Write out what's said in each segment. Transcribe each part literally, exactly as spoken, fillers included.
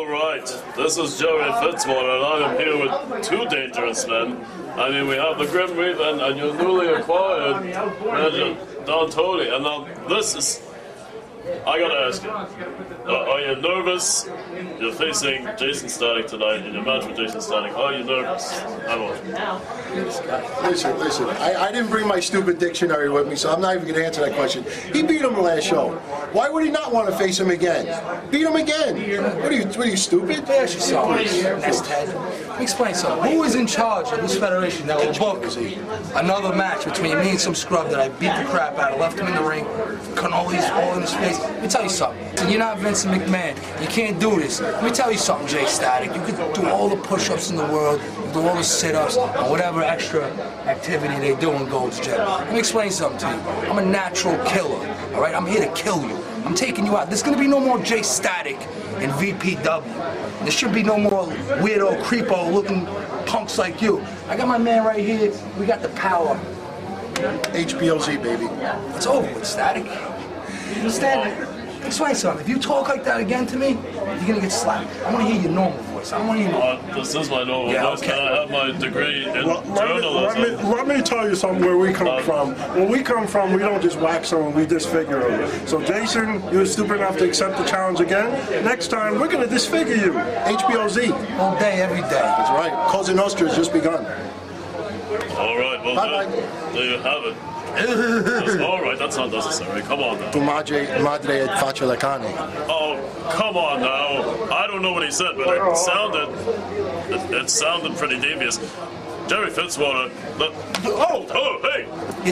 right, this is Jerry Fitzwater, and I am here with two dangerous men. I mean, we have the Grim Reaper and, and your newly acquired Manager Don Tony. And now this is, I gotta ask you, uh, are you nervous? You're facing Jason Static tonight in your match with Jason Static. Are you nervous? I won't. Listen, listen, I, I didn't bring my stupid dictionary with me, so I'm not even going to answer that question. He beat him the last show. Why would he not want to face him again? Beat him again. What are you, what are you stupid? Let me ask you something, Next Ted. Let me explain something. Who is in charge of this federation that will book another match between me and some scrub that I beat the crap out of, left him in the ring, cannolis all in his face? Let me tell you something. You're not Vince McMahon. You can't do this. Let me tell you something, Jay Static. You could do all the push-ups in the world, you could do all the sit-ups, and whatever extra activity they do in Gold's Gym. Let me explain something to you. I'm a natural killer, all right? I'm here to kill you. I'm taking you out. There's going to be no more Jay Static in V P W. There should be no more weirdo, creepo-looking punks like you. I got my man right here. We got the power. H B O Z, baby. It's over with, Static. You understand? Explain something. If you talk like that again to me, you're gonna get slapped. I want to hear your normal voice. I don't want to hear your Uh, this is my normal Yeah, voice, okay. and I have my degree in Let, let, me, let, journalism. me, let me tell you something where we come from. Where we come from, we don't just whack someone, we disfigure them. So, Jason, you were stupid enough to accept the challenge again. Next time, we're going to disfigure you. H B O Z. all day, every day. That's right. Cosa Nostra has just begun. All right, well, Bye-bye. there, there you have it. That's- all right, that's not necessary. Come on now. Tu madre, madre et faccia la cane. Oh, come on now. I don't know what he said, but it sounded it, it sounded pretty devious. Jerry Fitzwater. The, oh, oh, hey.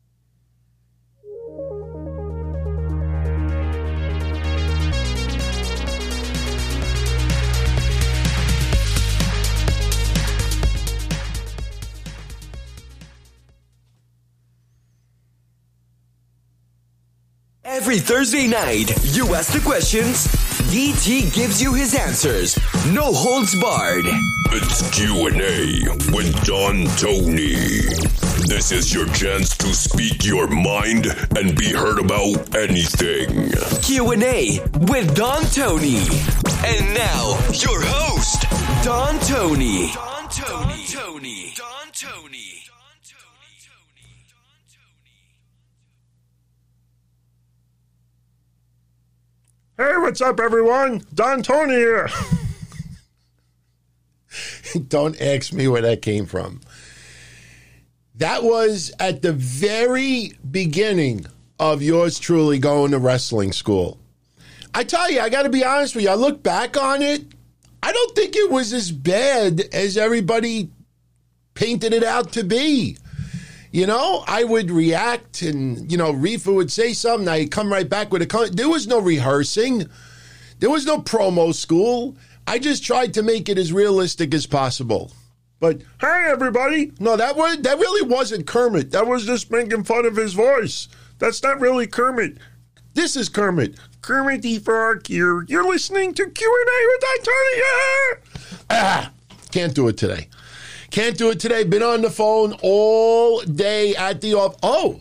Every Thursday night, you ask the questions, D T gives you his answers. No holds barred. It's Q and A with Don Tony. This is your chance to speak your mind and be heard about anything. Q and A with Don Tony. And now, your host, Don Tony. Don Tony. Don Tony. Don Tony. Hey, what's up, everyone? Don Tony here. Don't ask me where that came from. That was at the very beginning of yours truly going to wrestling school. I tell you, I got to be honest with you. I look back on it. I don't think it was as bad as everybody painted it out to be. You know, I would react and, you know, Reefa would say something. I'd come right back with a comment. There was no rehearsing. There was no promo school. I just tried to make it as realistic as possible. But, Hey, everybody. no, that was, that really wasn't Kermit. That was just making fun of his voice. That's not really Kermit. This is Kermit. Kermit the Frog here. You're listening to Q and A with Don Tony. Yeah. Ah, can't do it today. Can't do it today. Been on the phone all day at the off. Oh,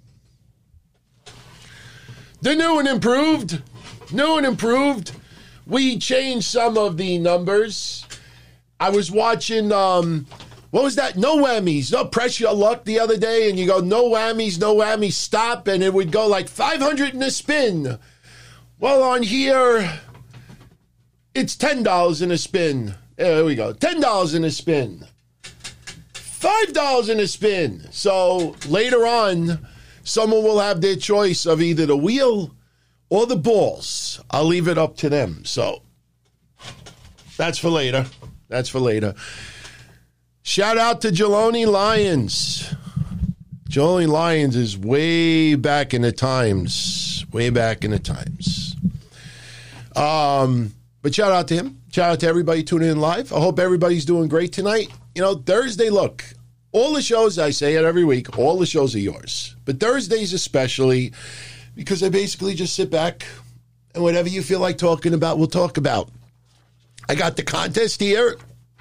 the new and improved. New and improved. We changed some of the numbers. I was watching, um, what was that? No whammies. No press your luck the other day, and you go, no whammies, no whammies, stop, and it would go like five hundred in a spin. Well, on here, it's ten dollars in a spin. There we go. ten dollars in a spin. five dollars in a spin. So later on, someone will have their choice of either the wheel or the balls. I'll leave it up to them. So that's for later. That's for later. Shout out to Jeloni Lions. Jeloni Lions is way back in the times. Way back in the times. Um, but shout out to him. Shout out to everybody tuning in live. I hope everybody's doing great tonight. You know, Thursday, look, all the shows, I say it every week, all the shows are yours. But Thursdays especially, because I basically just sit back and whatever you feel like talking about, we'll talk about. I got the contest here.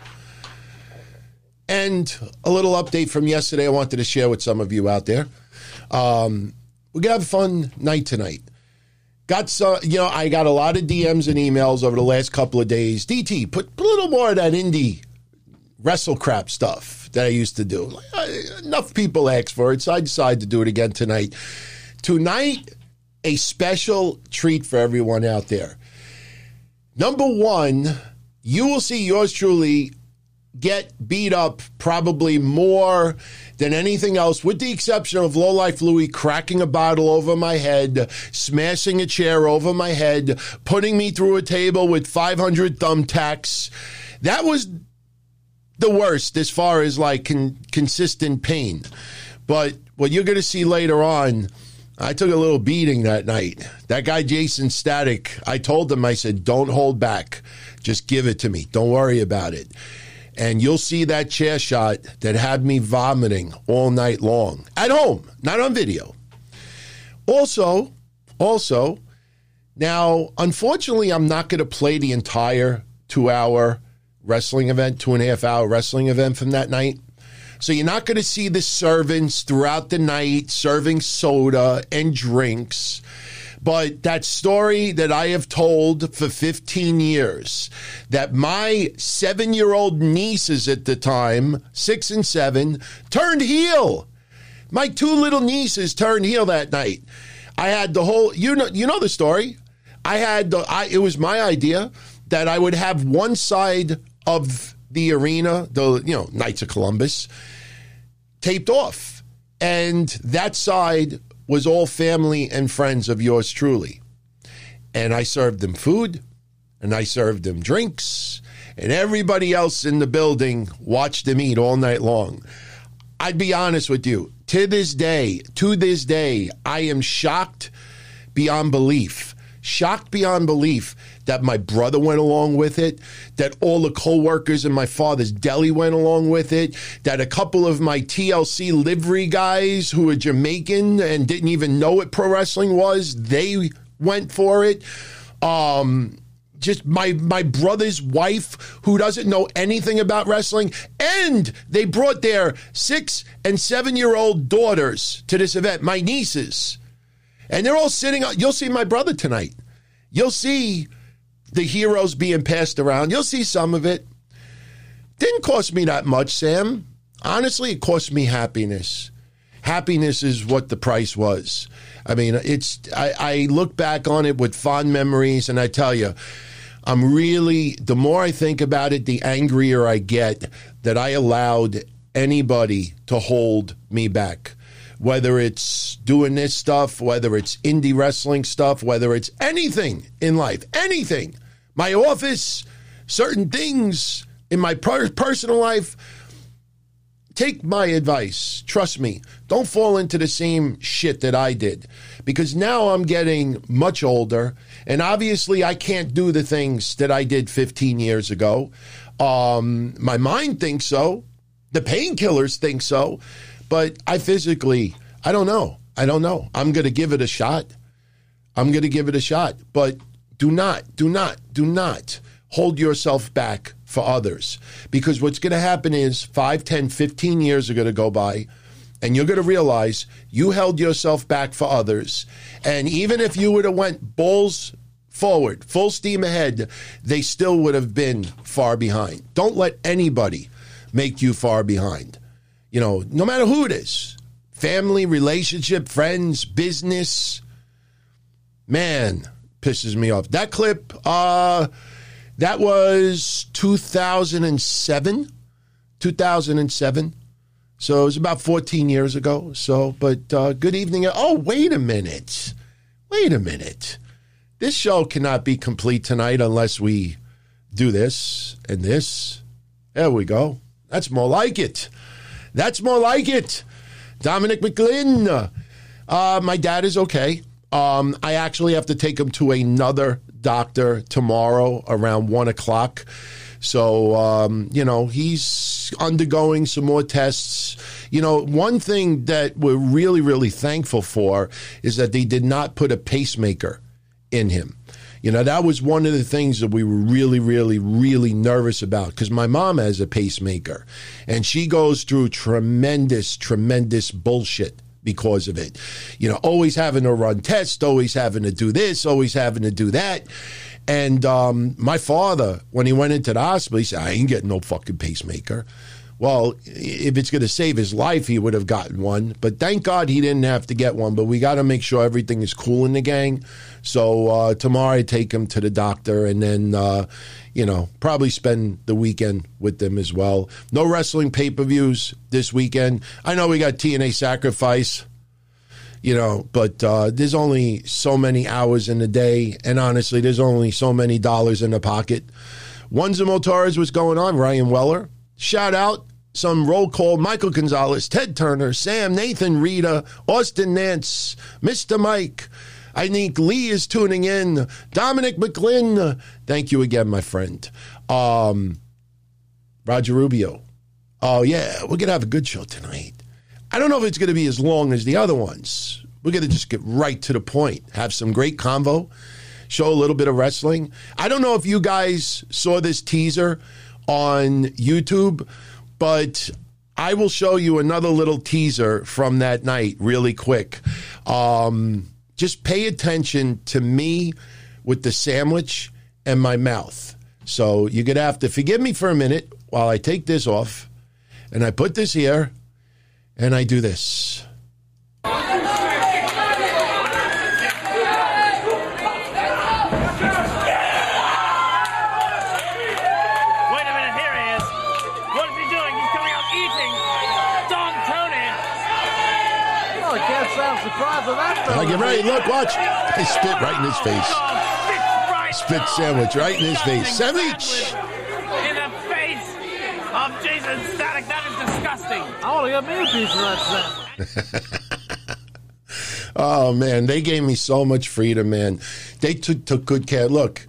And a little update from yesterday I wanted to share with some of you out there. Um, we're going to have a fun night tonight. Got some, you know, I got a lot of D Ms and emails over the last couple of days. D T, put, put a little more of that indie wrestle crap stuff that I used to do. Like, I, enough people asked for it, so I decided to do it again tonight. Tonight, a special treat for everyone out there. Number one, you will see yours truly get beat up probably more than anything else, with the exception of Lowlife Louie cracking a bottle over my head, smashing a chair over my head, putting me through a table with five hundred thumbtacks. That was the worst as far as like con- consistent pain. But what you're going to see later on, I took a little beating that night. That guy, Jason Static, I told him, I said, don't hold back. Just give it to me. Don't worry about it. And you'll see that chair shot that had me vomiting all night long. At home, not on video. Also, also, now, unfortunately, I'm not going to play the entire two-hour wrestling event, two-and-a-half-hour wrestling event from that night. So you're not going to see the servants throughout the night serving soda and drinks. But that story that I have told for fifteen years, that my seven-year-old nieces at the time, six and seven, turned heel. My two little nieces turned heel that night. I had the whole, you know, you know the story. I had, the, I, it was my idea that I would have one side of the arena, the, you know, Knights of Columbus, taped off. And that side was all family and friends of yours truly. And I served them food, and I served them drinks, and everybody else in the building watched them eat all night long. I'd be honest with you, to this day, to this day, I am shocked beyond belief. Shocked beyond belief that my brother went along with it, that all the co-workers in my father's deli went along with it, that a couple of my T L C livery guys who are Jamaican and didn't even know what pro wrestling was, they went for it. Um, just my my brother's wife, who doesn't know anything about wrestling, and they brought their six and seven-year-old daughters to this event, my nieces. And they're all sitting on, you'll see my brother tonight. You'll see the heroes being passed around. You'll see some of it. Didn't cost me that much, Sam. Honestly, it cost me happiness. Happiness is what the price was. I mean, it's, I, I look back on it with fond memories, and I tell you, I'm really, the more I think about it, the angrier I get that I allowed anybody to hold me back. Whether it's doing this stuff, whether it's indie wrestling stuff, whether it's anything in life, anything. My office, certain things in my per- personal life. Take my advice. Trust me. Don't fall into the same shit that I did. Because now I'm getting much older, and obviously I can't do the things that I did fifteen years ago. Um, my mind thinks so. The painkillers think so. But I physically, I don't know. I don't know. I'm going to give it a shot. I'm going to give it a shot. But do not, do not, do not hold yourself back for others. Because what's going to happen is five, ten, fifteen years are going to go by, and you're going to realize you held yourself back for others. And even if you would have went balls forward, full steam ahead, they still would have been far behind. Don't let anybody make you far behind. You know, no matter who it is, family, relationship, friends, business, man, pisses me off. That clip, uh, that was two thousand seven, two thousand seven. So it was about fourteen years ago. So, but uh, good evening. Oh, wait a minute. Wait a minute. This show cannot be complete tonight unless we do this and this. There we go. That's more like it. That's more like it. Dominic McGlynn. Uh, my dad is okay. Um, I actually have to take him to another doctor tomorrow around one o'clock. So, um, you know, he's undergoing some more tests. You know, one thing that we're really, really thankful for is that they did not put a pacemaker in him. You know, that was one of the things that we were really, really, really nervous about, because my mom has a pacemaker, and she goes through tremendous, tremendous bullshit because of it. You know, always having to run tests, always having to do this, always having to do that. And um, my father, when he went into the hospital, he said, I ain't getting no fucking pacemaker. Well, if it's going to save his life, he would have gotten one. But thank God he didn't have to get one. But we got to make sure everything is cool in the gang. So uh, tomorrow I take him to the doctor and then, uh, you know, probably spend the weekend with them as well. No wrestling pay-per-views this weekend. I know we got T N A Sacrifice, you know, but uh, there's only so many hours in the day. And honestly, there's only so many dollars in the pocket. Ones and Motores was going on, Ryan Weller. Shout out some roll call: Michael Gonzalez, Ted Turner, Sam, Nathan, Rita, Austin Nance, Mister Mike. I think Lee is tuning in. Dominic McGlynn. Thank you again, my friend. Um, Roger Rubio. Oh, yeah, we're going to have a good show tonight. I don't know if it's going to be as long as the other ones. We're going to just get right to the point. Have some great convo. Show a little bit of wrestling. I don't know if you guys saw this teaser on YouTube, but I will show you another little teaser from that night really quick. Um, just pay attention to me with the sandwich and my mouth. So you're going to have to forgive me for a minute while I take this off and I put this here and I do this. Now get ready. Look, watch. I spit right in his face. Spit sandwich right in his face. Sandwich! In the face of Jason Static. That is disgusting. I want to get me a piece of that sandwich. Oh, man. They gave me so much freedom, man. They took, took good care. Look,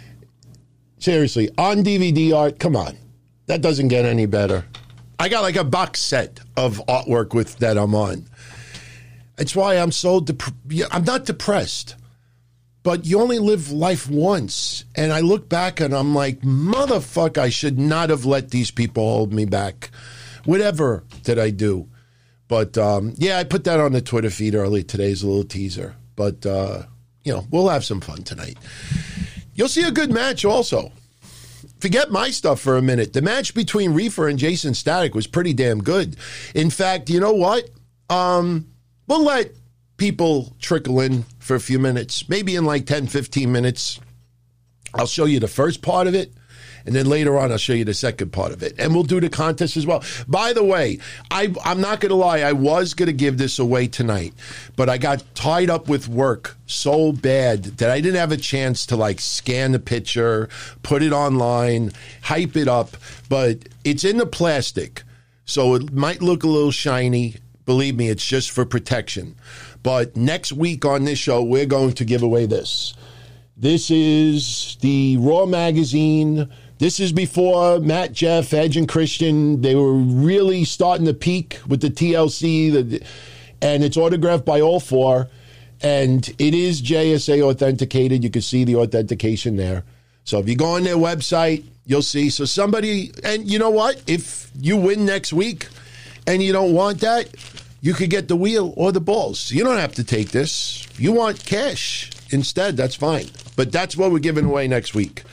seriously, on D V D art, come on. That doesn't get any better. I got like a box set of artwork with that I'm on. It's why I'm so dep- I'm not depressed, but you only live life once. And I look back and I'm like, motherfucker, I should not have let these people hold me back. Whatever did I do? But um, yeah, I put that on the Twitter feed early today as a little teaser. But, uh, you know, we'll have some fun tonight. You'll see a good match also. Forget my stuff for a minute. The match between Reefer and Jason Static was pretty damn good. In fact, you know what? Um... We'll let people trickle in for a few minutes, maybe in like ten, fifteen minutes. I'll show you the first part of it, and then later on I'll show you the second part of it. And we'll do the contest as well. By the way, I, I'm not going to lie. I was going to give this away tonight, but I got tied up with work so bad that I didn't have a chance to like scan the picture, put it online, hype it up. But it's in the plastic, so it might look a little shiny. Believe me, it's just for protection. But next week on this show, we're going to give away this. This is the Raw magazine. This is before Matt, Jeff, Edge, and Christian. They were really starting to peak with the T L C, the, and it's autographed by all four. And it is J S A authenticated. You can see the authentication there. So if you go on their website, you'll see. So somebody, and you know what? If you win next week, and you don't want that, you could get the wheel or the balls. You don't have to take this. If you want cash instead, that's fine. But that's what we're giving away next week.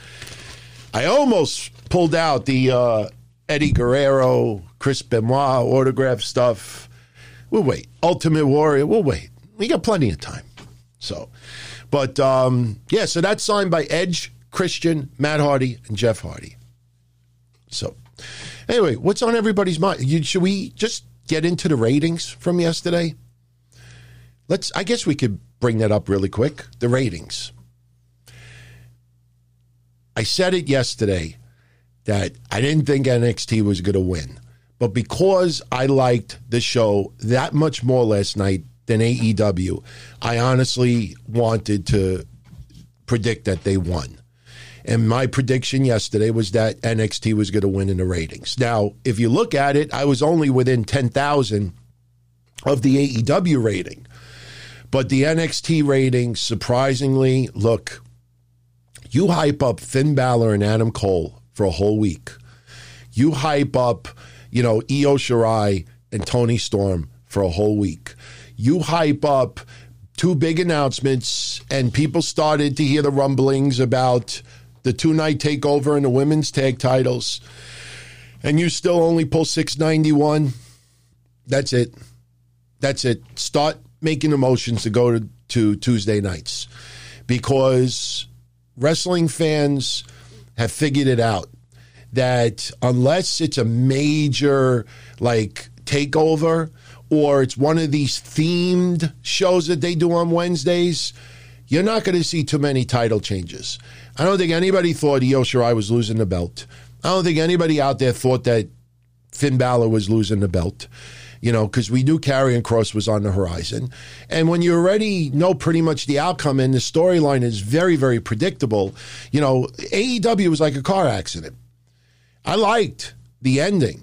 I almost pulled out the uh, Eddie Guerrero, Chris Benoit autograph stuff. We'll wait. Ultimate Warrior, we'll wait. We got plenty of time. So, but um, yeah, so that's signed by Edge, Christian, Matt Hardy, and Jeff Hardy. So, anyway, what's on everybody's mind? You, should we just get into the ratings from yesterday? Let's. I guess we could bring that up really quick. The ratings. I said it yesterday that I didn't think N X T was going to win. But because I liked the show that much more last night than A E W, I honestly wanted to predict that they won. And my prediction yesterday was that N X T was going to win in the ratings. Now, if you look at it, I was only within ten thousand of the A E W rating. But the N X T rating, surprisingly, look, you hype up Finn Balor and Adam Cole for a whole week. You hype up, you know, Io Shirai and Toni Storm for a whole week. you hype up two big announcements, and people started to hear the rumblings about the two-night takeover and the women's tag titles, and you still only pull six ninety-one, that's it. That's it. Start making the motions to go to, to Tuesday nights, because wrestling fans have figured it out that unless it's a major like takeover or it's one of these themed shows that they do on Wednesdays, you're not going to see too many title changes. I don't think anybody thought Io Shirai was losing the belt. I don't think anybody out there thought that Finn Balor was losing the belt, you know, because we knew Karrion Kross was on the horizon. And when you already know pretty much the outcome and the storyline is very, very predictable, you know, A E W was like a car accident. I liked the ending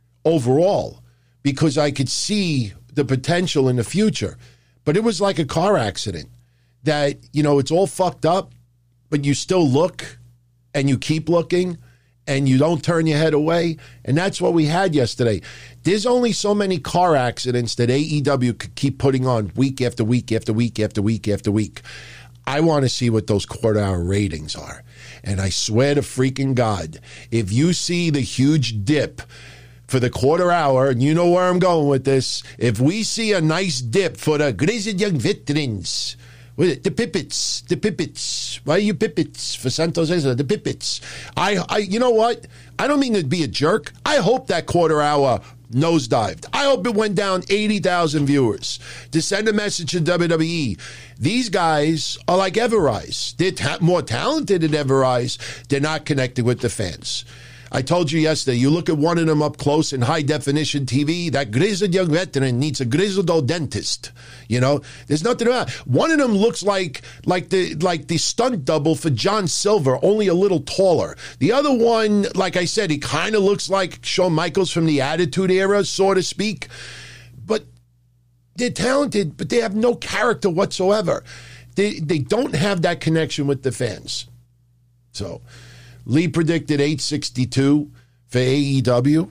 overall because I could see the potential in the future. But it was like a car accident that, you know, it's all fucked up, but you still look and you keep looking and you don't turn your head away. And that's what we had yesterday. There's only so many car accidents that A E W could keep putting on week after week after week after week after week. I want to see what those quarter-hour ratings are. And I swear to freaking God, if you see the huge dip for the quarter hour, and you know where I'm going with this, if we see a nice dip for the grizzled young veterans, the Pippets, the Pippets, why are you Pippets? For Santos Cesar, the Pippets. I, I, you know what? I don't mean to be a jerk. I hope that quarter hour nosedived. I hope it went down eighty thousand viewers to send a message to W W E. These guys are like Everrise. They're ta- more talented than Everrise. They're not connected with the fans. I told you yesterday, you look at one of them up close in high-definition T V, that grizzled young veteran needs a grizzled old dentist. You know, there's nothing about it. One of them looks like like the like the stunt double for John Silver, only a little taller. The other one, like I said, he kind of looks like Shawn Michaels from the Attitude Era, so to speak. But they're talented, but they have no character whatsoever. They they don't have that connection with the fans. So Lee predicted eight sixty-two for A E W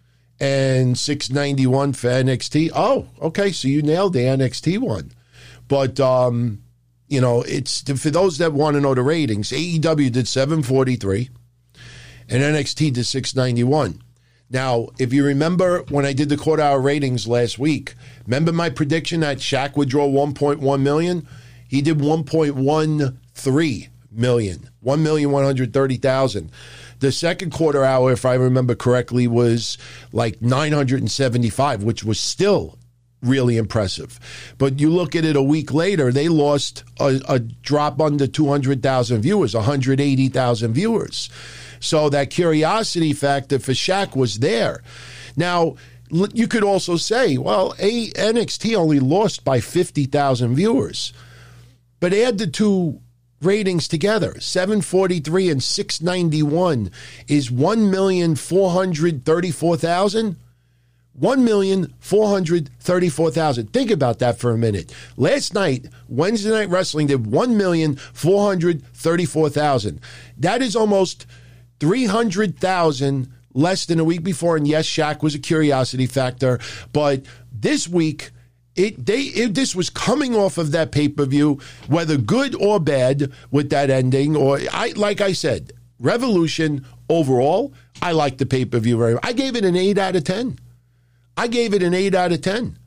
and six ninety-one for N X T. Oh, okay, so you nailed the N X T one. But, um, you know, it's for those that want to know the ratings, A E W did seven forty-three and N X T did six ninety-one. Now, if you remember when I did the quarter-hour ratings last week, remember my prediction that Shaq would draw one point one million? He did one point one three million, one million one hundred thirty thousand. The second quarter hour, if I remember correctly, was like nine hundred seventy-five, which was still really impressive. But you look at it a week later, they lost a, a drop under two hundred thousand viewers, one hundred eighty thousand viewers. So that curiosity factor for Shaq was there. Now, you could also say, well, a, N X T only lost by fifty thousand viewers. But add the two ratings together, seven forty-three and six ninety-one is one million four hundred thirty-four thousand. one million four hundred thirty-four thousand. Think about that for a minute. Last night, Wednesday Night Wrestling did one million four hundred thirty-four thousand. That is almost three hundred thousand less than a week before. And yes, Shaq was a curiosity factor. But this week, It they it, this was coming off of that pay-per-view, whether good or bad with that ending. Or I like I said, Revolution overall, I like the pay-per-view very much. I gave it an eight out of ten. I gave it an eight out of ten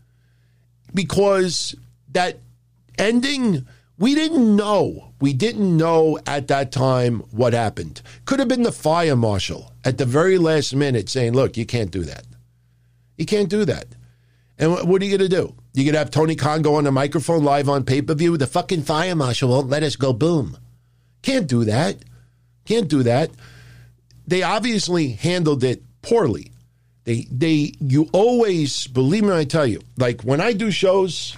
because that ending, we didn't know. We didn't know at that time what happened. Could have been the fire marshal at the very last minute saying, look, you can't do that. You can't do that. And what are you going to do? You could have Tony Khan go on the microphone live on pay-per-view. The fucking fire marshal won't let us go boom. Can't do that. Can't do that. They obviously handled it poorly. They, they, you always, believe me when I tell you, like when I do shows,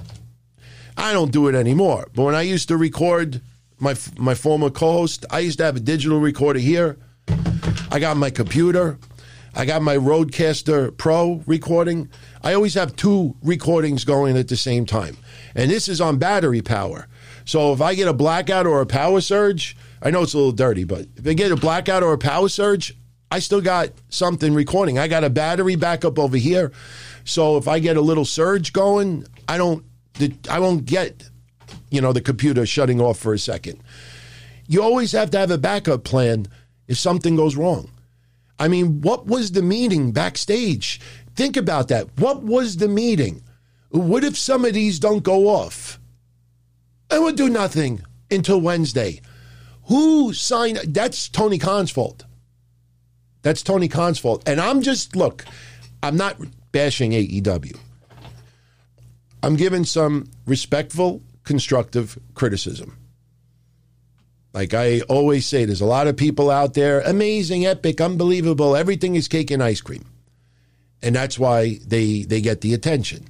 I don't do it anymore. But when I used to record my, my former co-host, I used to have a digital recorder here. I got my computer. I got my Rodecaster Pro recording. I always have two recordings going at the same time. And this is on battery power. So if I get a blackout or a power surge, I know it's a little dirty, but if I get a blackout or a power surge, I still got something recording. I got a battery backup over here. So if I get a little surge going, I don't, the, I won't get, you know, the computer shutting off for a second. You always have to have a backup plan if something goes wrong. I mean, what was the meeting backstage? Think about that. What was the meeting? What if some of these don't go off? And we'll do nothing until Wednesday. Who signed? That's Tony Khan's fault. That's Tony Khan's fault. And I'm just, look, I'm not bashing A E W. I'm giving some respectful, constructive criticism. Like I always say, there's a lot of people out there, amazing, epic, unbelievable, everything is cake and ice cream. And that's why they they get the attention.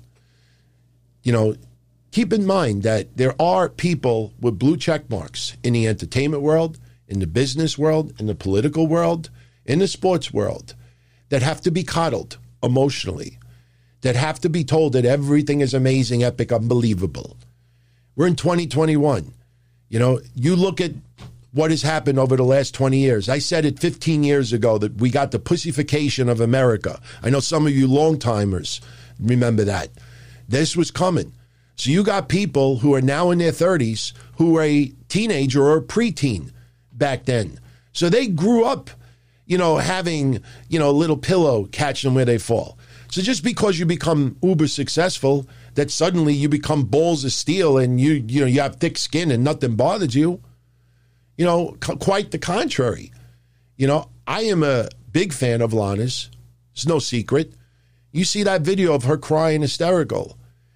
You know, keep in mind that there are people with blue check marks in the entertainment world, in the business world, in the political world, in the sports world, that have to be coddled emotionally, that have to be told that everything is amazing, epic, unbelievable. We're in twenty twenty-one. You know, you look at what has happened over the last twenty years. I said it fifteen years ago that we got the pussification of America. I know some of you long-timers remember that. This was coming. So you got people who are now in their thirties who were a teenager or a preteen back then. So they grew up, you know, having, you know, a little pillow catch them where they fall. So just because you become uber successful, that suddenly you become balls of steel and you, you know, you have thick skin and nothing bothers you. You know, c- quite the contrary. You know, I am a big fan of Lana's. It's no secret. You see that video of her crying hysterical.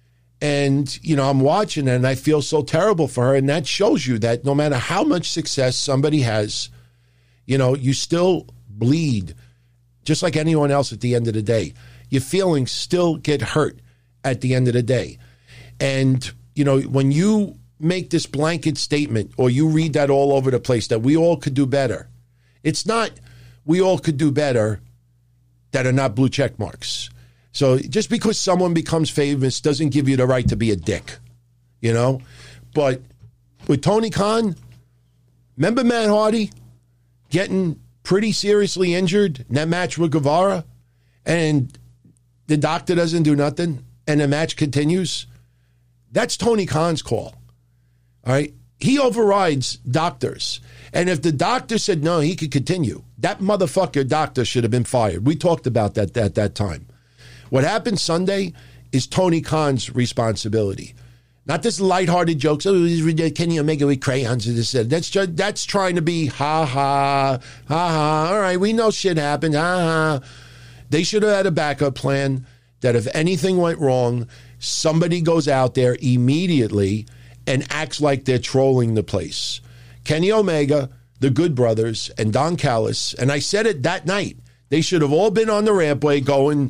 And, you know, I'm watching it and I feel so terrible for her. And that shows you that no matter how much success somebody has, you know, you still bleed just like anyone else at the end of the day. Your feelings still get hurt at the end of the day. And, you know, when you make this blanket statement or you read that all over the place that we all could do better, it's not we all could do better that are not blue check marks. So just because someone becomes famous doesn't give you the right to be a dick, you know? But with Tony Khan, remember Matt Hardy getting pretty seriously injured in that match with Guevara? And the doctor doesn't do nothing and the match continues? That's Tony Khan's call, all right? He overrides doctors. And if the doctor said no, he could continue, that motherfucker doctor should have been fired. We talked about that at that time. What happened Sunday is Tony Khan's responsibility. Not this lighthearted jokes. Oh, Kenny Omega with crayons. That's just, that's trying to be ha ha, ha ha. All right, we know shit happened. Ha ha. They should have had a backup plan that if anything went wrong, somebody goes out there immediately and acts like they're trolling the place. Kenny Omega, the Good Brothers, and Don Callis, and I said it that night, they should have all been on the rampway going,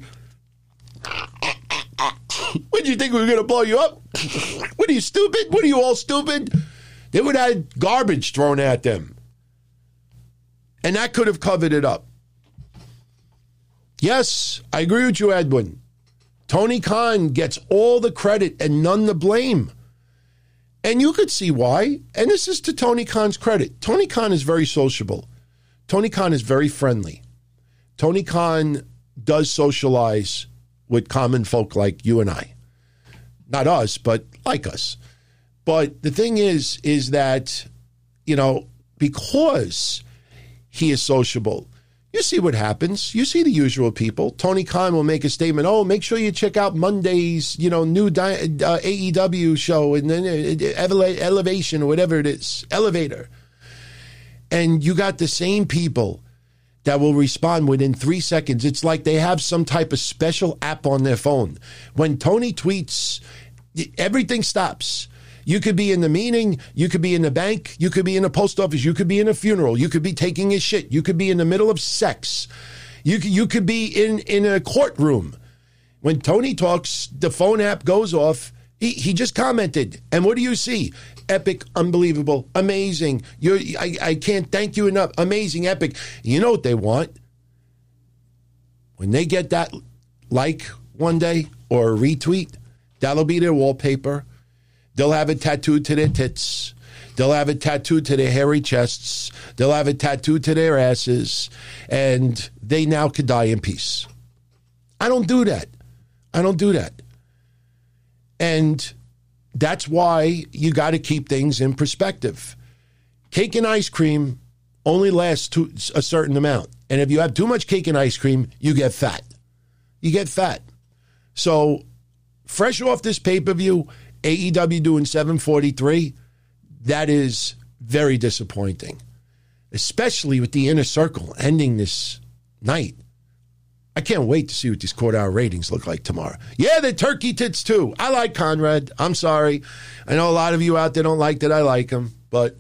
what did you think we were going to blow you up? What are you, stupid? What are you all stupid? They would have had garbage thrown at them. And that could have covered it up. Yes, I agree with you, Edwin. Tony Khan gets all the credit and none the blame. And you could see why. And this is to Tony Khan's credit. Tony Khan is very sociable. Tony Khan is very friendly. Tony Khan does socialize with common folk like you and I. Not us, but like us. But the thing is, is that, you know, because he is sociable, you see what happens. You see the usual people. Tony Khan will make a statement, oh, make sure you check out Monday's, you know, new di- uh, A E W show and then uh, Ele- Elevation or whatever it is, Elevator. And you got the same people that will respond within three seconds. It's like they have some type of special app on their phone. When Tony tweets, everything stops. You could be in the meeting, you could be in the bank, you could be in the post office, you could be in a funeral, you could be taking a shit, you could be in the middle of sex, you could, you could be in, in a courtroom. When Tony talks, the phone app goes off. He, he just commented. And what do you see? Epic, unbelievable, amazing. You're, I, I can't thank you enough. Amazing, epic. You know what they want? When they get that like one day or a retweet, that'll be their wallpaper. They'll have it tattooed to their tits. They'll have it tattooed to their hairy chests. They'll have it tattooed to their asses. And they now could die in peace. I don't do that. I don't do that. And that's why you got to keep things in perspective. Cake and ice cream only lasts to a certain amount. And if you have too much cake and ice cream, you get fat. You get fat. So, fresh off this pay-per-view, A E W doing seven forty-three, that is very disappointing. Especially with the Inner Circle ending this night. I can't wait to see what these quarter-hour ratings look like tomorrow. Yeah, they're turkey tits too. I like Conrad. I'm sorry. I know a lot of you out there don't like that I like him, but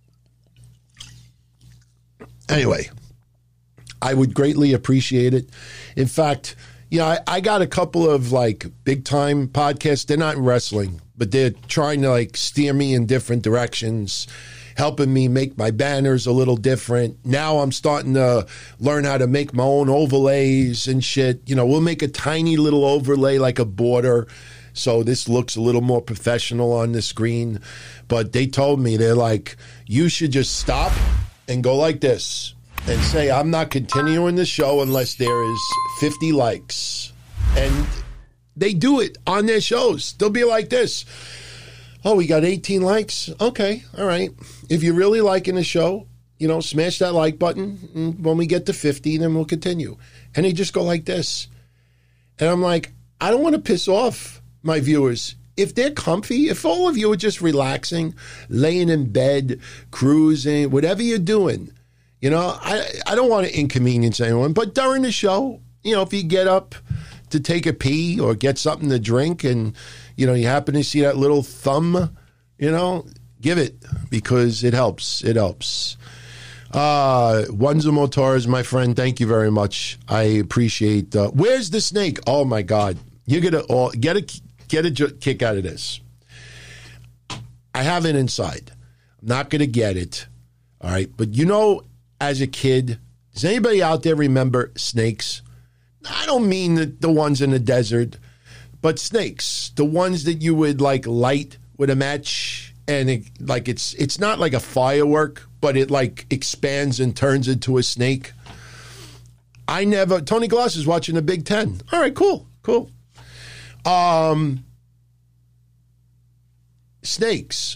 anyway, I would greatly appreciate it. In fact, you know, I, I got a couple of like big-time podcasts. They're not in wrestling, but they're trying to like steer me in different directions, helping me make my banners a little different. Now I'm starting to learn how to make my own overlays and shit. You know, we'll make a tiny little overlay like a border, so this looks a little more professional on the screen. But they told me, they're like, you should just stop and go like this and say, I'm not continuing the show unless there is fifty likes. And they do it on their shows. They'll be like this. Oh, we got eighteen likes? Okay, all right. If you're really liking the show, you know, smash that like button. And when we get to fifty, then we'll continue. And they just go like this. And I'm like, I don't want to piss off my viewers. If they're comfy, if all of you are just relaxing, laying in bed, cruising, whatever you're doing, you know, I, I don't want to inconvenience anyone. But during the show, you know, if you get up to take a pee or get something to drink and, you know, you happen to see that little thumb, you know, give it because it helps. It helps. Uh, Wanza Motors, my friend, thank you very much. I appreciate. Uh, where's the snake? Oh my God, you're gonna all get a get a kick out of this. I have it inside. I'm not gonna get it. All right, but you know, as a kid, does anybody out there remember snakes? I don't mean the, the ones in the desert, but snakes, the ones that you would like light with a match, and it, like it's it's not like a firework, but it like expands and turns into a snake. I never. Tony Gloss is watching the Big Ten. All right, cool, cool. Um, snakes.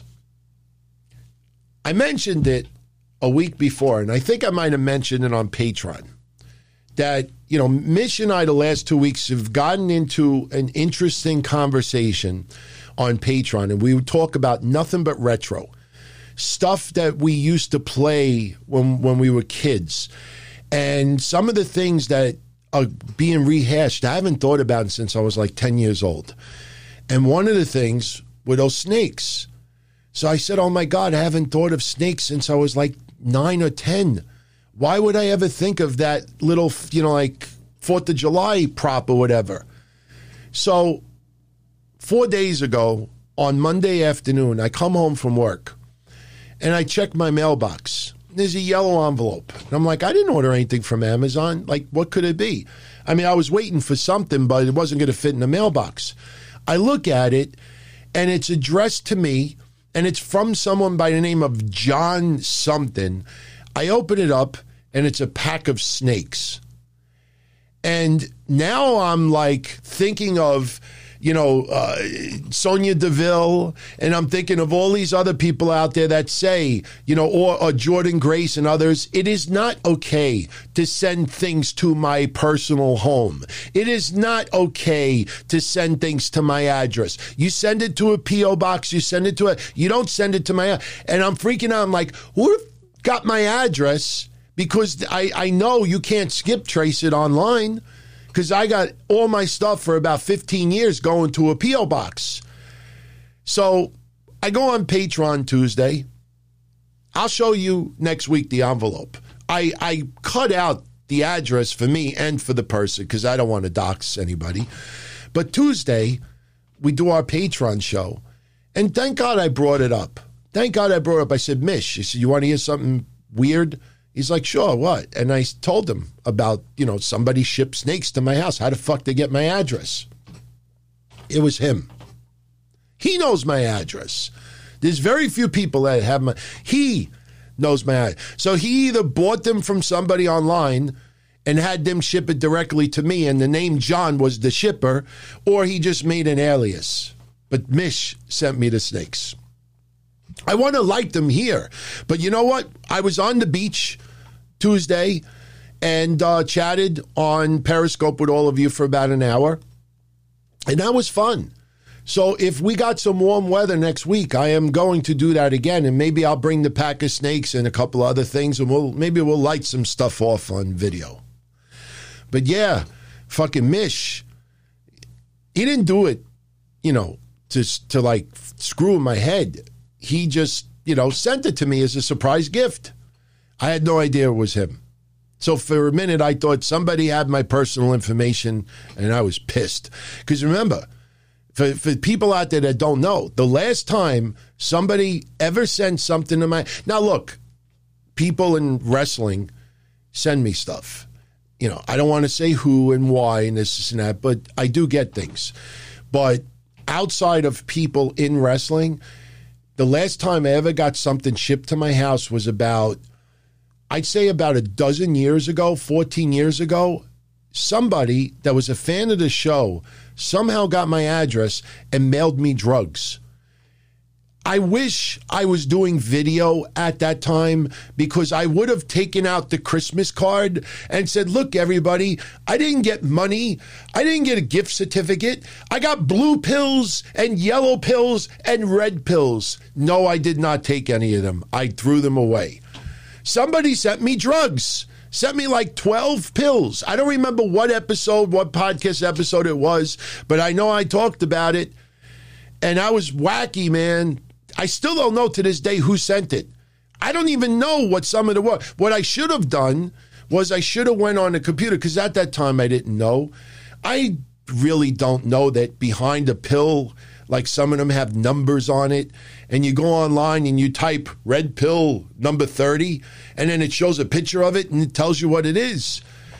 I mentioned it a week before, and I think I might have mentioned it on Patreon. That, you know, Mish and I the last two weeks have gotten into an interesting conversation on Patreon, and we would talk about nothing but retro stuff that we used to play when when we were kids, and some of the things that are being rehashed I haven't thought about since I was like ten years old. And one of the things were those snakes. So I said, oh my God, I haven't thought of snakes since I was like nine or ten. Why would I ever think of that little, you know, like fourth of July prop or whatever? So four days ago, on Monday afternoon, I come home from work, and I check my mailbox. There's a yellow envelope. And I'm like, I didn't order anything from Amazon. Like, what could it be? I mean, I was waiting for something, but it wasn't going to fit in the mailbox. I look at it, and it's addressed to me, and it's from someone by the name of John something. I open it up, and it's a pack of snakes. And now I'm like thinking of, you know, uh, Sonia Deville, and I'm thinking of all these other people out there that say, you know, or, or Jordan Grace and others, it is not okay to send things to my personal home. It is not okay to send things to my address. You send it to a P O box, you send it to a, you don't send it to my, and I'm freaking out. I'm like, who got my address? Because I, I know you can't skip trace it online, because I got all my stuff for about fifteen years going to a P O box. So I go on Patreon Tuesday. I'll show you next week the envelope. I, I cut out the address for me and for the person because I don't want to dox anybody. But Tuesday, we do our Patreon show. And thank God I brought it up. Thank God I brought it up. I said, Mish, I said, you want to hear something weird? He's like, sure, what? And I told him about, you know, somebody shipped snakes to my house. How the fuck they get my address? It was him. He knows my address. There's very few people that have my, he knows my address. So he either bought them from somebody online and had them ship it directly to me, and the name John was the shipper, or he just made an alias. but Mish sent me the snakes. I want to like them here, but you know what? I was on the beach Tuesday and uh, chatted on Periscope with all of you for about an hour, and that was fun. So if we got some warm weather next week, I am going to do that again, and maybe I'll bring the pack of snakes and a couple other things, and we'll maybe we'll light some stuff off on video. But yeah, fucking Mish, he didn't do it, you know, to to like screw in my head. He just, you know, sent it to me as a surprise gift. I had no idea it was him. So for a minute, I thought somebody had my personal information, and I was pissed. Because remember, For, for people out there that don't know, the last time somebody ever sent something to my... Now, look, people in wrestling send me stuff. You know, I don't want to say who and why and this and that, but I do get things. But outside of people in wrestling, the last time I ever got something shipped to my house was about, I'd say about a dozen years ago, fourteen years ago. Somebody that was a fan of the show somehow got my address and mailed me drugs. I wish I was doing video at that time, because I would have taken out the Christmas card and said, look, everybody, I didn't get money. I didn't get a gift certificate. I got blue pills and yellow pills and red pills. No, I did not take any of them. I threw them away. Somebody sent me drugs. Sent me like twelve pills. I don't remember what episode, what podcast episode it was, but I know I talked about it, and I was wacky, man. I still don't know to this day who sent it. I don't even know what some of the were. What I should have done was I should have went on the computer, because at that time I didn't know. I really don't know that behind a pill, like some of them have numbers on it, and you go online and you type red pill number thirty, and then it shows a picture of it and it tells you what it is.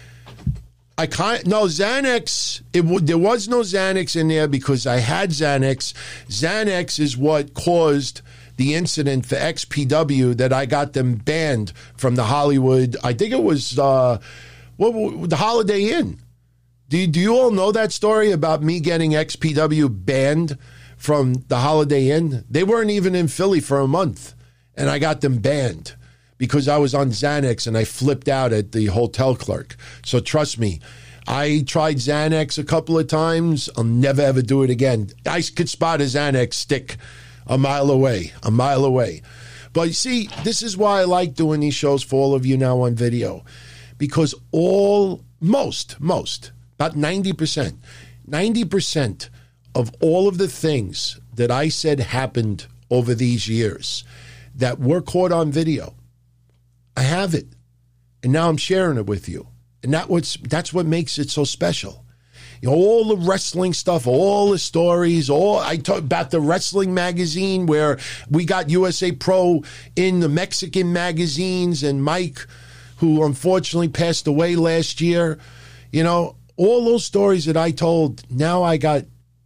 I can't, no, Xanax, it w- there was no Xanax in there because I had Xanax. Xanax is what caused the incident for X P W that I got them banned from the Hollywood, I think it was uh, what, the Holiday Inn. Do you, do you all know that story about me getting X P W banned from the Holiday Inn? They weren't even in Philly for a month, and I got them banned because I was on Xanax and I flipped out at the hotel clerk. So trust me, I tried Xanax a couple of times. I'll never, ever do it again. I could spot a Xanax stick a mile away, a mile away. But you see, this is why I like doing these shows for all of you now on video, because all, most, most, about ninety percent, ninety percent of all of the things that I said happened over these years that were caught on video, I have it. And now I'm sharing it with you. And that what's, that's what makes it so special. You know, all the wrestling stuff, all the stories, all I talk about the wrestling magazine where we got U S A Pro in the Mexican magazines, and Mike, who unfortunately passed away last year, you know, all those stories that I told, now I got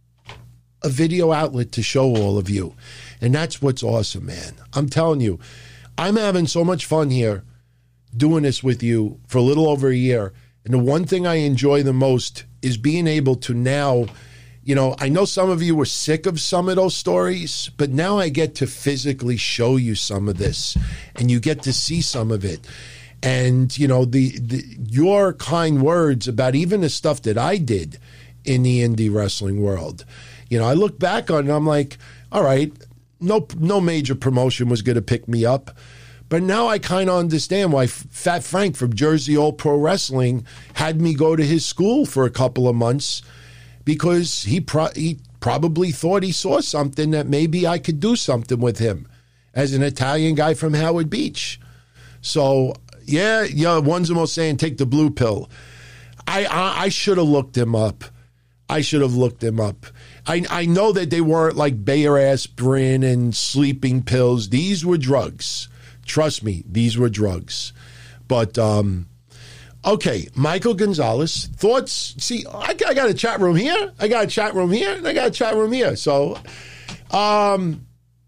a video outlet to show all of you. And that's what's awesome, man. I'm telling you, I'm having so much fun here doing this with you for a little over a year. And the one thing I enjoy the most is being able to now, you know, I know some of you were sick of some of those stories, but now I get to physically show you some of this, and you get to see some of it. And, you know, the, the your kind words about even the stuff that I did in the indie wrestling world. You know, I look back on it and I'm like, all right, no, no major promotion was going to pick me up. But now I kind of understand why Fat Frank from Jersey Old Pro Wrestling had me go to his school for a couple of months, because he, pro- he probably thought he saw something that maybe I could do something with him as an Italian guy from Howard Beach. So, yeah, yeah, one's almost saying take the blue pill. I I, I should have looked him up. I should have looked him up. I, I know that they weren't like Bayer aspirin and sleeping pills. These were drugs. Trust me, these were drugs. But, um, okay, Michael Gonzalez, thoughts? See, I, I got a chat room here. I got a chat room here, and I got a chat room here. So, um,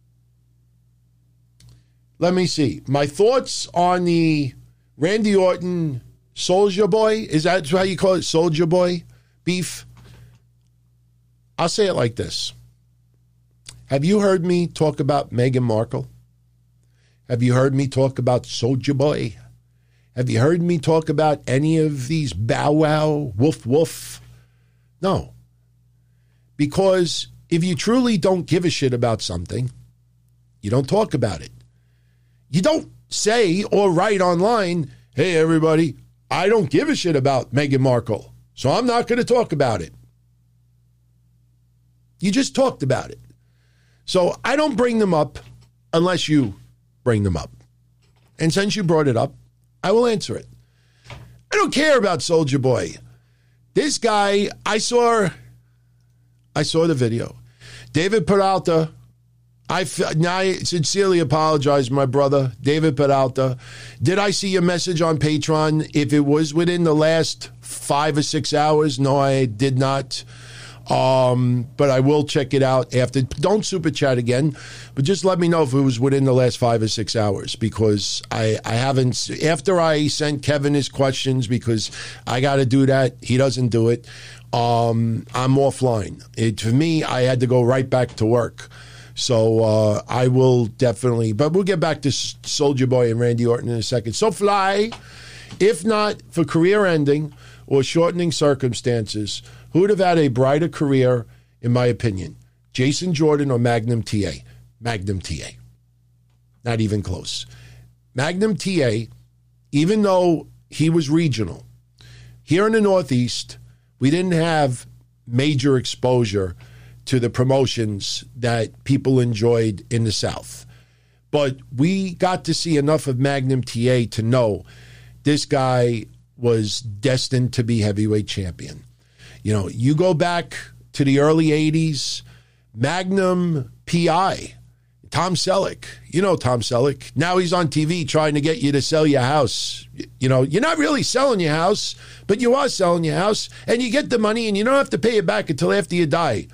let me see. My thoughts on the Randy Orton Soulja Boy. Is that how you call it? Soulja Boy beef? I'll say it like this. Have you heard me talk about Meghan Markle? Have you heard me talk about Soulja Boy? Have you heard me talk about any of these Bow Wow, woof woof? No. Because if you truly don't give a shit about something, you don't talk about it. You don't say or write online, hey, everybody, I don't give a shit about Meghan Markle, so I'm not going to talk about it. You just talked about it. So I don't bring them up unless you bring them up. And since you brought it up, I will answer it. I don't care about Soulja Boy. This guy, I saw, I saw the video. David Peralta, I, now I sincerely apologize, my brother, David Peralta. Did I see your message on Patreon? If it was within the last five or six hours, no, I did not. Um, but I will check it out after. Don't super chat again, but just let me know if it was within the last five or six hours, because I, I haven't, after I sent Kevin his questions, because I got to do that. He doesn't do it. Um, I'm offline. It, for me, I had to go right back to work. So uh, I will definitely, but we'll get back to Soulja Boy and Randy Orton in a second. So Fly, if not for career ending or shortening circumstances, who would have had a brighter career, in my opinion? Jason Jordan or Magnum T A? Magnum T A. Not even close. Magnum T A, even though he was regional, here in the Northeast, we didn't have major exposure to the promotions that people enjoyed in the South. But we got to see enough of Magnum T A to know this guy was destined to be heavyweight champion. You know, you go back to the early eighties, Magnum P I, Tom Selleck. You know Tom Selleck. Now he's on T V trying to get you to sell your house. You know, you're not really selling your house, but you are selling your house, and you get the money, and you don't have to pay it back until after you die.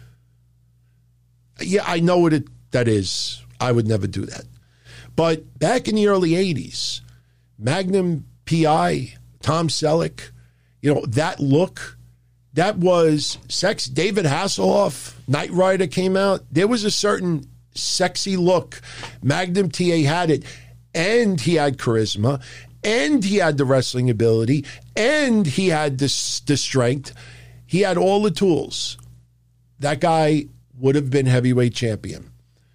Yeah, I know what it, that is. I would never do that. But back in the early eighties, Magnum P I, Tom Selleck, you know, that look, that was sex. David Hasselhoff, Knight Rider came out. There was a certain sexy look. Magnum T A had it, and he had charisma, and he had the wrestling ability, and he had the, the strength. He had all the tools. That guy would have been heavyweight champion.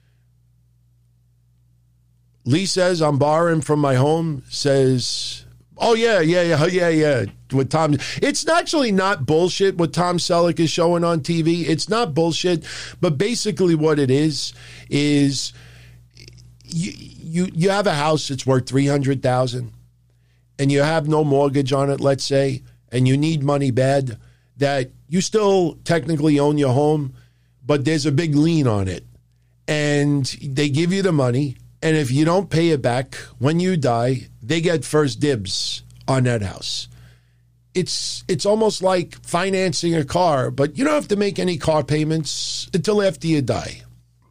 Lee says, I'm borrowing from my home, says, oh, yeah, yeah, yeah, yeah, yeah. With Tom, it's actually not bullshit what Tom Selleck is showing on T V. It's not bullshit, but basically what it is, is you you, you have a house that's worth three hundred thousand dollars and you have no mortgage on it, let's say, and you need money bad, that you still technically own your home, but there's a big lien on it. And they give you the money, and if you don't pay it back when you die, they get first dibs on that house. It's it's almost like financing a car, but you don't have to make any car payments until after you die.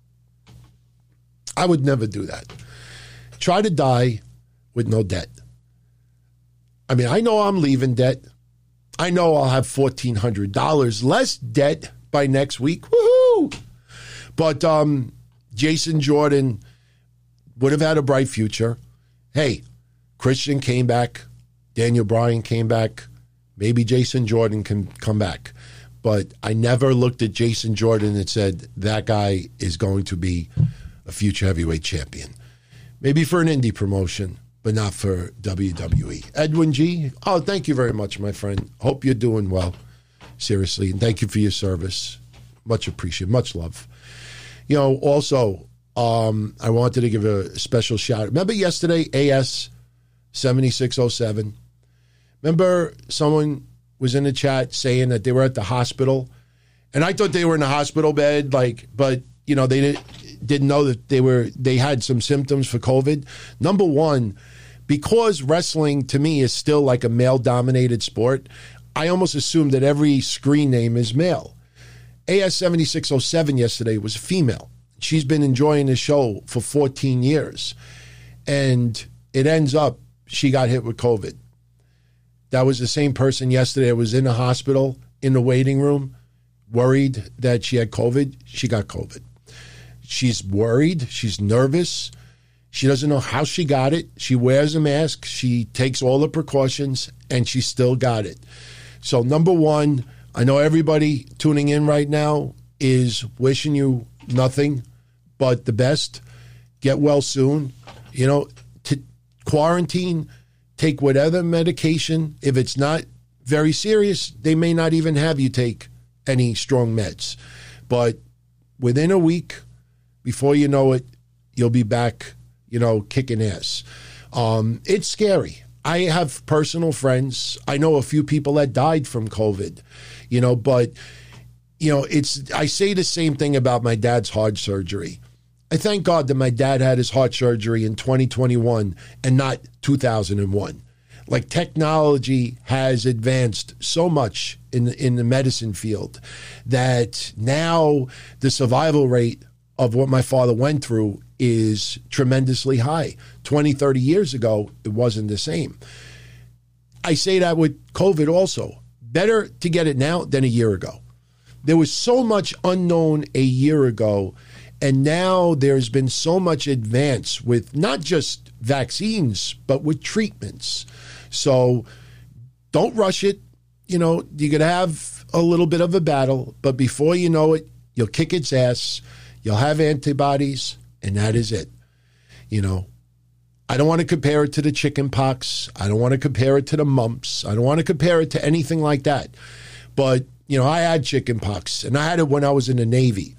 I would never do that. Try to die with no debt. I mean, I know I'm leaving debt. I know I'll have fourteen hundred dollars less debt by next week. Woohoo! But um, Jason Jordan would have had a bright future. Hey, Christian came back. Daniel Bryan came back. Maybe Jason Jordan can come back. But I never looked at Jason Jordan and said, that guy is going to be a future heavyweight champion. Maybe for an indie promotion, but not for W W E. Edwin G., oh, thank you very much, my friend. Hope you're doing well. Seriously, and thank you for your service. Much appreciated. Much love. You know, also, um, I wanted to give a special shout out. Remember yesterday, A S seventy-six oh seven? Remember someone was in the chat saying that they were at the hospital, and I thought they were in a hospital bed, like, but, you know, they didn't, didn't know that they were, they had some symptoms for COVID. Number one, because wrestling to me is still like a male-dominated sport, I almost assume that every screen name is male. A S seventy-six oh seven yesterday was a female. She's been enjoying the show for fourteen years. And it ends up she got hit with COVID. That was the same person yesterday that was in the hospital, in the waiting room, worried that she had COVID. She got COVID. she's worried. She's nervous. She doesn't know how she got it. She wears a mask. She takes all the precautions, and she still got it. So, number one, I know everybody tuning in right now is wishing you nothing but the best. Get well soon. You know, to quarantine, take whatever medication. If it's not very serious, they may not even have you take any strong meds. But within a week, before you know it, you'll be back, you know, kicking ass. Um, it's scary. I have personal friends. I know a few people that died from COVID, you know, but, you know, it's, I say the same thing about my dad's heart surgery. I thank God that my dad had his heart surgery in twenty twenty-one and not two thousand one. Like, technology has advanced so much in the, in the medicine field that now the survival rate of what my father went through is tremendously high. twenty, thirty years ago, it wasn't the same. I say that with COVID also. Better to get it now than a year ago. There was so much unknown a year ago, and now there's been so much advance with not just vaccines, but with treatments. So don't rush it. You know, you're going to have a little bit of a battle, but before you know it, you'll kick its ass. You'll have antibodies, and that is it. You know, I don't want to compare it to the chicken pox. I don't want to compare it to the mumps. I don't want to compare it to anything like that. But, you know, I had chicken pox, and I had it when I was in the Navy.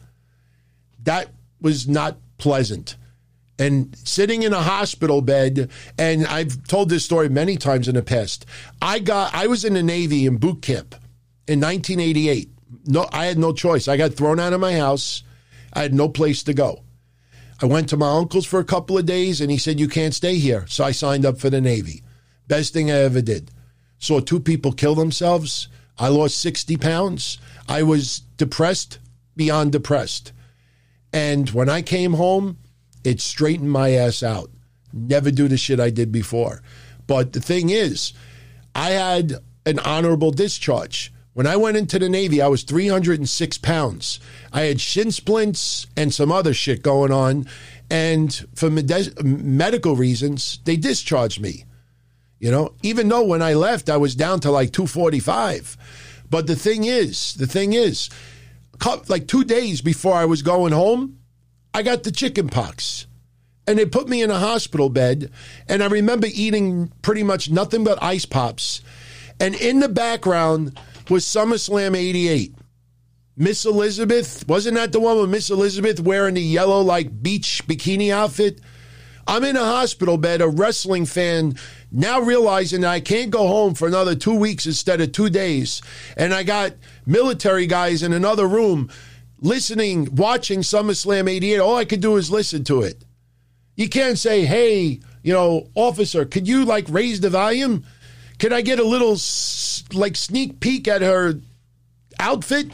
That was not pleasant. And sitting in a hospital bed, and I've told this story many times in the past. I got, I was in the Navy in boot camp in nineteen eighty-eight. No, I had no choice. I got thrown out of my house. I had no place to go. I went to my uncle's for a couple of days, and he said, you can't stay here. So I signed up for the Navy. Best thing I ever did. Saw two people kill themselves. I lost sixty pounds. I was depressed beyond depressed. And when I came home, it straightened my ass out. Never do the shit I did before. But the thing is, I had an honorable discharge. When I went into the Navy, I was three hundred six pounds. I had shin splints and some other shit going on. And for med- medical reasons, they discharged me. You know, even though when I left, I was down to like two forty-five. But the thing is, the thing is, like two days before I was going home, I got the chicken pox. And they put me in a hospital bed. And I remember eating pretty much nothing but ice pops. And in the background was SummerSlam eighty-eight. Miss Elizabeth, wasn't that the one with Miss Elizabeth wearing the yellow, like, beach bikini outfit? I'm in a hospital bed, a wrestling fan, now realizing that I can't go home for another two weeks instead of two days. And I got military guys in another room listening, watching SummerSlam eighty-eight. All I could do is listen to it. You can't say, hey, you know, officer, could you, like, raise the volume? Can I get a little, like, sneak peek at her outfit?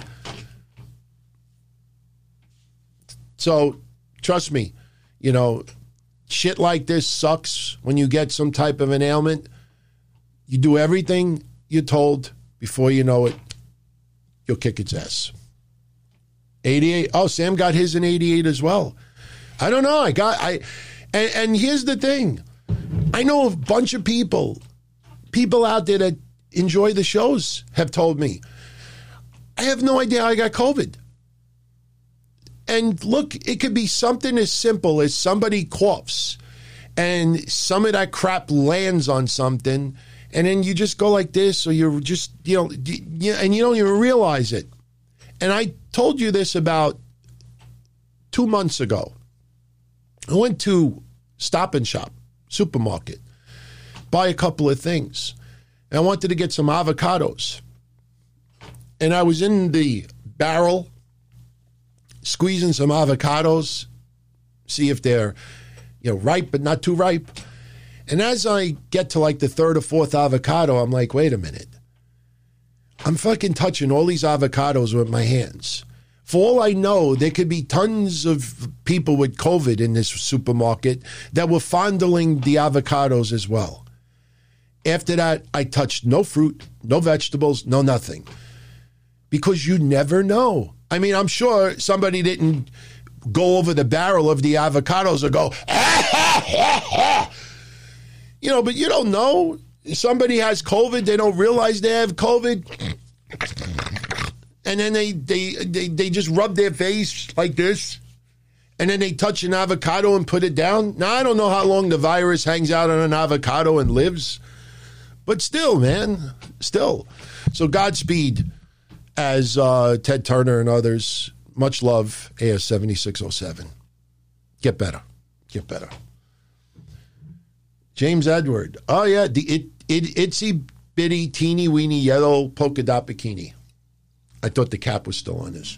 So, trust me, you know, shit like this sucks when you get some type of an ailment. You do everything you're told. Before you know it, you'll kick its ass. eighty-eight. Oh, Sam got his in eighty-eight as well. I don't know. I got, I, and, and here's the thing. I know a bunch of people, people out there that enjoy the shows have told me, I have no idea how I got COVID. And look, it could be something as simple as somebody coughs and some of that crap lands on something, and then you just go like this, or you're just, you know, and you don't even realize it. And I told you this about two months ago. I went to Stop and Shop, supermarket, buy a couple of things. And I wanted to get some avocados. And I was in the barrel squeezing some avocados, see if they're, you know, ripe but not too ripe. And as I get to like the third or fourth avocado, I'm like, wait a minute. I'm fucking touching all these avocados with my hands. For all I know, there could be tons of people with COVID in this supermarket that were fondling the avocados as well. After that, I touched no fruit, no vegetables, no nothing. Because you never know. I mean, I'm sure somebody didn't go over the barrel of the avocados and go, ah, ah, ah, ah. You know, but you don't know. Somebody has COVID, they don't realize they have COVID. And then they, they, they, they just rub their face like this. And then they touch an avocado and put it down. Now, I don't know how long the virus hangs out on an avocado and lives. But still, man, still. So Godspeed, as uh, Ted Turner and others. Much love, A S seventy-six oh seven. Get better. Get better. James Edward. Oh, yeah, the it, it, itsy bitty teeny weeny yellow polka dot bikini. I thought the cap was still on this.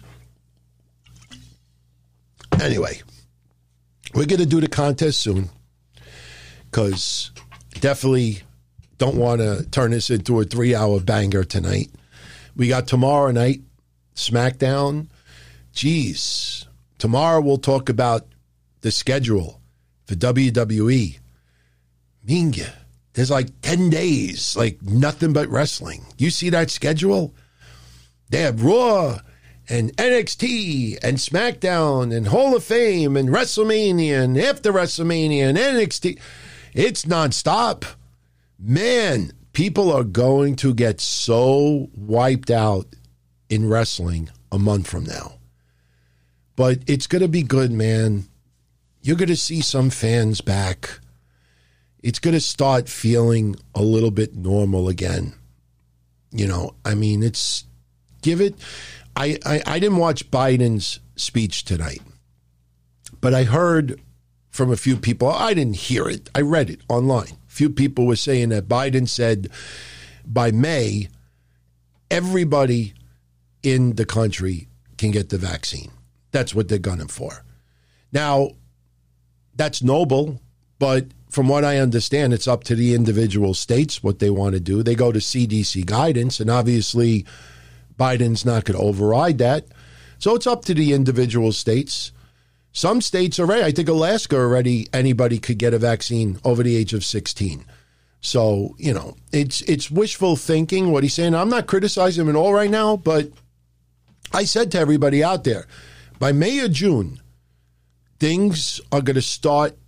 Anyway, we're going to do the contest soon because definitely don't want to turn this into a three-hour banger tonight. We got tomorrow night, SmackDown. Jeez, tomorrow we'll talk about the schedule for W W E. Minga, there's like ten days, like nothing but wrestling. You see that schedule? They have Raw and N X T and SmackDown and Hall of Fame and WrestleMania and after WrestleMania and N X T. It's nonstop. Man, people are going to get so wiped out in wrestling a month from now. But it's going to be good, man. You're going to see some fans back. It's going to start feeling a little bit normal again. You know, I mean, it's, give it, I, I, I didn't watch Biden's speech tonight, but I heard from a few people, I didn't hear it, I read it online. A few people were saying that Biden said by May, everybody in the country can get the vaccine. That's what they're gunning for. Now, that's noble, but from what I understand, it's up to the individual states what they want to do. They go to C D C guidance, and obviously Biden's not going to override that. So it's up to the individual states. Some states already, I think Alaska already, anybody could get a vaccine over the age of sixteen. So, you know, it's it's wishful thinking, what he's saying. I'm not criticizing him at all right now, but I said to everybody out there, by May or June, things are going to start.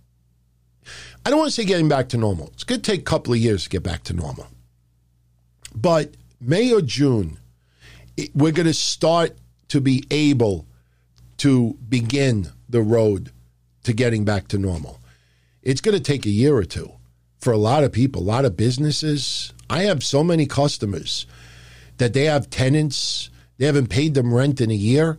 I don't want to say getting back to normal. It's going to take a couple of years to get back to normal. But May or June, it, we're going to start to be able to begin the road to getting back to normal. It's going to take a year or two for a lot of people, a lot of businesses. I have so many customers that they have tenants. They haven't paid them rent in a year.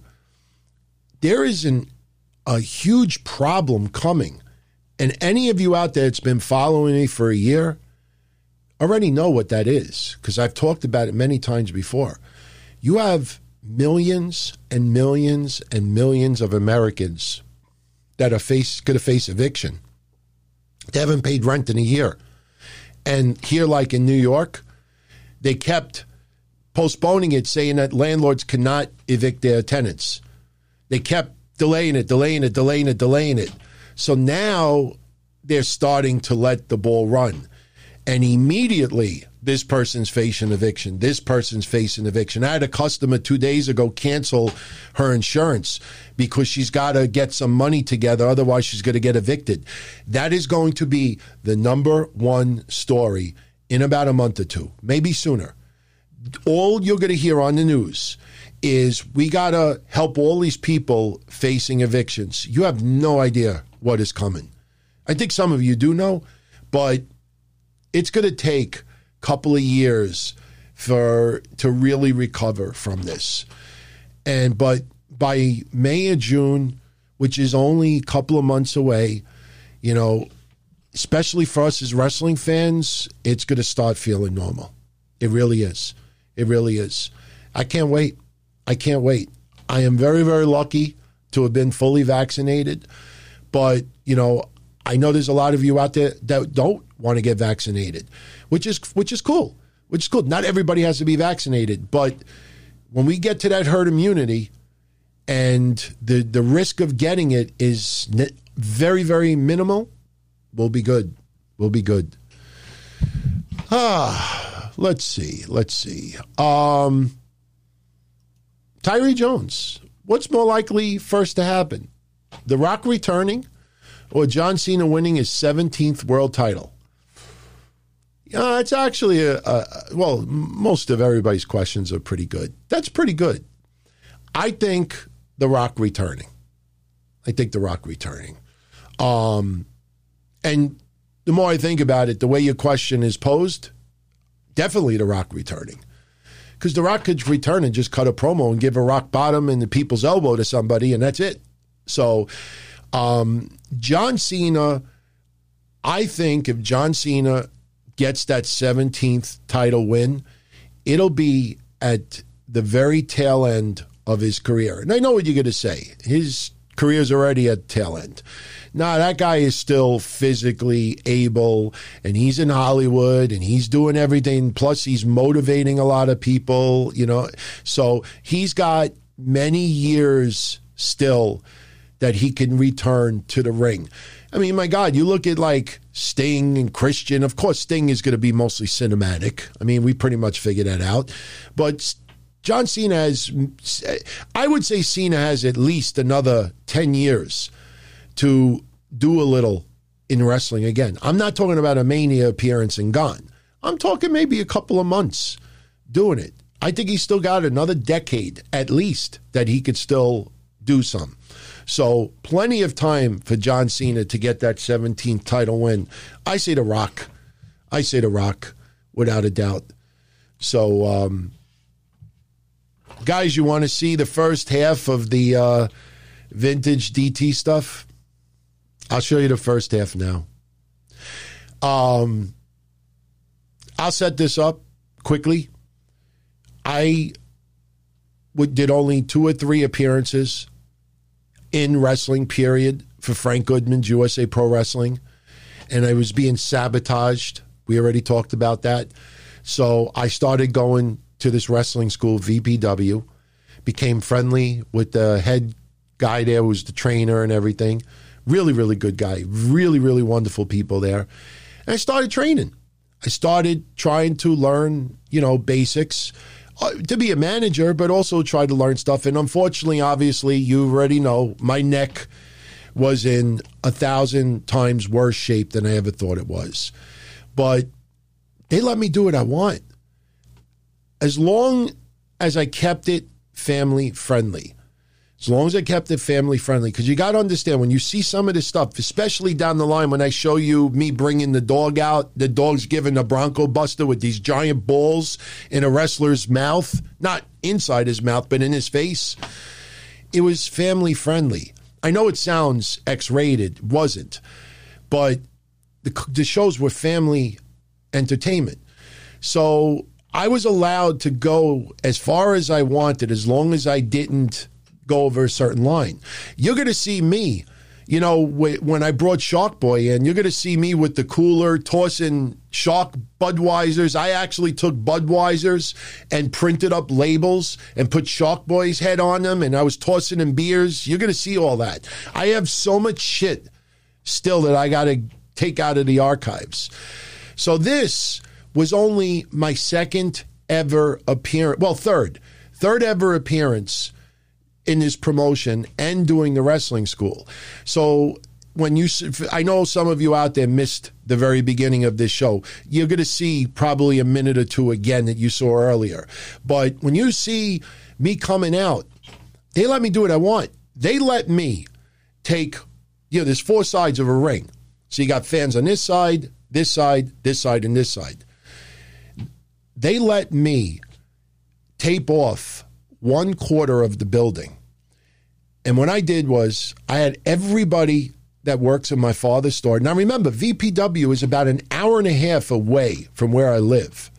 There is an, a huge problem coming. And any of you out there that's been following me for a year already know what that is because I've talked about it many times before. You have millions and millions and millions of Americans that are face, going to face eviction. They haven't paid rent in a year. And here, like in New York, they kept postponing it, saying that landlords cannot evict their tenants. They kept delaying it, delaying it, delaying it, delaying it. So now they're starting to let the ball run. And immediately, this person's facing eviction. This person's facing eviction. I had a customer two days ago cancel her insurance because she's got to get some money together. Otherwise, she's going to get evicted. That is going to be the number one story in about a month or two, maybe sooner. All you're going to hear on the news is we got to help all these people facing evictions. You have no idea what is coming. I think some of you do know, but it's going to take a couple of years for to really recover from this. And but by May or June, which is only a couple of months away, you know, especially for us as wrestling fans, it's going to start feeling normal. It really is. It really is. I can't wait. I can't wait. I am very, very lucky to have been fully vaccinated. But, you know, I know there's a lot of you out there that don't want to get vaccinated, which is which is cool, which is cool. Not everybody has to be vaccinated. But when we get to that herd immunity and the, the risk of getting it is very, very minimal, we'll be good. We'll be good. Ah, let's see. Let's see. Um... Tyree Jones, what's more likely first to happen? The Rock returning or John Cena winning his seventeenth world title? Uh, it's actually, a, a well, most of everybody's questions are pretty good. That's pretty good. I think The Rock returning. I think The Rock returning. Um, and the more I think about it, the way your question is posed, definitely The Rock returning. Because The Rock could return and just cut a promo and give a rock bottom in the people's elbow to somebody, and that's it. So, um, John Cena, I think if John Cena gets that seventeenth title win, it'll be at the very tail end of his career. And I know what you're going to say. His career's already at the tail end. Now, that guy is still physically able, and he's in Hollywood, and he's doing everything. Plus, he's motivating a lot of people, you know. So he's got many years still that he can return to the ring. I mean, my God, you look at like Sting and Christian. Of course, Sting is going to be mostly cinematic. I mean, we pretty much figured that out. But John Cena has, I would say Cena has at least another ten years to do a little in wrestling again. I'm not talking about a Mania appearance and gone. I'm talking maybe a couple of months doing it. I think he's still got another decade at least that he could still do some. So plenty of time for John Cena to get that seventeenth title win. I say The Rock. I say The Rock, without a doubt. So, um, guys, you want to see the first half of the uh, vintage D T stuff? I'll show you the first half now. Um, I'll set this up quickly. I would, did only two or three appearances in wrestling, period, for Frank Goodman's U S A Pro Wrestling. And I was being sabotaged. We already talked about that. So I started going to this wrestling school, V P W, became friendly with the head guy there who was the trainer and everything. Really, really good guy. Really, really wonderful people there. And I started training. I started trying to learn, you know, basics. Uh, to be a manager, but also try to learn stuff. And unfortunately, obviously, you already know, my neck was in a thousand times worse shape than I ever thought it was. But they let me do what I want. As long as I kept it family friendly. As long as I kept it family friendly. Because you got to understand, when you see some of this stuff, especially down the line when I show you me bringing the dog out, the dog's giving a Bronco Buster with these giant balls in a wrestler's mouth. Not inside his mouth, but in his face. It was family friendly. I know it sounds X-rated. Wasn't. But the, the shows were family entertainment. So I was allowed to go as far as I wanted as long as I didn't go over a certain line. You're going to see me, you know, when I brought Shark Boy in, you're going to see me with the cooler tossing Shark Budweisers. I actually took Budweisers and printed up labels and put Shark Boy's head on them, and I was tossing in beers. You're going to see all that. I have so much shit still that I got to take out of the archives. So this was only my second ever appearance, well, third, third ever appearance in this promotion and doing the wrestling school. So when you, I know some of you out there missed the very beginning of this show. You're going to see probably a minute or two again that you saw earlier. But when you see me coming out, they let me do what I want. They let me take, you know, there's four sides of a ring. So you got fans on this side, this side, this side, and this side. They let me tape off one quarter of the building. And what I did was I had everybody that works in my father's store. Now remember, V P W is about an hour and a half away from where I live.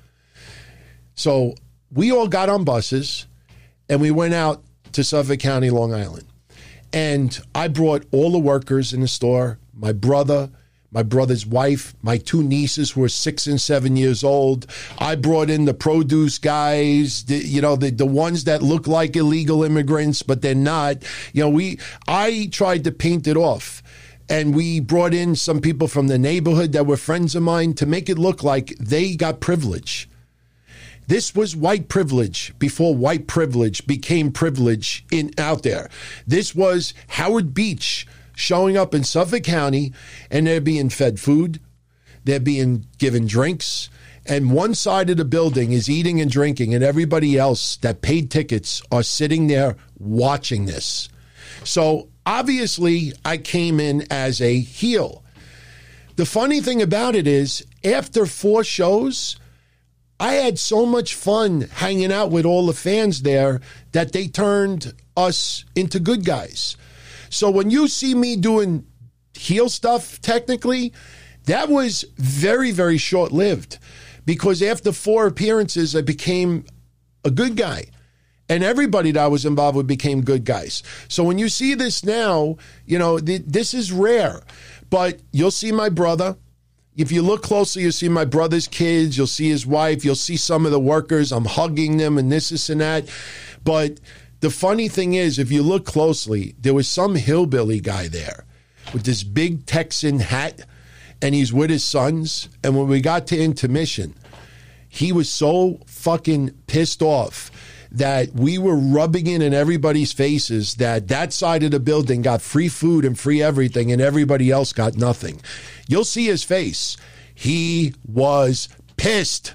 So we all got on buses and we went out to Suffolk County, Long Island. And I brought all the workers in the store, my brother, my brother's wife, my two nieces who were six and seven years old. I brought in the produce guys, the, you know, the, the ones that look like illegal immigrants, but they're not. You know, we, I tried to paint it off. And we brought in some people from the neighborhood that were friends of mine to make it look like they got privilege. This was white privilege before white privilege became privilege in out there. This was Howard Beach showing up in Suffolk County, and they're being fed food, they're being given drinks, and one side of the building is eating and drinking, and everybody else that paid tickets are sitting there watching this. So obviously, I came in as a heel. The funny thing about it is, after four shows, I had so much fun hanging out with all the fans there that they turned us into good guys. So when you see me doing heel stuff, technically, that was very, very short-lived, because after four appearances, I became a good guy. And everybody that I was involved with became good guys. So when you see this now, you know, th- this is rare. But you'll see my brother. If you look closely, you'll see my brother's kids. You'll see his wife. You'll see some of the workers. I'm hugging them and this, this, and that. But the funny thing is, if you look closely, there was some hillbilly guy there with this big Texan hat, and he's with his sons. And when we got to intermission, he was so fucking pissed off that we were rubbing it in everybody's faces that that side of the building got free food and free everything, and everybody else got nothing. You'll see his face. He was pissed.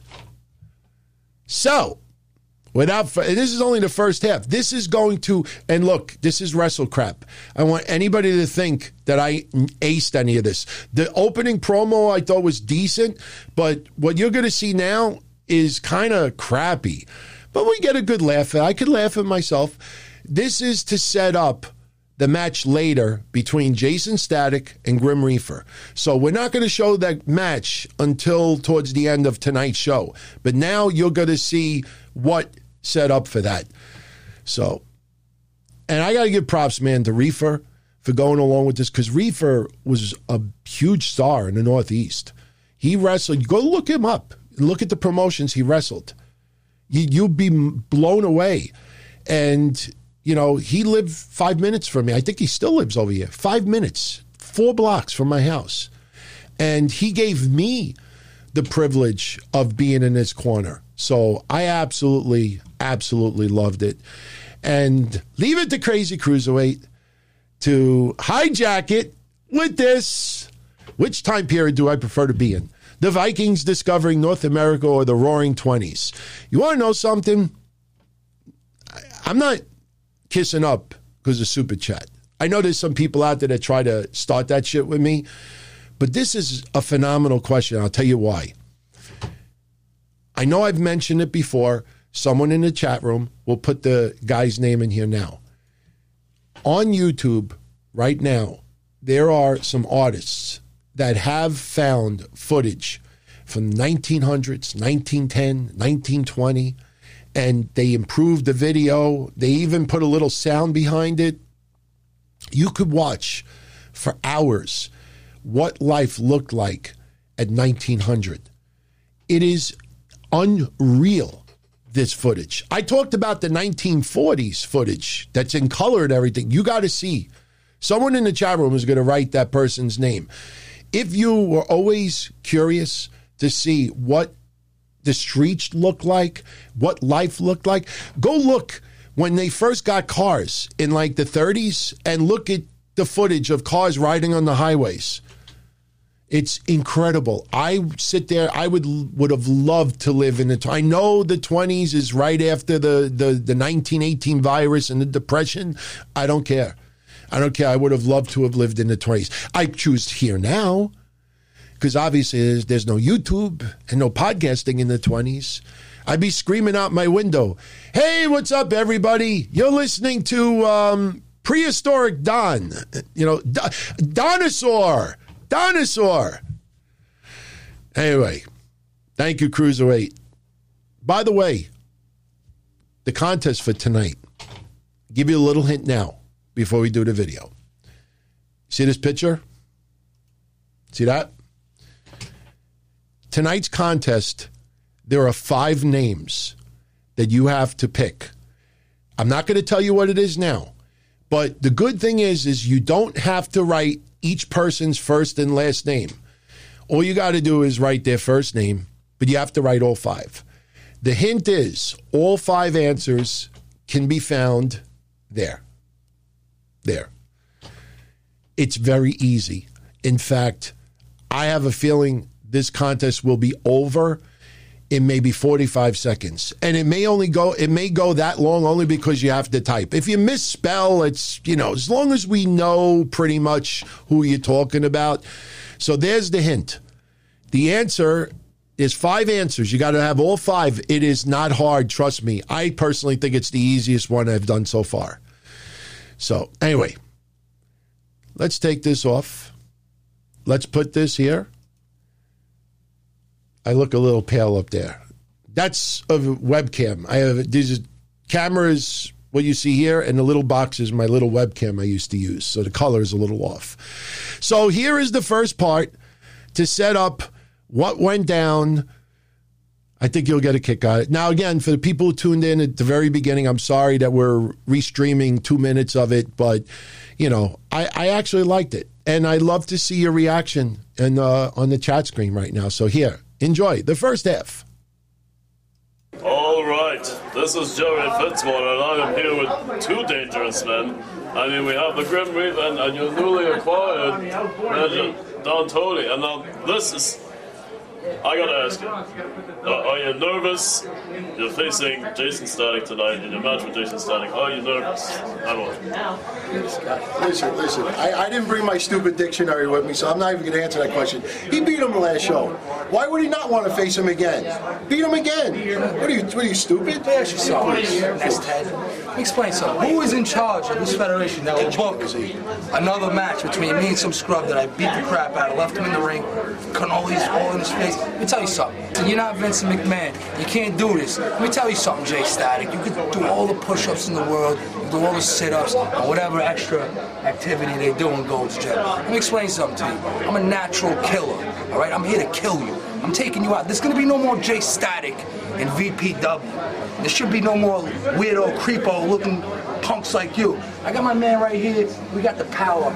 So, without, this is only the first half. This is going to, and look, this is wrestle crap. I want anybody to think that I aced any of this. The opening promo I thought was decent, but what you're going to see now is kind of crappy. But we get a good laugh at. I could laugh at myself. This is to set up the match later between Jason Static and Grim Reaper. So we're not going to show that match until towards the end of tonight's show. But now you're going to see what set up for that. So, and I got to give props, man, to Reaper for going along with this, because Reaper was a huge star in the Northeast. He wrestled. Go look him up. Look at the promotions he wrestled. You, you'll be blown away. And, you know, he lived five minutes from me. I think he still lives over here. Five minutes, four blocks from my house. And he gave me the privilege of being in his corner. So I absolutely, absolutely loved it. And leave it to Crazy Cruiserweight to hijack it with this. Which time period do I prefer to be in? The Vikings discovering North America or the Roaring Twenties? You want to know something? I'm not kissing up because of Super Chat. I know there's some people out there that try to start that shit with me, but this is a phenomenal question. I'll tell you why. I know I've mentioned it before. Someone in the chat room will put the guy's name in here now. On YouTube right now, there are some artists that have found footage from nineteen hundreds, nineteen ten, nineteen twenty, and they improved the video. They even put a little sound behind it. You could watch for hours what life looked like at nineteen hundred. It is unreal, this footage. I talked about the nineteen forties footage that's in color and everything. You got to see. Someone in the chat room is going to write that person's name. If you were always curious to see what the streets looked like, what life looked like, go look when they first got cars in like the thirties and look at the footage of cars riding on the highways. It's incredible. I sit there, I would would have loved to live in the, I know the twenties is right after the, the, the nineteen eighteen virus and the Depression. I don't care. I don't care. I would have loved to have lived in the twenties. I choose here now because obviously there's, there's no YouTube and no podcasting in the twenties. I'd be screaming out my window, hey, what's up, everybody? You're listening to um, Prehistoric Don. You know, D- Dinosaur. Dinosaur. Anyway, thank you, Cruiserweight. By the way, the contest for tonight, I'll give you a little hint now before we do the video. See this picture? See that? Tonight's contest, there are five names that you have to pick. I'm not going to tell you what it is now, but the good thing is, is you don't have to write each person's first and last name. All you got to do is write their first name, but you have to write all five. The hint is all five answers can be found there. There. It's very easy. In fact, I have a feeling this contest will be over in maybe forty-five seconds. And it may only go, it may go that long only because you have to type. If you misspell, it's, you know, as long as we know pretty much who you're talking about. So there's the hint. The answer is five answers. You got to have all five. It is not hard, trust me. I personally think it's the easiest one I've done so far. So anyway, let's take this off. Let's put this here. I look a little pale up there. That's a webcam. I have these cameras, what you see here, and the little box is my little webcam I used to use. So the color is a little off. So here is the first part to set up what went down. I think you'll get a kick out of it. Now, again, for the people who tuned in at the very beginning, I'm sorry that we're restreaming two minutes of it, but, you know, I, I actually liked it. And I'd love to see your reaction and uh, on the chat screen right now. So here. Enjoy the first half. All right, this is Jerry Fitzwater, and I am here with two dangerous men. I mean, we have the Grim Reaper and, and your newly acquired manager, Don Tony. And now this is, I gotta ask you, uh, are you nervous? You're facing Jason Static tonight in your match with Jason Static. Are you nervous? I don't. Listen, listen. I, I didn't bring my stupid dictionary with me, so I'm not even going to answer that question. He beat him the last show. Why would he not want to face him again? Beat him again. What are you? What are you stupid? Let me ask you something, Next Ted. Let me explain something. Who is in charge of this federation that will book another match between me and some scrub that I beat the crap out of, left him in the ring, cannolis all in his face? Let me tell you something. You're not Vince McMahon. You can't do this. Let me tell you something, Jay Static. You could do all the push-ups in the world, you could do all the sit-ups, and whatever extra activity they do in Gold's Gym. Let me explain something to you. I'm a natural killer, all right? I'm here to kill you. I'm taking you out. There's going to be no more Jay Static in V P W. There should be no more weirdo, creepo-looking punks like you. I got my man right here. We got the power.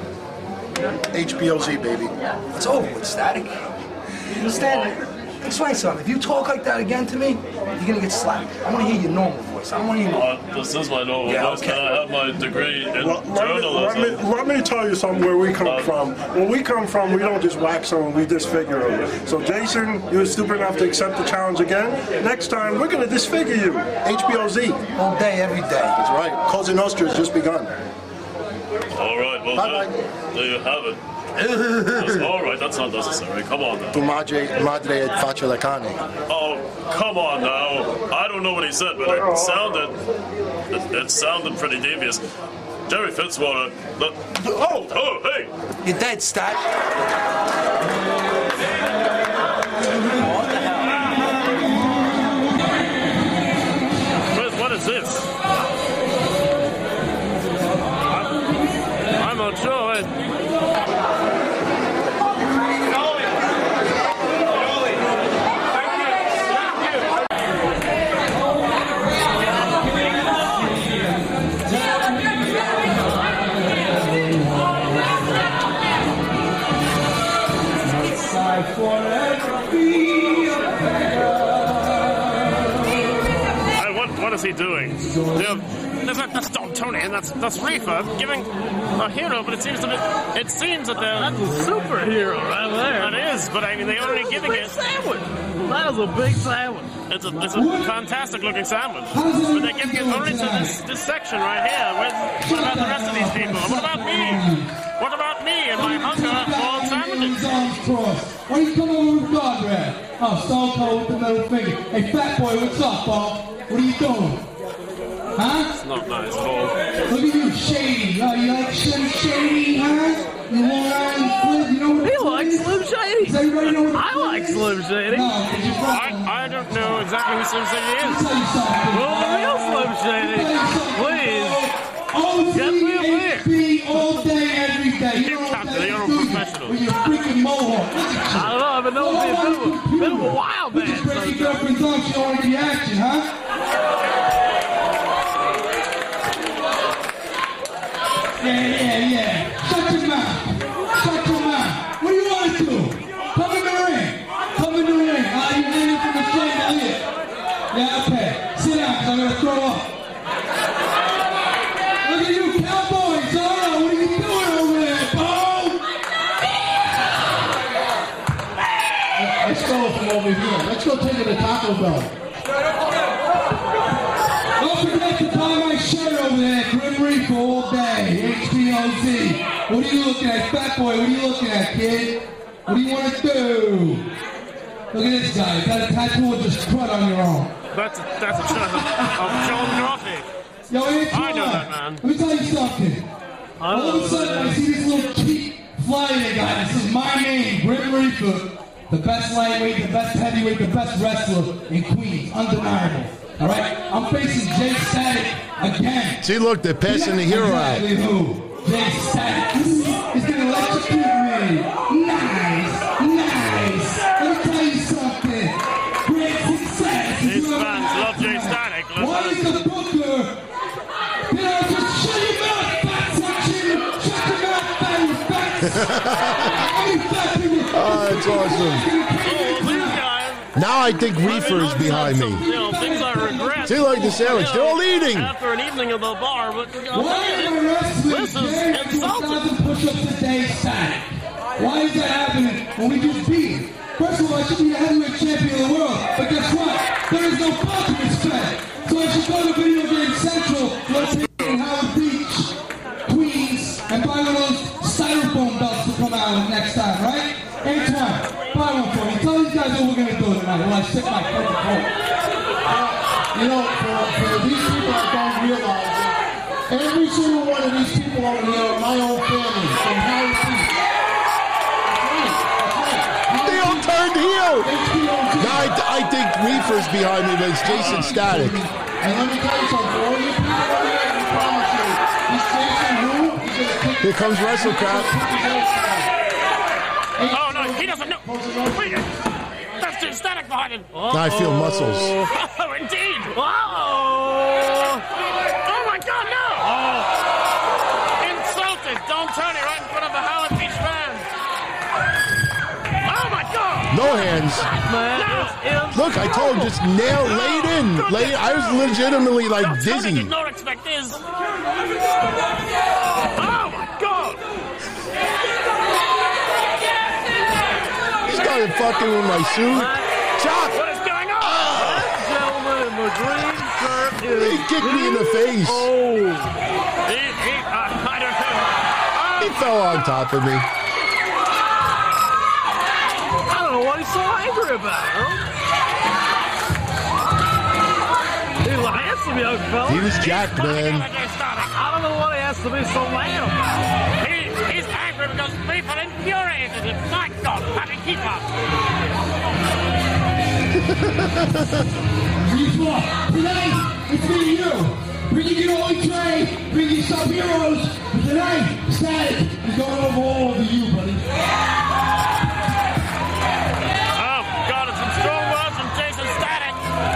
H B O Z, baby. It's over with, Static. You understand? Explain something. If you talk like that again to me, you're going to get slapped. I want to hear your normal voice. I don't want to hear your Uh, this is my normal Yeah, voice. okay. Can I have my degree in Let, let, me, let, journalism? me, let me tell you something where we come from. When we come from, we don't just wax them, we disfigure them. So Jason, you were stupid enough to accept the challenge again. Next time, we're going to disfigure you. H B O Z. all day, every day. That's right. Cosa Nostra has just begun. All right, well, Bye-bye. there, there you have it. That's, all right, that's not necessary. Come on now. Tu madre, madre et faccia la carne. Oh, come on now. I don't know what he said, but it sounded it, it sounded pretty devious. Jerry Fitzwater. But, oh, oh, hey. You're dead, Stat. Chris, what is this? I'm, I'm not sure. Hey, what, what is he doing? There's that, that's Don Tony, and that's that's Reefer giving a hero, but it seems to be, it seems that they're That's a superhero right there. That is, but I mean they're already giving Big it. sandwich. That is a big sandwich. It's a it's a fantastic looking sandwich, but they're giving it only to this this section right here. Where's, what about the rest of these people? What about me? What about me and my hunger for sandwiches? Why you come over with guardrail? Oh, Stone Cold with the middle finger. Hey, fat boy, what's up, Bob? What are you doing? Huh? It's not nice at all. Look at you, shady. Oh, you like Slim Shady, huh? You want to you know what He I'm likes saying? Slim Shady. Does everybody know what I I'm like saying? Slim Shady. No, did you I, I don't know exactly who Slim Shady Let me is. tell you something. Well, the real Slim Shady. Please. Get me a beer. O Z H B all day, every day. You can't do it, you're a professional. With your freaking mohawk. I don't know, I've been known to be a bit of a, bit of a wild Look man. at break your girlfriend's arm, she don't want to be action, huh? Yeah, yeah, yeah. Shut your mouth. Shut your mouth. What do you want to do? Come in the ring. Come in the ring. Ah, you hanging from the front of it. Yeah, okay. Sit down, because I'm going to throw up. Look at you, cowboys. Oh, what are you doing over there, Bo? Let's go from over here. Let's go take it to Taco Bell. Don't forget to buy my shirt over there, Grim Reaper all day, H B O Z. What are you looking at, fat boy? What are you looking at, kid? What do you want to do? Look at this guy. You got a tattoo of just crud on your arm. That's a, that's a shirt of, of John Gotti. Yo, Antoine, I know that, man. let me tell you something. I All of a sudden, I see this little cheap flyer guy. This is my name, Grim Reaper. The best lightweight, the best heavyweight, the best wrestler in Queens. Undeniable. All right? I'm facing Jay Static again. See, look, they're passing the hero out. Exactly who? Jay Static. He's going to electrocute me. Nice. Nice. Let me tell you something. Great success. These fans love Jay Static. Why is the booker? You know, just shut your mouth, fat section. Shut your mouth, fat, fat. fat people. Oh, that's awesome. Oh, these guys. Now I think Reefer is behind me. You know, things I regret. See, like the sandwich. They're all eating. After an evening at the bar, but I'll Why tell am you, I wrestling this is Jay insulting. two thousand push-ups a day static? Why is that happening when we just beat him? First of all, I should be the heavyweight champion of the world. But guess what? There is no belt to respect. So I should go to Video Game Central, located in Howard Beach, Queens, and buy one of those styrofoam belts to come out with next time, right? Antoine, buy one for me. Tell these guys what we're going to do tonight while I sit my fucking coat. You know, for, for these people that don't realize it, every single one of these people over here are my own family from Howard Beach. They all turned heel. Now I, I think Reefer's behind me, but it's Jason Static. And let me tell you something, for all you people over here, I promise you, this Jason who, he's going to kick Here comes WrestleCrap. Oh, no, he doesn't know. Wait, that's Jay Static behind him. Now I feel muscles. Oh, indeed. Oh. Oh, my God, no. Oh. Insulted Don Tony right in front of the Howard Beach fans. Oh, my God. No hands. No. Look, I told him just nail, lay it in. Lay it. I was legitimately like Tony dizzy. did not expect this. Oh, my God. He started fucking with my suit. Chop! What is going on? Gentlemen, the green shirt is... He kicked me in the face. Oh. He, he, uh, I don't know. He fell on top of me. I don't know what he's so angry about. He has to be young fella. He was jacked, man. I don't know what he has to be so mad about. He, he's angry because people infuriated him. My God, how did he keep up? Reaper, tonight, it's me and you. Bringing you entree, bringing you some heroes. But tonight, Static is going over all of you, buddy. Oh, God, it's some strong words from Jason Static.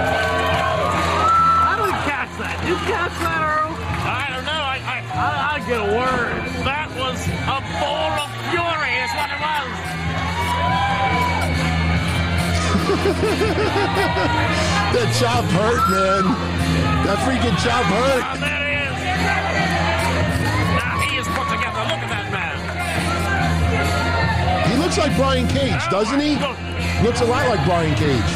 I didn't catch that. You catch that, Earl? I don't know. I, I, I, I get a word. that was a ball of fury is what it was. That chop hurt, man. That freaking chop Oh, hurt. there he is. Now he is put together. Look at that man. He looks like Brian Cage, doesn't he? Looks a lot like Brian Cage.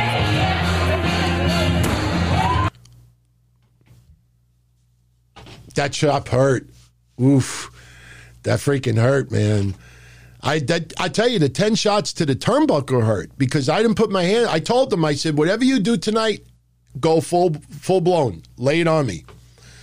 That chop hurt. Oof. That freaking hurt, man. I that, I tell you, the ten shots to the turnbuckle hurt because I didn't put my hand. I told them, I said, whatever you do tonight, go full full blown. Lay it on me.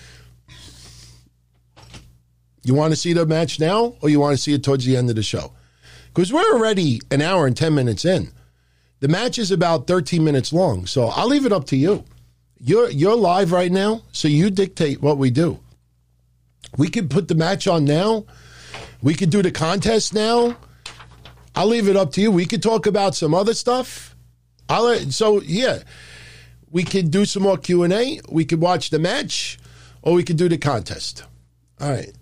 You want to see the match now or you want to see it towards the end of the show? Because we're already an hour and ten minutes in. The match is about thirteen minutes long, so I'll leave it up to you. You're you're live right now, so you dictate what we do. We could put the match on now. We could do the contest now. I'll leave it up to you. We could talk about some other stuff. I'll so yeah, we could do some more Q and A. We could watch the match, or we could do the contest. All right.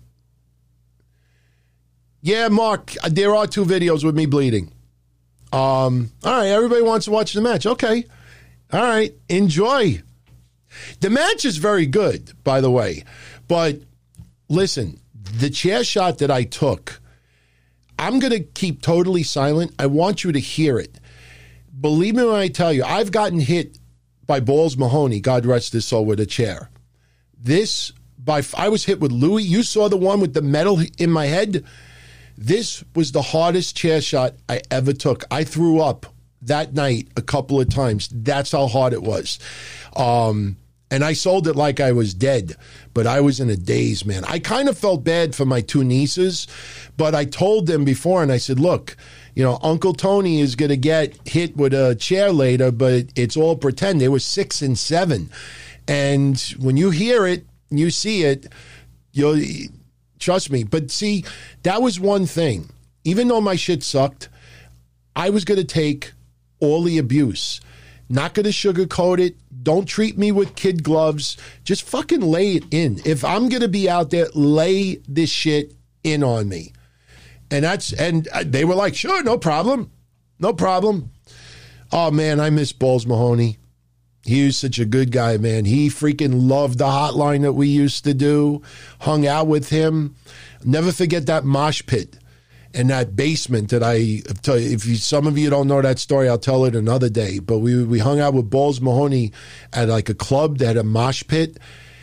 Yeah, Mark, there are two videos with me bleeding. Um, all right, everybody wants to watch the match. Okay. All right, enjoy. The match is very good, by the way. But listen, the chair shot that I took, I'm going to keep totally silent. I want you to hear it. Believe me when I tell you, I've gotten hit by Balls Mahoney, God rest his soul, with a chair. This, by I was hit with Louis. You saw the one with the metal in my head. This was the hardest chair shot I ever took. I threw up that night a couple of times. That's how hard it was. Um, and I sold it like I was dead, but I was in a daze, man. I kind of felt bad for my two nieces, but I told them before, and I said, look, you know, Uncle Tony is going to get hit with a chair later, but it's all pretend. They were six and seven. And when you hear it, you see it, you'll trust me. But see, that was one thing. Even though my shit sucked, I was going to take all the abuse. Not going to sugarcoat it. Don't treat me with kid gloves. Just fucking lay it in. If I'm going to be out there, lay this shit in on me. And that's, and they were like, sure, no problem. No problem. Oh, man, I miss Balls Mahoney. He was such a good guy, man. He freaking loved the hotline that we used to do. Hung out with him. Never forget that mosh pit and that basement that I, if you, some of you don't know that story, I'll tell it another day. But we we hung out with Balls Mahoney at like a club that had a mosh pit.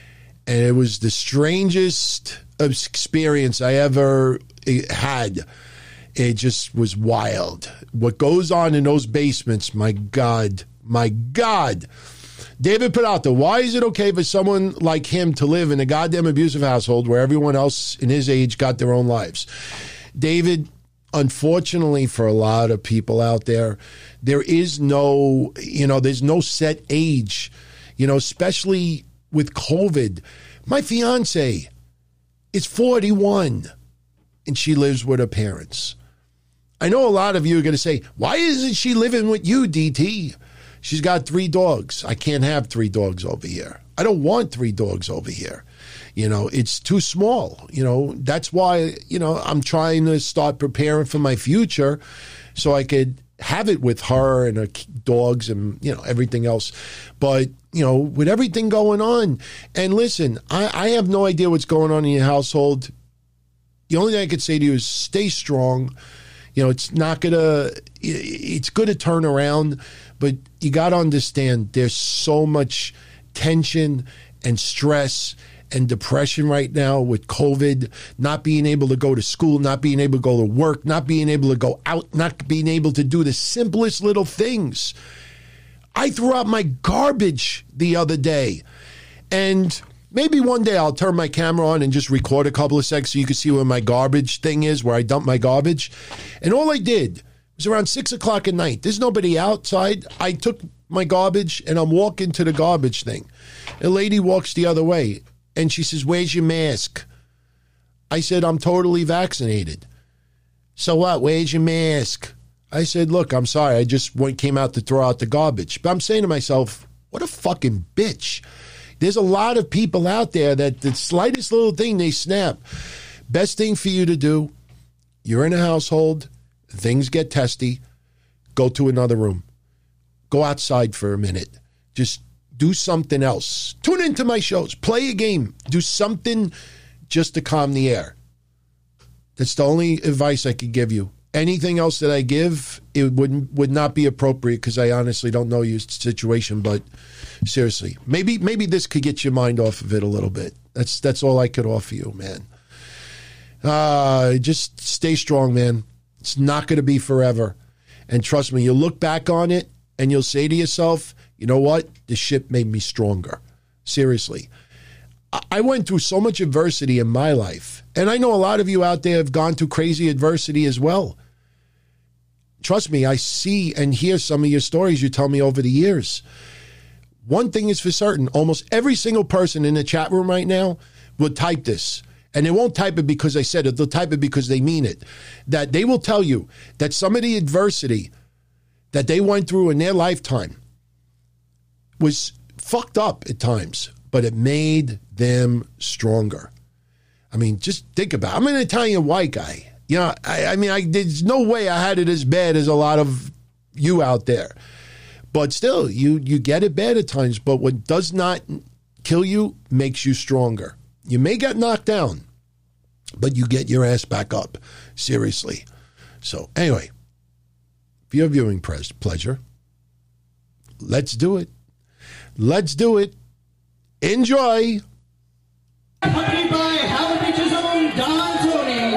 And it was the strangest experience I ever had. It just was wild. What goes on in those basements, my God, my God. David Peralta, why is it okay for someone like him to live in a goddamn abusive household where everyone else in his age got their own lives? David, unfortunately for a lot of people out there, there is no, you know, there's no set age, you know, especially with COVID. My fiance is forty-one and she lives with her parents. I know a lot of you are going to say, why isn't she living with you, D T? She's got three dogs. I can't have three dogs over here. I don't want three dogs over here. You know, it's too small. You know, that's why, you know, I'm trying to start preparing for my future so I could have it with her and her dogs and, you know, everything else. But, you know, with everything going on, and listen, I, I have no idea what's going on in your household. The only thing I could say to you is stay strong. You know, it's not going to, it's going to turn around, but you got to understand there's so much tension and stress and depression right now with COVID, not being able to go to school, not being able to go to work, not being able to go out, not being able to do the simplest little things. I threw out my garbage the other day, and maybe one day I'll turn my camera on and just record a couple of seconds so you can see where my garbage thing is, where I dump my garbage. And all I did was around six o'clock at night. There's nobody outside. I took my garbage and I'm walking to the garbage thing. A lady walks the other way and she says, where's your mask? I said, I'm totally vaccinated. So what? Where's your mask? I said, look, I'm sorry. I just went, came out to throw out the garbage. But I'm saying to myself, what a fucking bitch. There's a lot of people out there that the slightest little thing, they snap. Best thing for you to do, you're in a household, things get testy, go to another room. Go outside for a minute. Just do something else. Tune into my shows. Play a game. Do something just to calm the air. That's the only advice I could give you. Anything else that I give, it would would not be appropriate because I honestly don't know your situation. But seriously, maybe maybe this could get your mind off of it a little bit. That's that's all I could offer you, man. Uh, just stay strong, man. It's not going to be forever. And trust me, you'll look back on it and you'll say to yourself, you know what? This shit made me stronger. Seriously. I went through so much adversity in my life. And I know a lot of you out there have gone through crazy adversity as well. Trust me, I see and hear some of your stories you tell me over the years. One thing is for certain, almost every single person in the chat room right now will type this. And they won't type it because I said it. They'll type it because they mean it. That they will tell you that some of the adversity that they went through in their lifetime was fucked up at times, but it made them stronger. I mean, just think about it. I'm an Italian white guy. You know, I, I mean, I, there's no way I had it as bad as a lot of you out there. But still, you you get it bad at times. But what does not kill you makes you stronger. You may get knocked down, but you get your ass back up. Seriously. So anyway, for your viewing pres- pleasure, let's do it. Let's do it. Enjoy. Accompanied by Howard Beach's own Don Tony.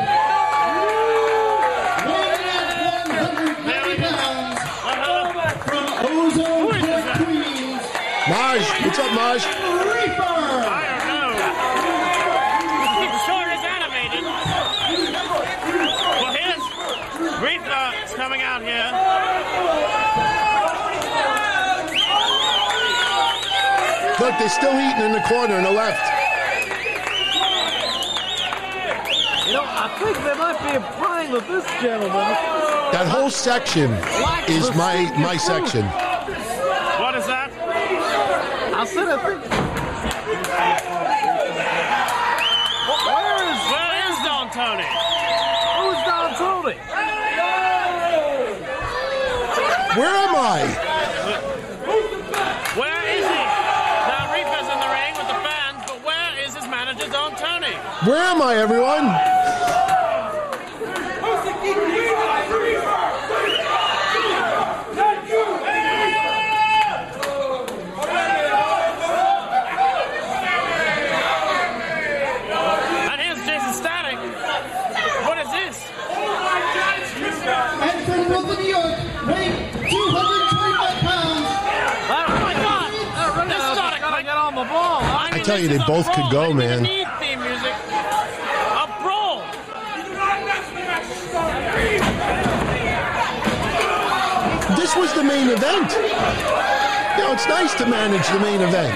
Weighing at one hundred ninety pounds from Ozone Park, Queens. Maj, what's up, Maj? Reaper. I don't know. It sure is animated. Well, here's Reaper coming out here. Look, they're still eating in the corner on the left. You know, I think they might be implying that this gentleman. That whole section is my my section. What is that? I said I think. Where is Where is Don Tony? who's Don Tony? Where am I? Where is he? Now Reaper's in the ring with the fans, but where is his manager, Don Tony? Where am I, everyone? And here's Jason Static. What is this? And from Brooklyn, New York, weighing two hundred twenty-five pounds. Oh my God! This Static Gotta get on the ball. I, I mean, tell you, this they is a both could brawl. go, I man. didn't need theme music. A brawl. This was the main event. You know, it's nice to manage the main event.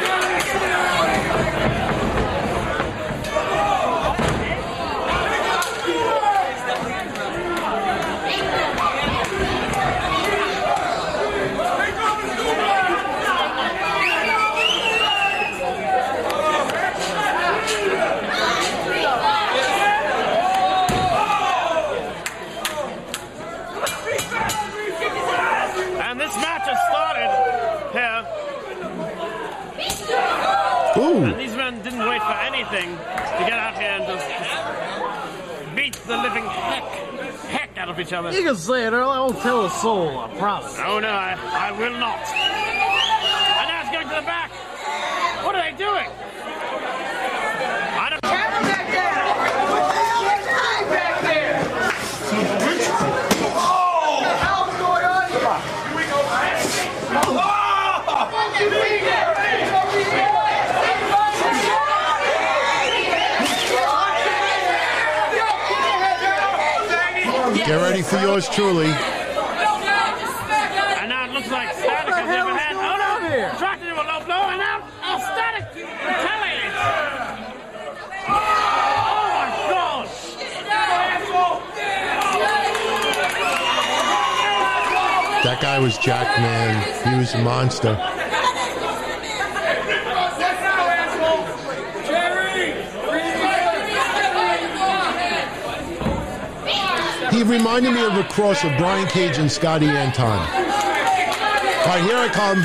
And this match has started here. Ooh. And these men didn't wait for anything to get out here and just, just beat the living heck, heck out of each other. You can say it, Earl. I won't tell a soul. I promise. Oh no, I, I will not. And now it's going to the back. What are they doing? I don't. Get ready for yours truly. And now it looks like Static has hell never is had. going Oh on no! here? Tried to do a low blow, and now oh, Static retaliates. Oh my God! That guy was Jack, man. He was a monster. He reminded me of a cross of Brian Cage and Scotty Anton. All right, here I come.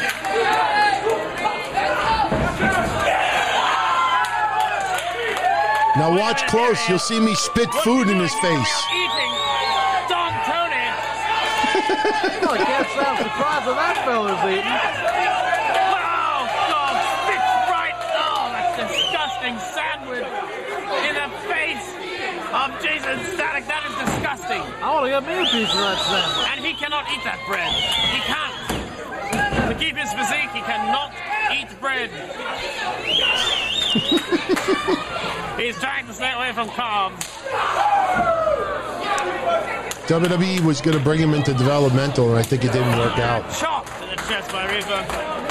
Now watch close. You'll see me spit food in his face. Eating Don Tony. Well, I can't sound surprised that that fella's eating. Oh God! Spit right. Oh, that disgusting sandwich in the face of Jason Static. That is disgusting. I want to get me a piece of that sandwich. And he cannot eat that bread. He can't. To keep his physique, he cannot eat bread. He's trying to stay away from carbs. W W E was going to bring him into developmental, and I think it didn't work out. Chop to the chest by Reaper.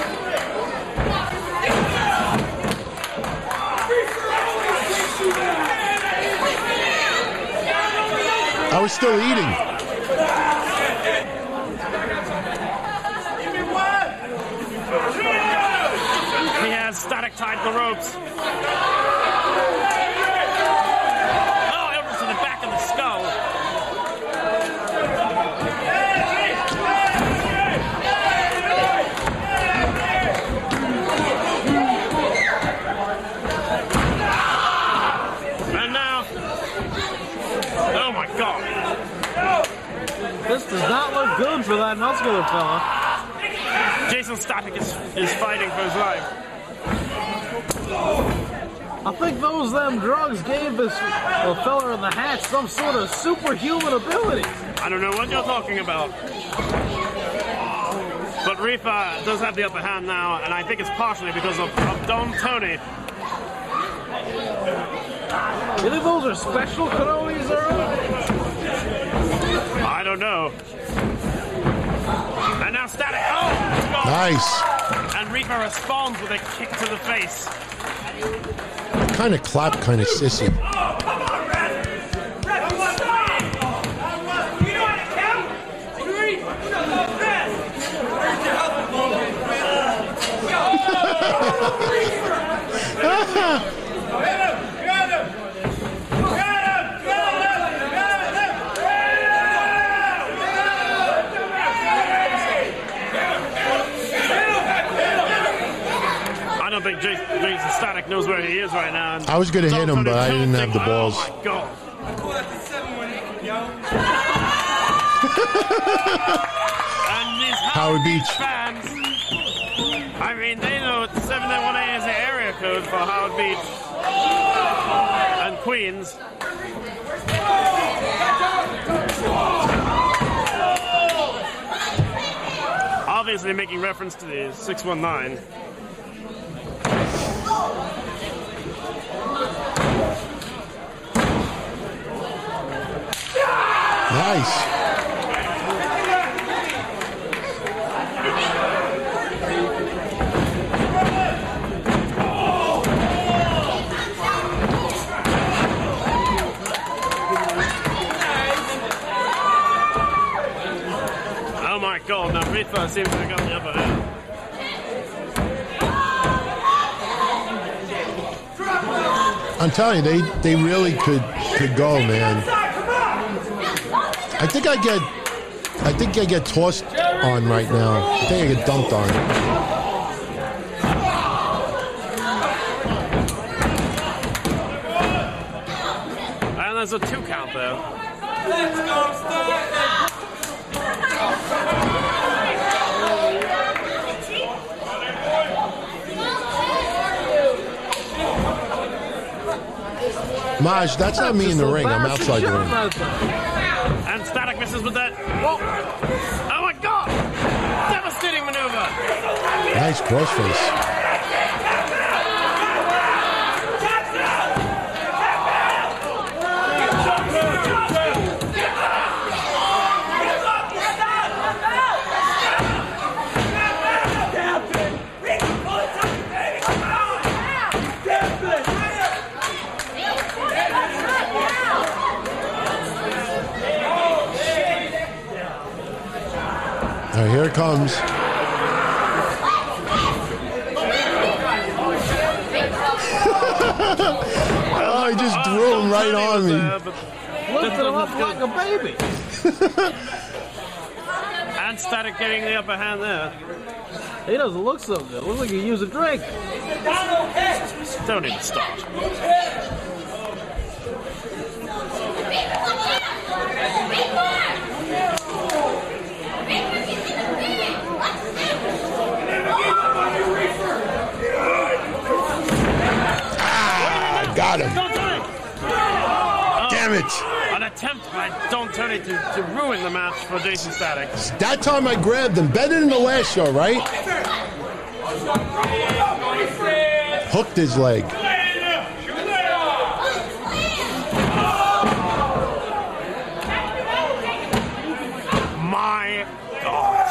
I was still eating. He has Static tied the ropes. Oh, elbows to the back of the skull. does not look good for that muscular fella. Jason Static is, is fighting for his life. I think those them drugs gave this uh, fella in the hat some sort of superhuman ability. I don't know what you're talking about. But Rifa does have the upper hand now, and I think it's partially because of, of Don Tony. You think those are special cannolis, Earl? I don't know. And now Static. Oh! God. Nice. And Rifa responds with a kick to the face. Kind of clap, kind of sissy. I don't think Jason, Jason Static knows where he is right now. I was going to hit him, but I didn't have the balls. Oh my God. And these Howard Beach fans, I mean, they know seven one eight is the area code for Howard Beach and Queens. Obviously making reference to the six one nine. Nice. Oh my God, now Rifa seems to have got the upper hand. I'm telling you, they, they really could could go, man. I think I get I think I get tossed on right now. I think I get dumped on. And there's a two count there. Let's go, Static! Maj, that's not me in the ring. I'm outside the ring. And Static misses with that. Whoa. Oh my God! Devastating maneuver. Nice crossface. All right, here it comes. Oh, he just threw him right on me. Lifted him up like a baby. And Static getting the upper hand there. He doesn't look so good. Looks like he used a drink. Don't even start. Ah, got him. Damn it. An attempt by Don Tony to, to ruin the match for Jason Static. That time I grabbed him. Better than the last show, right? Hooked his leg. My God.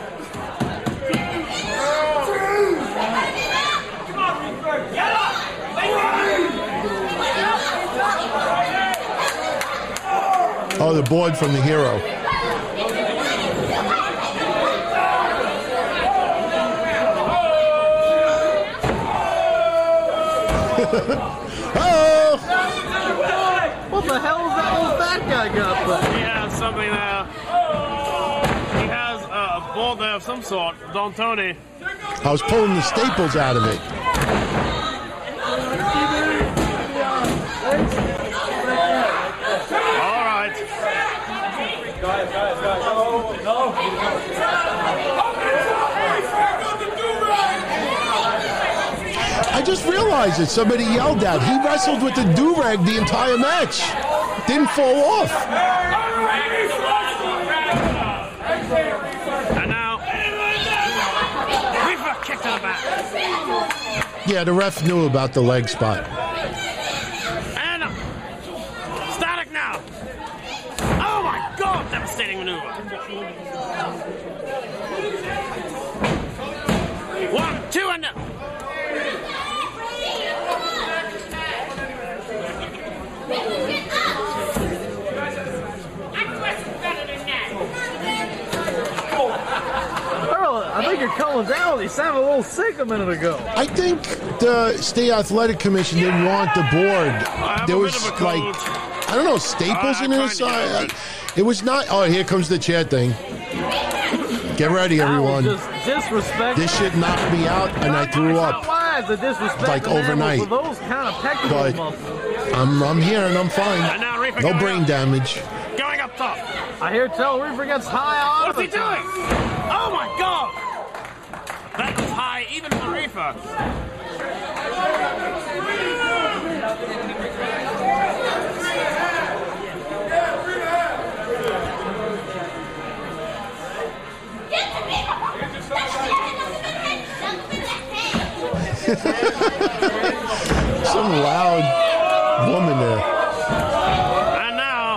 Oh, the board from the hero. Oh! What the hell is that old fat guy got there? He has something there. He has a ball there of some sort. Don Tony. I was pulling the staples out of it. All right. Guys, guys, guys. just realized that somebody yelled at. He wrestled with the do-rag the entire match. Didn't fall off. And now, Reaper kick to the back. Yeah, the ref knew about the leg spot. And Static now. Oh my God, devastating maneuver. One, two, and now. Earl, I think you're calling down. You sounded a little sick a minute ago. I think the State Athletic Commission didn't want the board. There was like, I don't know, staples in his side. It was not. Oh, here comes the chair thing. Get ready, everyone. Just disrespect. This shit knocked me out, and I threw up. Why is the disrespect Like overnight. For those kind of pectoral But muscles. I'm I'm here and I'm And fine. now Reaper No going brain up. damage. Going up top. I hear tell Reaper gets high on. What's he doing? Oh my God! That was high even for Reaper. Some loud woman there. And now,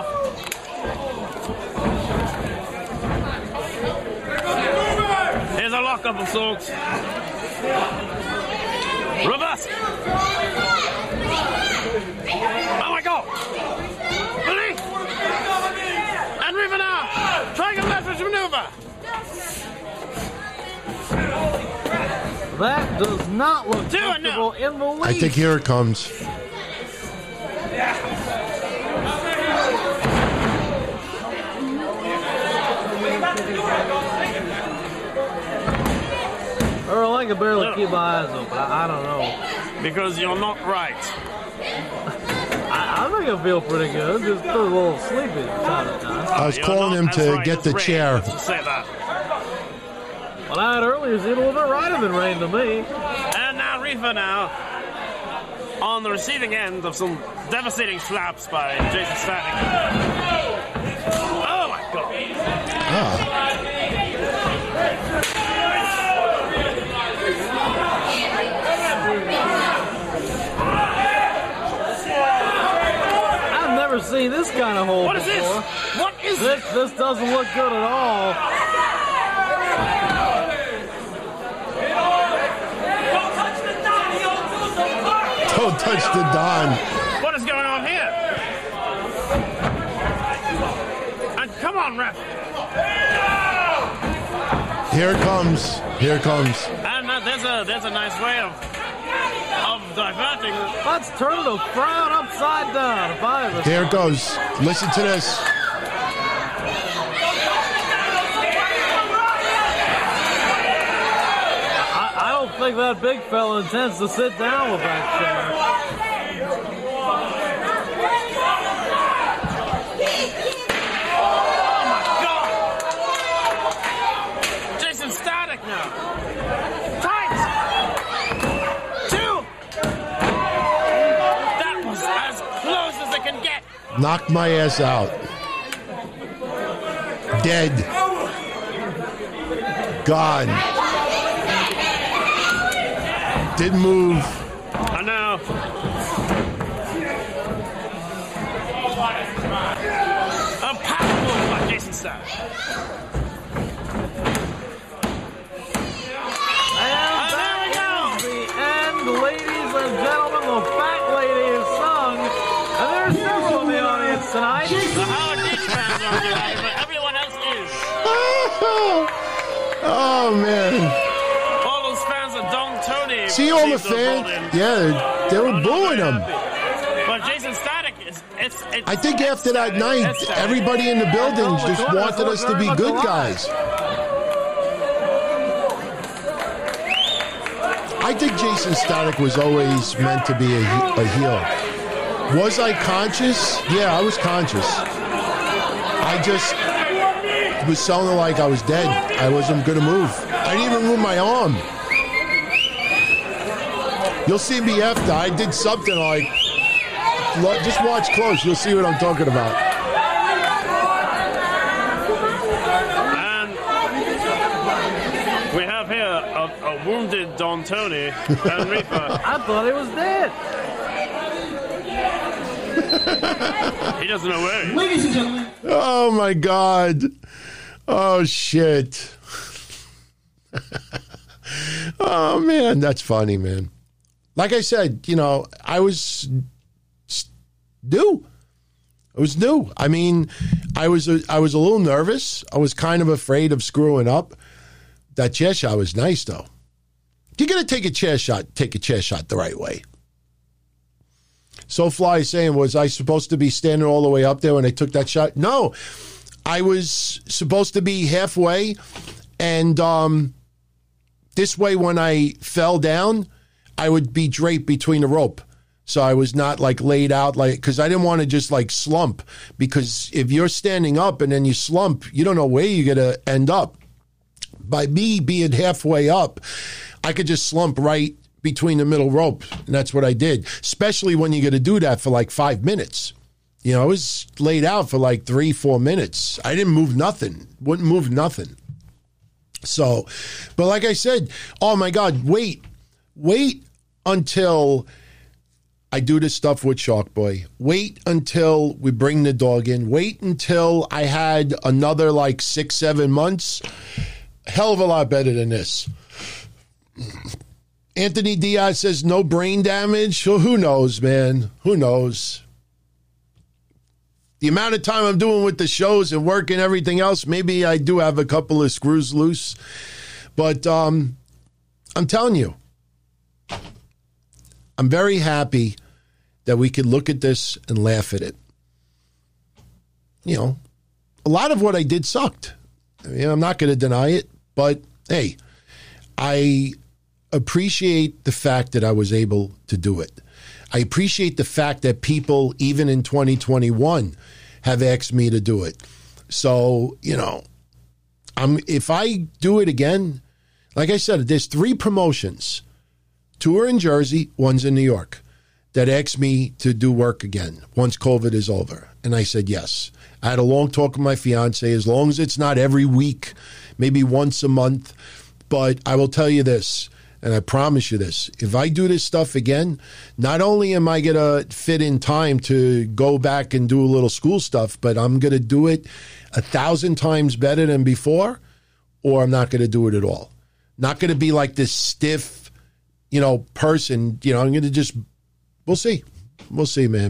here's a lockup of sorts. Robust. Oh my God! Billy! And Reaper now! Triangle leverage maneuver! That does not look Two and comfortable in the least. I think here it comes. Earl, I can barely keep my eyes open. I, I don't know. Because you're not right. I, I think I feel pretty good. Just feel a little sleepy time to time. I was You're calling not him as to right get as the Rain. chair. Let's say that. What I had earlier seemed a little bit righter than Rain to me. And now Reaper now on the receiving end of some devastating slaps by Jason Static. Oh my God! Ah. I've never seen this kind of hold What is this? before. What is This this? this doesn't look good at all. Don't touch the Don. What is going on here? And come on, ref! Here it comes. Here it comes. And uh, there's a there's a nice way of of diverting. Let's turn the frown upside down. If I ever Here it goes. Listen to this. I, I don't think that big fella intends to sit down with that chair. Jason Static now. Tight. Two. That was as close as it can get. Knocked my ass out. Dead. Gone. Didn't move. I know. A powerful by Jason Static. And there we go. the end, ladies and gentlemen. The fat lady is sung. And there's several in the audience tonight. The Howard Beach fans aren't alive, but everyone else is. Oh, man. All those fans of Don Tony. See all the seem to have fans? brought in. Yeah, they were booing him. But Jason Static is. It's, it's, I think after that night, it's Static. everybody in the building just wanted us to be good guys. I think Jason Static was always meant to be a, he- a heel. Was I conscious? Yeah, I was conscious. I just was sounding like I was dead. I wasn't going to move. I didn't even move my arm. You'll see me after. I did something like, look, just watch close. You'll see what I'm talking about. And we have here a, a wounded Don Tony and Reaper. I thought he was dead. He doesn't know where he is. Ladies and gentlemen. Oh, my God. Oh, shit. Oh, man, that's funny, man. Like I said, you know, I was new. I was new. I mean, I was a, I was a little nervous. I was kind of afraid of screwing up. That chair shot was nice, though. If you're going to take a chair shot, take a chair shot the right way. So Fly is saying, was I supposed to be standing all the way up there when I took that shot? No. I was supposed to be halfway, and um, this way when I fell down, I would be draped between the rope. So I was not like laid out, like, because I didn't want to just like slump, because if you're standing up and then you slump, you don't know where you're going to end up. By me being halfway up, I could just slump right between the middle rope, and that's what I did, especially when you're going to do that for like five minutes. You know, I was laid out for like three, four minutes. I didn't move nothing, wouldn't move nothing. So, but like I said, oh my God, wait, wait until I do this stuff with Shark Boy. Wait until we bring the dog in. Wait until I had another like six, seven months. Hell of a lot better than this. Anthony Diaz says no brain damage. Well, who knows, man? Who knows? The amount of time I'm doing with the shows and work and everything else, maybe I do have a couple of screws loose. But um, I'm telling you, I'm very happy that we could look at this and laugh at it. You know, a lot of what I did sucked. I mean, I'm not going to deny it. But, hey, I appreciate the fact that I was able to do it. I appreciate the fact that people, even in twenty twenty-one, have asked me to do it. So, you know, I'm if I do it again, like I said, there's three promotions. Two are in Jersey, one's in New York, that asked me to do work again once COVID is over. And I said yes. I had a long talk with my fiance, as long as it's not every week, maybe once a month. But I will tell you this, and I promise you this, if I do this stuff again, not only am I going to fit in time to go back and do a little school stuff, but I'm going to do it a thousand times better than before, or I'm not going to do it at all. Not going to be like this stiff, you know, person. You know, I'm going to just, we'll see. We'll see, man.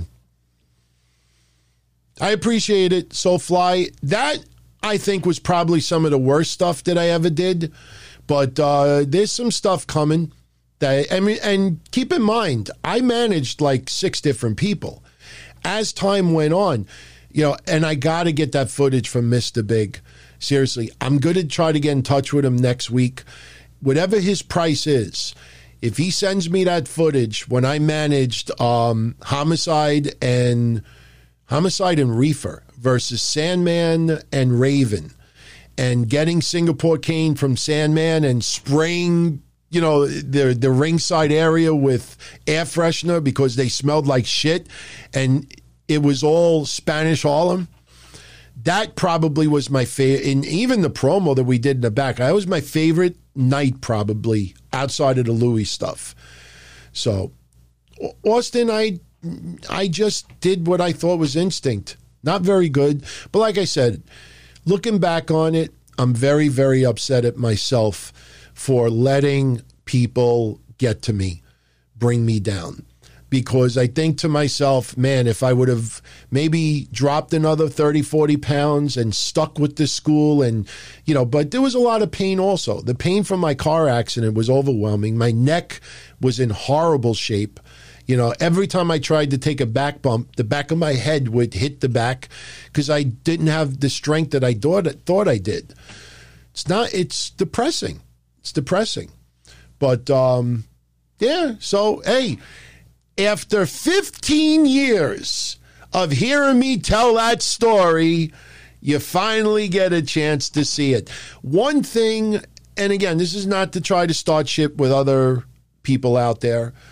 I appreciate it. So Fly, that I think was probably some of the worst stuff that I ever did. But uh, there's some stuff coming. That I mean, and keep in mind, I managed like six different people. As time went on, you know, and I got to get that footage from Mister Big. Seriously, I'm going to try to get in touch with him next week. Whatever his price is, if he sends me that footage when I managed um, Homicide and Homicide and Reefer versus Sandman and Raven, and getting Singapore Cane from Sandman and spraying, you know, the the ringside area with air freshener because they smelled like shit, and it was all Spanish Harlem. That probably was my favorite. And even the promo that we did in the back, that was my favorite night probably outside of the Louis stuff. So, Austin, I I just did what I thought was instinct. Not very good. But like I said, looking back on it, I'm very, very upset at myself for letting people get to me, bring me down. Because I think to myself, man, if I would have maybe dropped another thirty, forty pounds and stuck with this school and, you know, but there was a lot of pain also. The pain from my car accident was overwhelming. My neck was in horrible shape. You know, every time I tried to take a back bump, the back of my head would hit the back because I didn't have the strength that I thought, thought I did. It's not, it's depressing. It's depressing. But, um, yeah, so, hey, after fifteen years of hearing me tell that story, you finally get a chance to see it. One thing, and again, this is not to try to start shit with other people out there,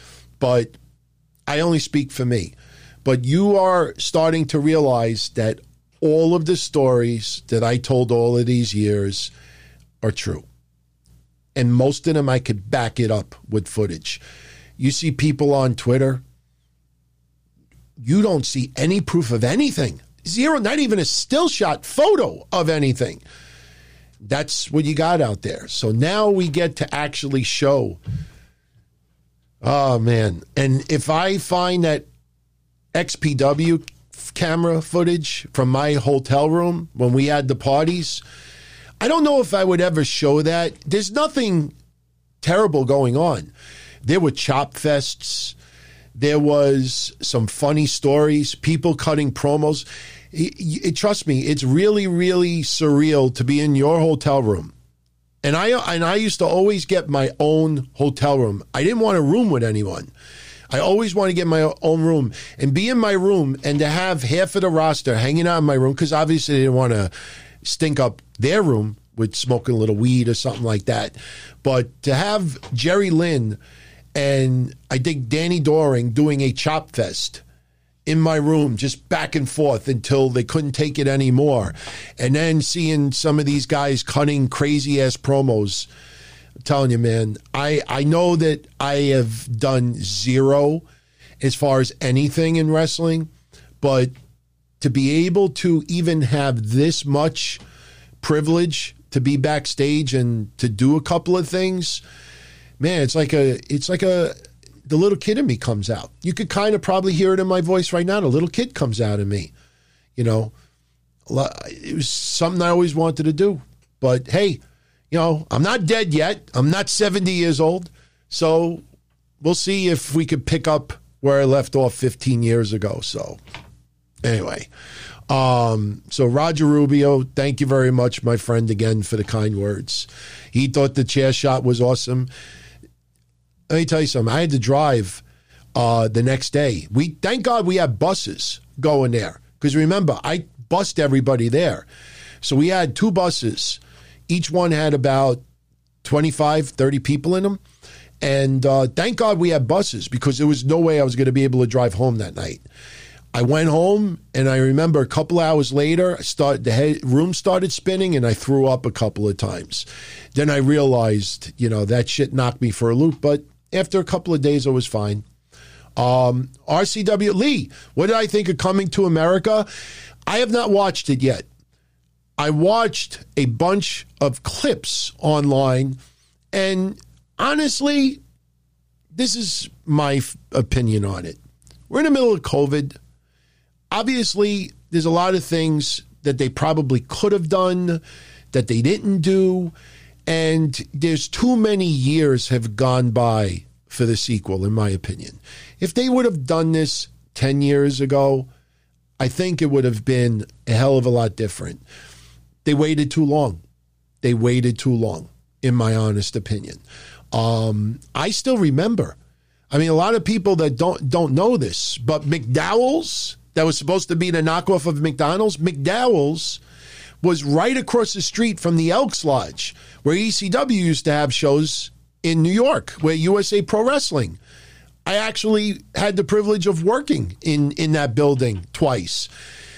but I only speak for me. But you are starting to realize that all of the stories that I told all of these years are true. And most of them I could back it up with footage. You see people on Twitter, you don't see any proof of anything. Zero, not even a still shot photo of anything. That's what you got out there. So now we get to actually show. Oh, man. And if I find that X P W camera footage from my hotel room when we had the parties, I don't know if I would ever show that. There's nothing terrible going on. There were chop fests. There was some funny stories, people cutting promos. It, it, trust me, it's really, really surreal to be in your hotel room. And I and I used to always get my own hotel room. I didn't want a room with anyone. I always want to get my own room and be in my room and to have half of the roster hanging out in my room because obviously they didn't want to stink up their room with smoking a little weed or something like that. But to have Jerry Lynn and I think Danny Doring doing a chop fest in my room, just back and forth until they couldn't take it anymore. And then seeing some of these guys cutting crazy-ass promos. I'm telling you, man, I, I know that I have done zero as far as anything in wrestling, but to be able to even have this much privilege to be backstage and to do a couple of things, man, it's like a, it's like a, the little kid in me comes out. You could kind of probably hear it in my voice right now. The little kid comes out of me. You know, it was something I always wanted to do. But hey, you know, I'm not dead yet. I'm not seventy years old. So we'll see if we could pick up where I left off fifteen years ago. So anyway, um, so Roger Rubio, thank you very much, my friend, again, for the kind words. He thought the chair shot was awesome. Let me tell you something. I had to drive uh, the next day. We thank God we had buses going there. Because remember, I bussed everybody there. So we had two buses. Each one had about twenty-five, thirty people in them. And uh, thank God we had buses because there was no way I was going to be able to drive home that night. I went home, and I remember a couple hours later, I start, the head, room started spinning, and I threw up a couple of times. Then I realized, you know, that shit knocked me for a loop. But after a couple of days, I was fine. Um, R C W Lee, what did I think of Coming to America? I have not watched it yet. I watched a bunch of clips online, and honestly, this is my f- opinion on it. We're in the middle of COVID. Obviously, there's a lot of things that they probably could have done that they didn't do, and there's too many years have gone by for the sequel, in my opinion. If they would have done this ten years ago, I think it would have been a hell of a lot different. They waited too long. They waited too long, in my honest opinion. Um, I still remember. I mean, a lot of people that don't don't know this, but McDowell's, that was supposed to be the knockoff of McDonald's, McDowell's was right across the street from the Elks Lodge, where E C W used to have shows in New York, where U S A Pro Wrestling. I actually had the privilege of working in, in that building twice.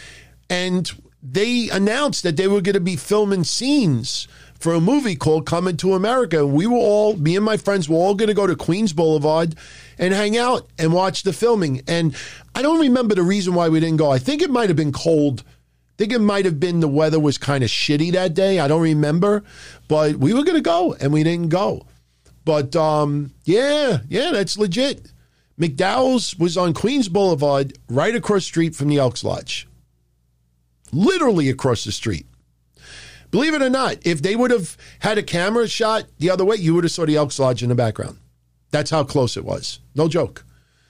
And they announced that they were going to be filming scenes for a movie called Coming to America. We were all, me and my friends were all going to go to Queens Boulevard and hang out and watch the filming. And I don't remember the reason why we didn't go. I think it might have been cold. I think it might have been the weather was kind of shitty that day. I don't remember. But we were going to go, and we didn't go. But, um, yeah, yeah, that's legit. McDowell's was on Queens Boulevard, right across the street from the Elks Lodge. Literally across the street. Believe it or not, if they would have had a camera shot the other way, you would have saw the Elks Lodge in the background. That's how close it was. No joke.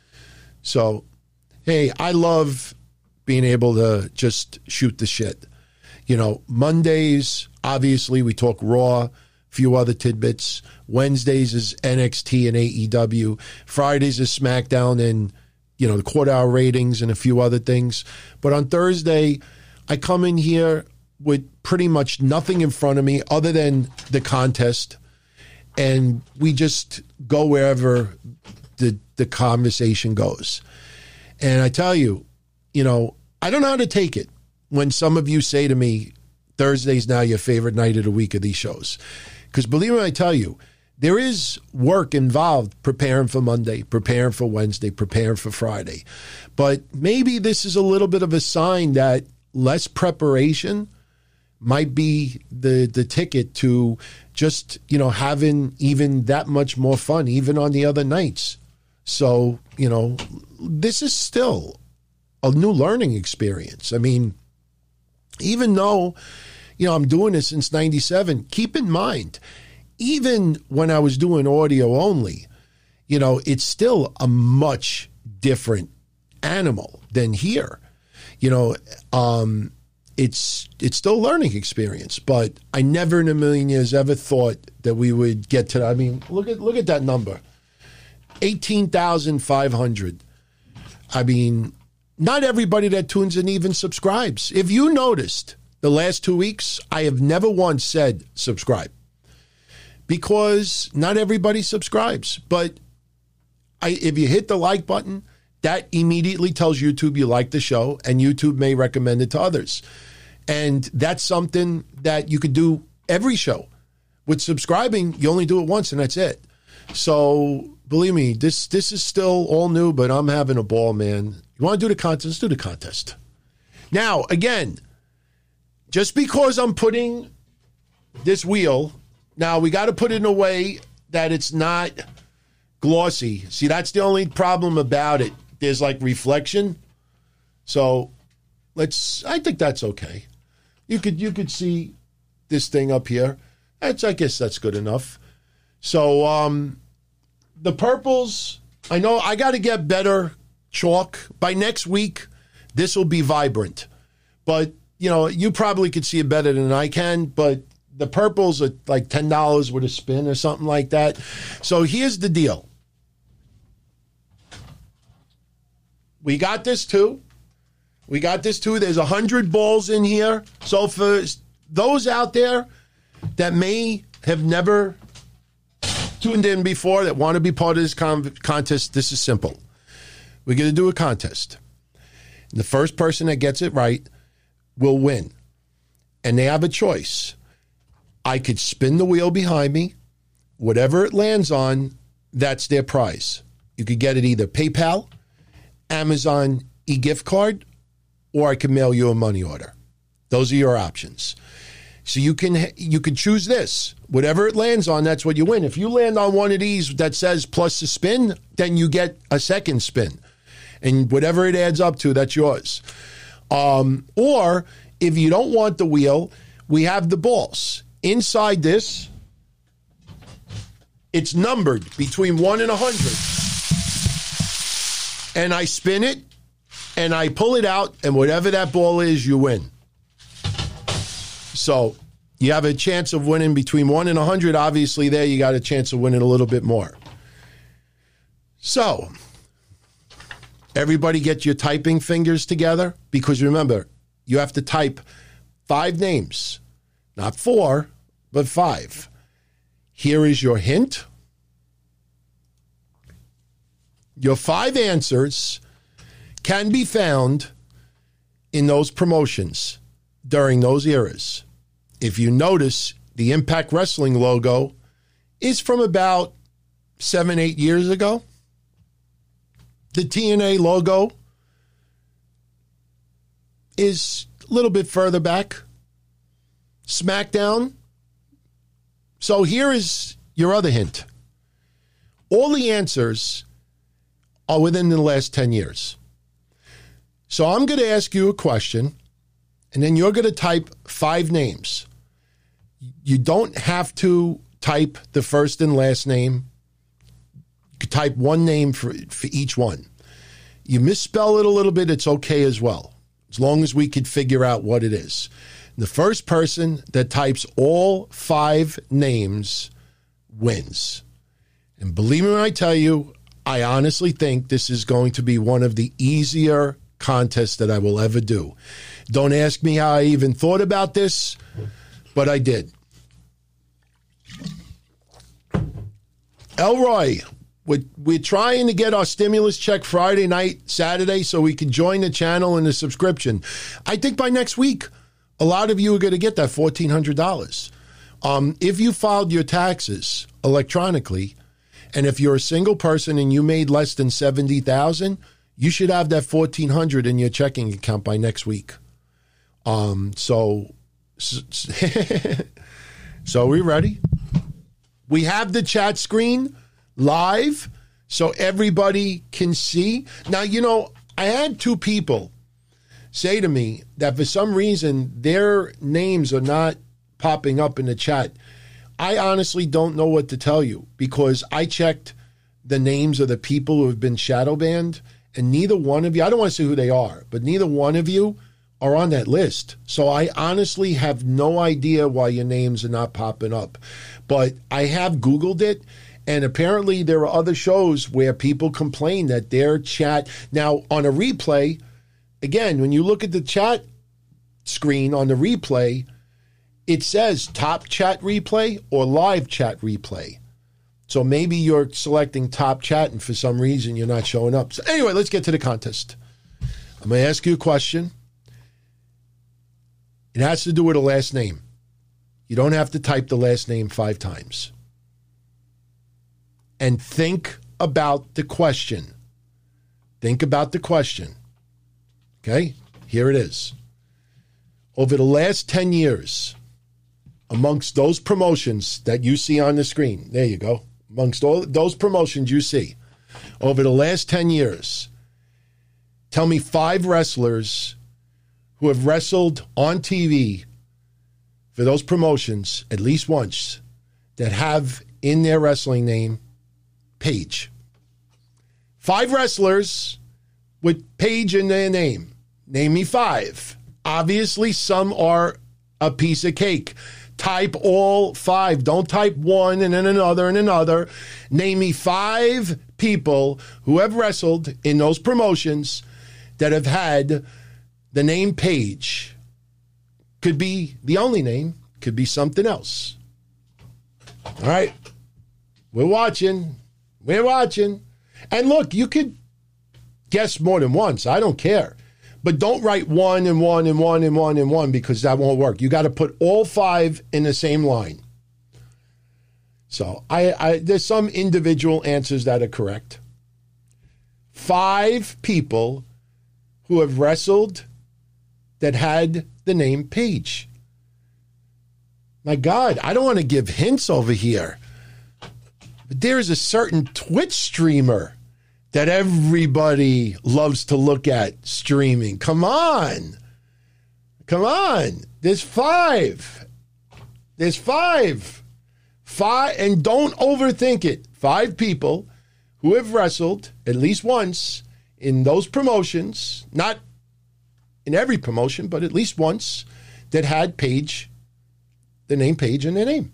So, hey, I love being able to just shoot the shit. You know, Mondays, obviously, we talk Raw, a few other tidbits. Wednesdays is N X T and A E W. Fridays is SmackDown and, you know, the quarter hour ratings and a few other things. But on Thursday, I come in here with pretty much nothing in front of me other than the contest. And we just go wherever the the conversation goes. And I tell you, you know, I don't know how to take it when some of you say to me, Thursday's now your favorite night of the week of these shows. Because believe me when I tell you, there is work involved preparing for Monday, preparing for Wednesday, preparing for Friday. But maybe this is a little bit of a sign that less preparation might be the the ticket to just, you know, having even that much more fun, even on the other nights. So, you know, this is still a new learning experience. I mean, even though, you know, I'm doing this since ninety-seven, keep in mind, even when I was doing audio only, you know, it's still a much different animal than here. You know, um, it's it's still a learning experience, but I never in a million years ever thought that we would get to that. I mean, look at look at that number, eighteen thousand five hundred. I mean, not everybody that tunes in even subscribes. If you noticed the last two weeks, I have never once said subscribe, because not everybody subscribes. But I, if you hit the like button, that immediately tells YouTube you like the show, and YouTube may recommend it to others. And that's something that you could do every show. With subscribing, you only do it once, and that's it. So believe me, this this is still all new, but I'm having a ball, man. You want to do the contest? Let's do the contest. Now, again, just because I'm putting this wheel, now we got to put it in a way that it's not glossy. See, that's the only problem about it. There's like reflection. So let's, I think that's okay. You could you could see this thing up here. That's, I guess that's good enough. So um, the purples, I know I got to get better chalk. By next week, this will be vibrant. But, you know, you probably could see it better than I can, but the purples are like ten dollars with a spin or something like that. So here's the deal. We got this too. We got this too. There's one hundred balls in here. So for those out there that may have never tuned in before, that want to be part of this con- contest, this is simple. We're going to do a contest. The first person that gets it right will win. And they have a choice. I could spin the wheel behind me. Whatever it lands on, that's their prize. You could get it either PayPal, Amazon e-gift card, or I can mail you a money order. Those are your options. So you can you can choose this. Whatever it lands on, that's what you win. If you land on one of these that says plus a spin, then you get a second spin. And whatever it adds up to, that's yours. Um, or if you don't want the wheel, we have the balls. Inside this, it's numbered between one and one hundred. And I spin it, and I pull it out, and whatever that ball is, you win. So you have a chance of winning between one and one hundred. Obviously, there you got a chance of winning a little bit more. So everybody get your typing fingers together, because remember, you have to type five names. Not four, but five. Here is your hint. Your five answers can be found in those promotions during those eras. If you notice, the Impact Wrestling logo is from about seven, eight years ago. The T N A logo is a little bit further back. SmackDown. So here is your other hint. All the answers are within the last ten years. So I'm going to ask you a question, and then you're going to type five names. You don't have to type the first and last name. You could type one name for, for each one. You misspell it a little bit, it's okay as well, as long as we could figure out what it is. The first person that types all five names wins. And believe me when I tell you, I honestly think this is going to be one of the easier contests that I will ever do. Don't ask me how I even thought about this, but I did. Elroy, We're, we're trying to get our stimulus check Friday night, Saturday, so we can join the channel and the subscription. I think by next week, a lot of you are going to get that fourteen hundred dollars. Um, if you filed your taxes electronically, and if you're a single person and you made less than seventy thousand dollars, you should have that fourteen hundred dollars in your checking account by next week. Um, so, so are we ready? We have the chat screen live so everybody can see. Now, you know, I had two people say to me that for some reason their names are not popping up in the chat. I honestly don't know what to tell you because I checked the names of the people who have been shadow banned, and neither one of you, I don't want to say who they are, but neither one of you are on that list. So I honestly have no idea why your names are not popping up. But I have Googled it, and apparently there are other shows where people complain that their chat, now on a replay, again, when you look at the chat screen on the replay, it says top chat replay or live chat replay. So maybe you're selecting top chat and for some reason you're not showing up. So anyway, let's get to the contest. I'm going to ask you a question. It has to do with a last name. You don't have to type the last name five times. And think about the question. Think about the question. Okay? Here it is. Over the last ten years, amongst those promotions that you see on the screen, there you go, amongst all those promotions you see, over the last ten years, tell me five wrestlers who have wrestled on T V for those promotions at least once that have in their wrestling name Paige. Five wrestlers with Paige in their name. Name me five. Obviously, some are a piece of cake. Type all five. Don't type one and then another and another. Name me five people who have wrestled in those promotions that have had the name Paige. Could be the only name. Could be something else. All right. We're watching. We're watching. And look, you could guess more than once. I don't care. But don't write one and one and one and one and one because that won't work. You got to put all five in the same line. So I, I there's some individual answers that are correct. Five people who have wrestled that had the name Paige. My God, I don't want to give hints over here. But there's a certain Twitch streamer that everybody loves to look at streaming. Come on. Come on. There's five. There's five. Five, and don't overthink it. Five people who have wrestled at least once in those promotions, not in every promotion, but at least once, that had Paige, the name Paige in their name.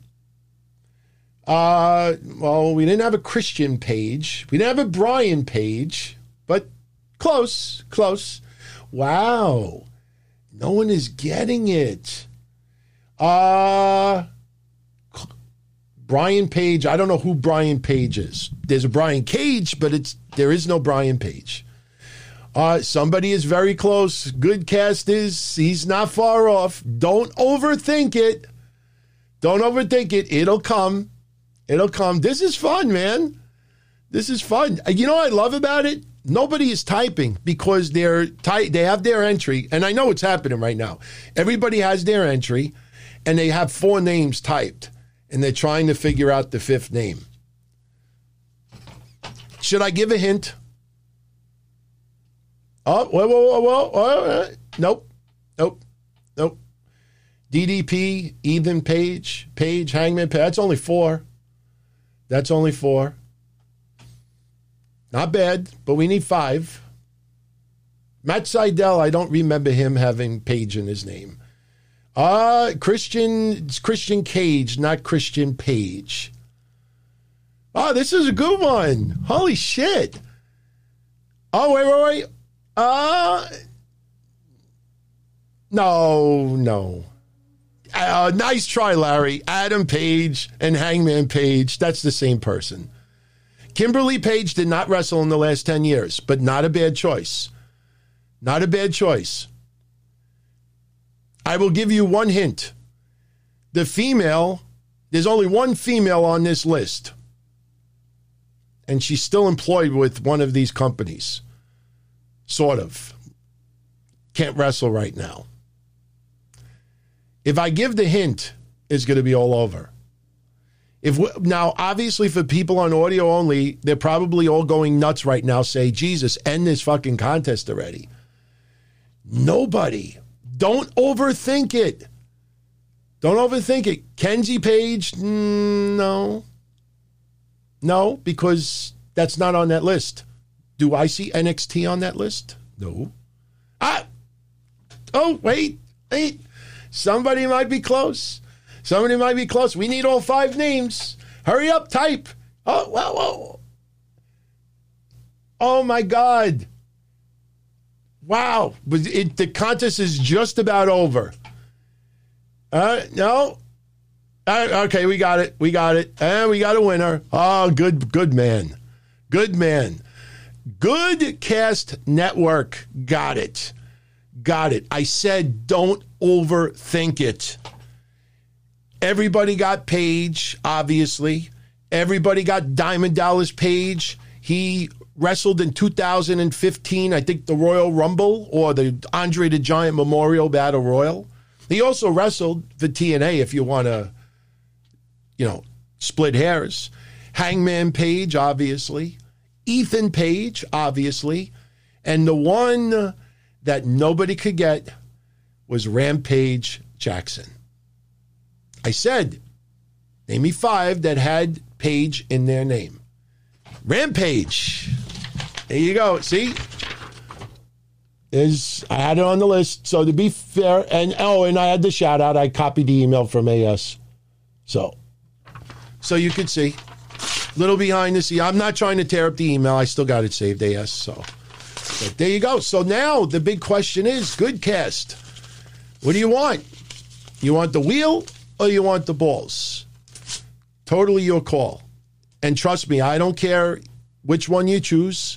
Uh, well, we didn't have a Christian Page. We didn't have a Brian Page, but close, close. Wow. No one is getting it. Uh, Brian Page. I don't know who Brian Page is. There's a Brian Cage, but it's there is no Brian Page. Uh, somebody is very close. Good cast is, he's not far off. Don't overthink it. Don't overthink it. It'll come. It'll come. This is fun, man. This is fun. You know what I love about it? Nobody is typing because they're ty- they have their entry, and I know it's happening right now. Everybody has their entry, and they have four names typed, and they're trying to figure out the fifth name. Should I give a hint? Oh, whoa, whoa, whoa, whoa. whoa. Nope. Nope. Nope. D D P, Ethan Page, Page, Hangman Page. That's only four. That's only four. Not bad, but we need five. Matt Sydal, I don't remember him having Page in his name. Uh, Christian, Christian Cage, not Christian Page. Oh, this is a good one. Holy shit. Oh, wait, wait, wait. Uh, no, no. Uh, nice try, Larry. Adam Page and Hangman Page. That's the same person. Kimberly Page did not wrestle in the last ten years, but not a bad choice. Not a bad choice. I will give you one hint. The female, there's only one female on this list. And she's still employed with one of these companies. Sort of. Can't wrestle right now. If I give the hint, it's going to be all over. If we, now, obviously, for people on audio only, they're probably all going nuts right now, say, Jesus, end this fucking contest already. Nobody. Don't overthink it. Don't overthink it. Kenzie Page, mm, no. No, because that's not on that list. Do I see N X T on that list? No. Ah. Oh, wait, wait. Somebody might be close. Somebody might be close. We need all five names. Hurry up, type. Oh, whoa, whoa. Oh, my God. Wow. But it, the contest is just about over. Uh, no. Uh, okay, we got it. We got it. And we got a winner. Oh, good, good man. Good man. Good Cast Network got it. Got it. I said don't overthink it. Everybody got Page, obviously. Everybody got Diamond Dallas Page. He wrestled in two thousand fifteen, I think, the Royal Rumble or the Andre the Giant Memorial Battle Royal. He also wrestled for T N A, if you want to, you know, split hairs. Hangman Page, obviously. Ethan Page, obviously. And the one that nobody could get was Rampage Jackson. I said, name me five that had Page in their name. Rampage. There you go. See? Is I had it on the list. So to be fair, and oh, and I had the shout out. I copied the email from A S. So, so you could see. Little behind the scene. I'm not trying to tear up the email. I still got it saved, A S. So, but there you go. So now the big question is, good cast. What do you want? You want the wheel or you want the balls? Totally your call. And trust me, I don't care which one you choose.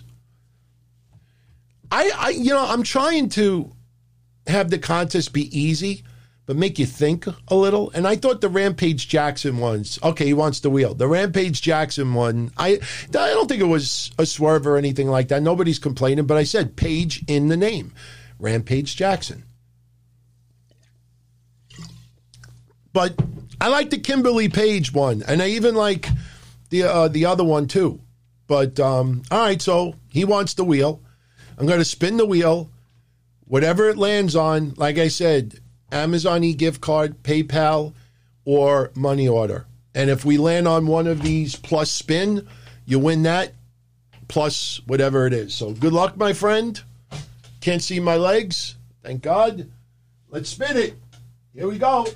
I, I, you know, I'm trying to have the contest be easy, but make you think a little. And I thought the Rampage Jackson ones, okay, he wants the wheel. The Rampage Jackson one, I, I don't think it was a swerve or anything like that. Nobody's complaining, but I said Page in the name. Rampage Jackson. But I like the Kimberly Page one, and I even like the uh, the other one too. But, um, all right, so he wants the wheel. I'm going to spin the wheel. Whatever it lands on, like I said, Amazon e-gift card, PayPal, or money order. And if we land on one of these plus spin, you win that plus whatever it is. So good luck, my friend. Can't see my legs. Thank God. Let's spin it. Here we go.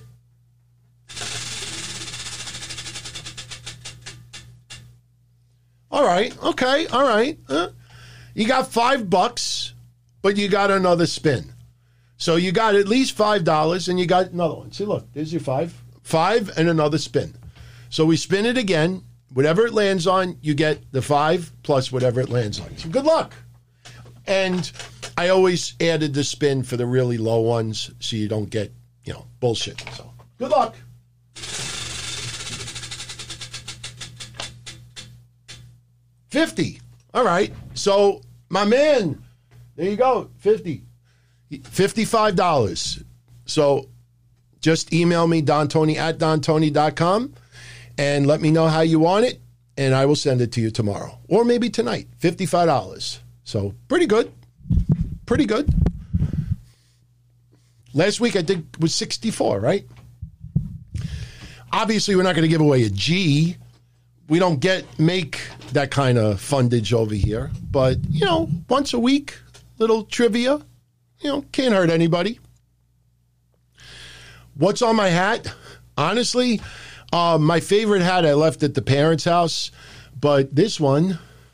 All right. Okay. All right. Huh? You got five bucks, but you got another spin. So you got at least five dollars, and you got another one. See, look, there's your five. Five and another spin. So we spin it again. Whatever it lands on, you get the five plus whatever it lands on. So good luck. And I always added the spin for the really low ones so you don't get, you know, bullshit. So good luck. fifty. All right. So, my man, there you go. fifty. fifty-five dollars. So, just email me, Don Tony at don tony dot com, and let me know how you want it, and I will send it to you tomorrow. Or maybe tonight. fifty-five dollars. So, pretty good. Pretty good. Last week, I think, was sixty-four, right? Obviously, we're not going to give away a G. We don't get make that kind of fundage over here. But, you know, once a week, little trivia, you know, can't hurt anybody. What's on my hat? Honestly, uh, my favorite hat I left at the parents' house. But this one,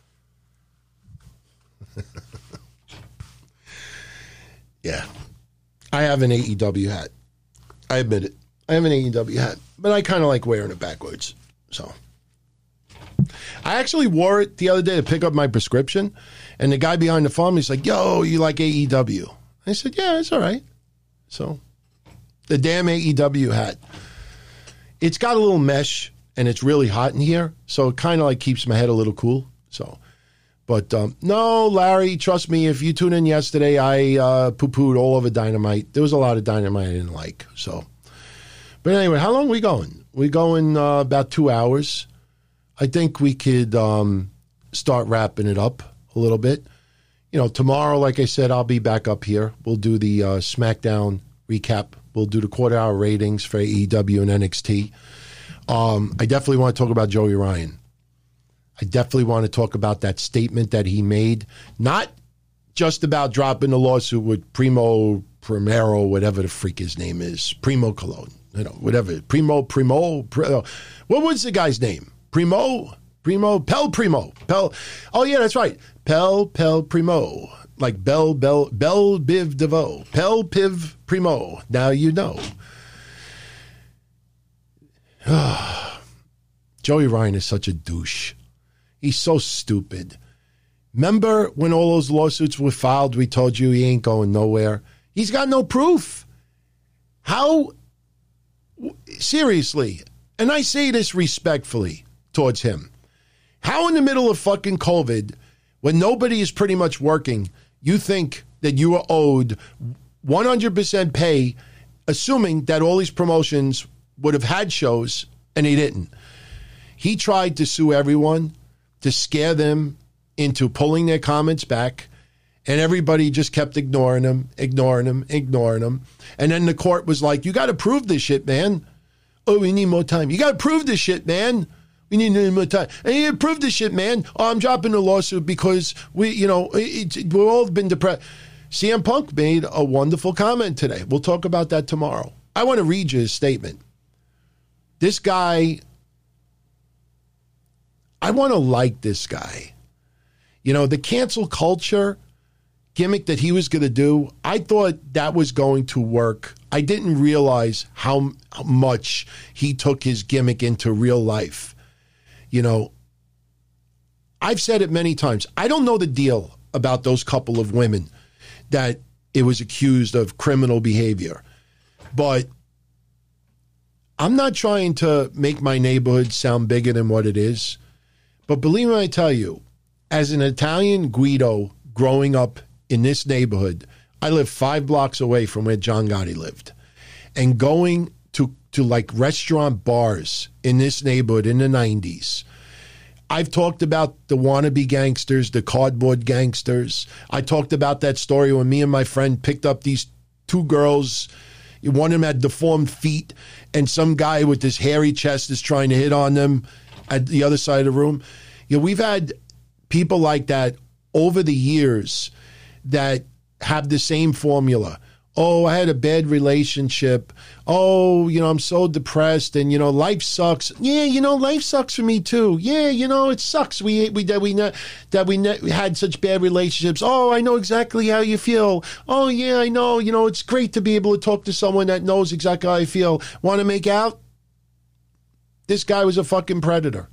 yeah, I have an A E W hat. I admit it. I have an A E W hat. But I kind of like wearing it backwards. So I actually wore it the other day to pick up my prescription, and the guy behind the phone, he's like, yo, you like A E W? I said, yeah, it's all right. So the damn A E W hat. It's got a little mesh, and it's really hot in here, so it kind of like keeps my head a little cool. So, but um, no, Larry, trust me, if you tuned in yesterday, I uh, poo-pooed all over Dynamite. There was a lot of Dynamite I didn't like. So, but anyway, how long are we going? We're going uh, about two hours. I think we could um, start wrapping it up a little bit. You know, tomorrow, like I said, I'll be back up here. We'll do the uh, SmackDown recap. We'll do the quarter-hour ratings for A E W and N X T. Um, I definitely want to talk about Joey Ryan. I definitely want to talk about that statement that he made. Not just about dropping the lawsuit with Primo Primero, whatever the freak his name is. Primo Cologne. You know, whatever. Primo, Primo. Primo. What was the guy's name? Primo? Primo? Pel Primo. Pel. Oh, yeah, that's right. Pel, Pel Primo. Like Bell, Bell, Bell Biv DeVoe. Pel Piv Primo. Now you know. Joey Ryan is such a douche. He's so stupid. Remember when all those lawsuits were filed, we told you he ain't going nowhere? He's got no proof. How, seriously, and I say this respectfully towards him, how in the middle of fucking COVID, when nobody is pretty much working, you think that you are owed one hundred percent pay, assuming that all these promotions would have had shows, and he didn't. He tried to sue everyone to scare them into pulling their comments back, and everybody just kept ignoring him, ignoring him, ignoring him. And then the court was like, you got to prove this shit, man. Oh, we need more time. You got to prove this shit, man. We need more time. And you prove this shit, man. Oh, I'm dropping the lawsuit because we, you know, it, it, we've all been depressed. C M Punk made a wonderful comment today. We'll talk about that tomorrow. I want to read you his statement. This guy, I want to like this guy. You know, the cancel culture gimmick that he was going to do, I thought that was going to work. I didn't realize how, how much he took his gimmick into real life. You know, I've said it many times. I don't know the deal about those couple of women that it was accused of criminal behavior. But I'm not trying to make my neighborhood sound bigger than what it is. But believe me when I tell you, as an Italian Guido growing up in this neighborhood, I live five blocks away from where John Gotti lived. And going to, to like restaurant bars in this neighborhood in the nineties, I've talked about the wannabe gangsters, the cardboard gangsters. I talked about that story when me and my friend picked up these two girls. One of them had deformed feet, and some guy with this hairy chest is trying to hit on them at the other side of the room. You know, we've had people like that over the years that have the same formula. Oh, I had a bad relationship. Oh, you know, I'm so depressed, and you know, life sucks. Yeah, you know, life sucks for me too. Yeah, you know, it sucks. We we that we that we had such bad relationships. Oh, I know exactly how you feel. Oh, yeah, I know. You know, it's great to be able to talk to someone that knows exactly how I feel. Want to make out? This guy was a fucking predator.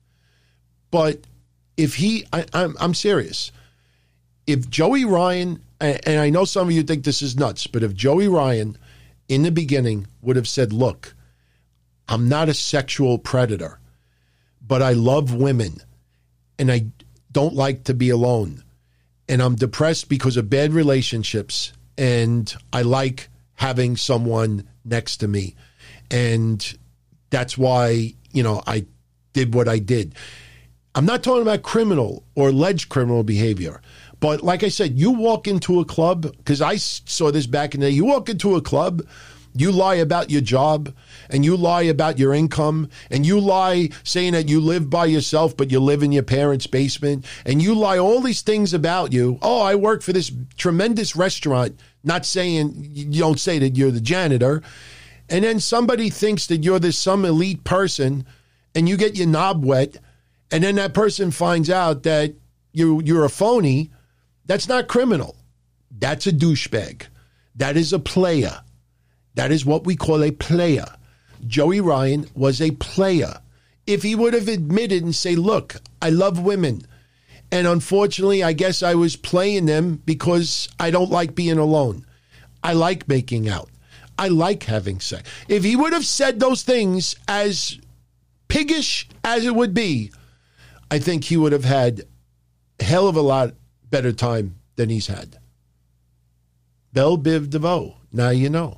But if he, I, I'm I'm serious. If Joey Ryan, and I know some of you think this is nuts, but if Joey Ryan in the beginning would have said, look, I'm not a sexual predator, but I love women and I don't like to be alone. And I'm depressed because of bad relationships and I like having someone next to me. And that's why, you know, I did what I did. I'm not talking about criminal or alleged criminal behavior. But like I said, you walk into a club, because I saw this back in the day, you walk into a club, you lie about your job, and you lie about your income, and you lie saying that you live by yourself, but you live in your parents' basement, and you lie all these things about you. Oh, I work for this tremendous restaurant, not saying, you don't say that you're the janitor. And then somebody thinks that you're this some elite person, and you get your knob wet, and then that person finds out that you, you're a phony. That's not criminal. That's a douchebag. That is a player. That is what we call a player. Joey Ryan was a player if he would have admitted and say, look, I love women. And unfortunately, I guess I was playing them because I don't like being alone. I like making out. I like having sex. If he would have said those things, as piggish as it would be, I think he would have had a hell of a lot better time than he's had. Belle Biv DeVoe. Now you know.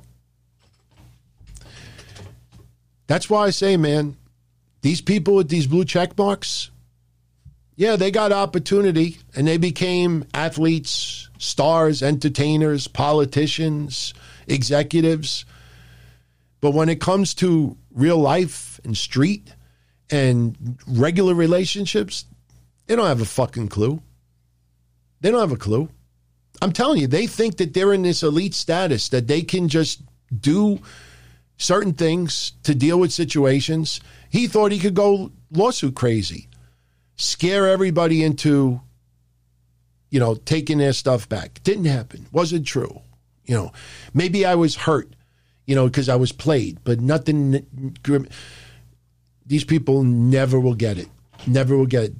That's why I say, man, these people with these blue check marks, yeah, they got opportunity and they became athletes, stars, entertainers, politicians, executives. But when it comes to real life and street and regular relationships, they don't have a fucking clue. They don't have a clue. I'm telling you, they think that they're in this elite status, that they can just do certain things to deal with situations. He thought he could go lawsuit crazy, scare everybody into, you know, taking their stuff back. Didn't happen. Wasn't true. You know, maybe I was hurt, you know, because I was played, but nothing. These people never will get it. Never will get it.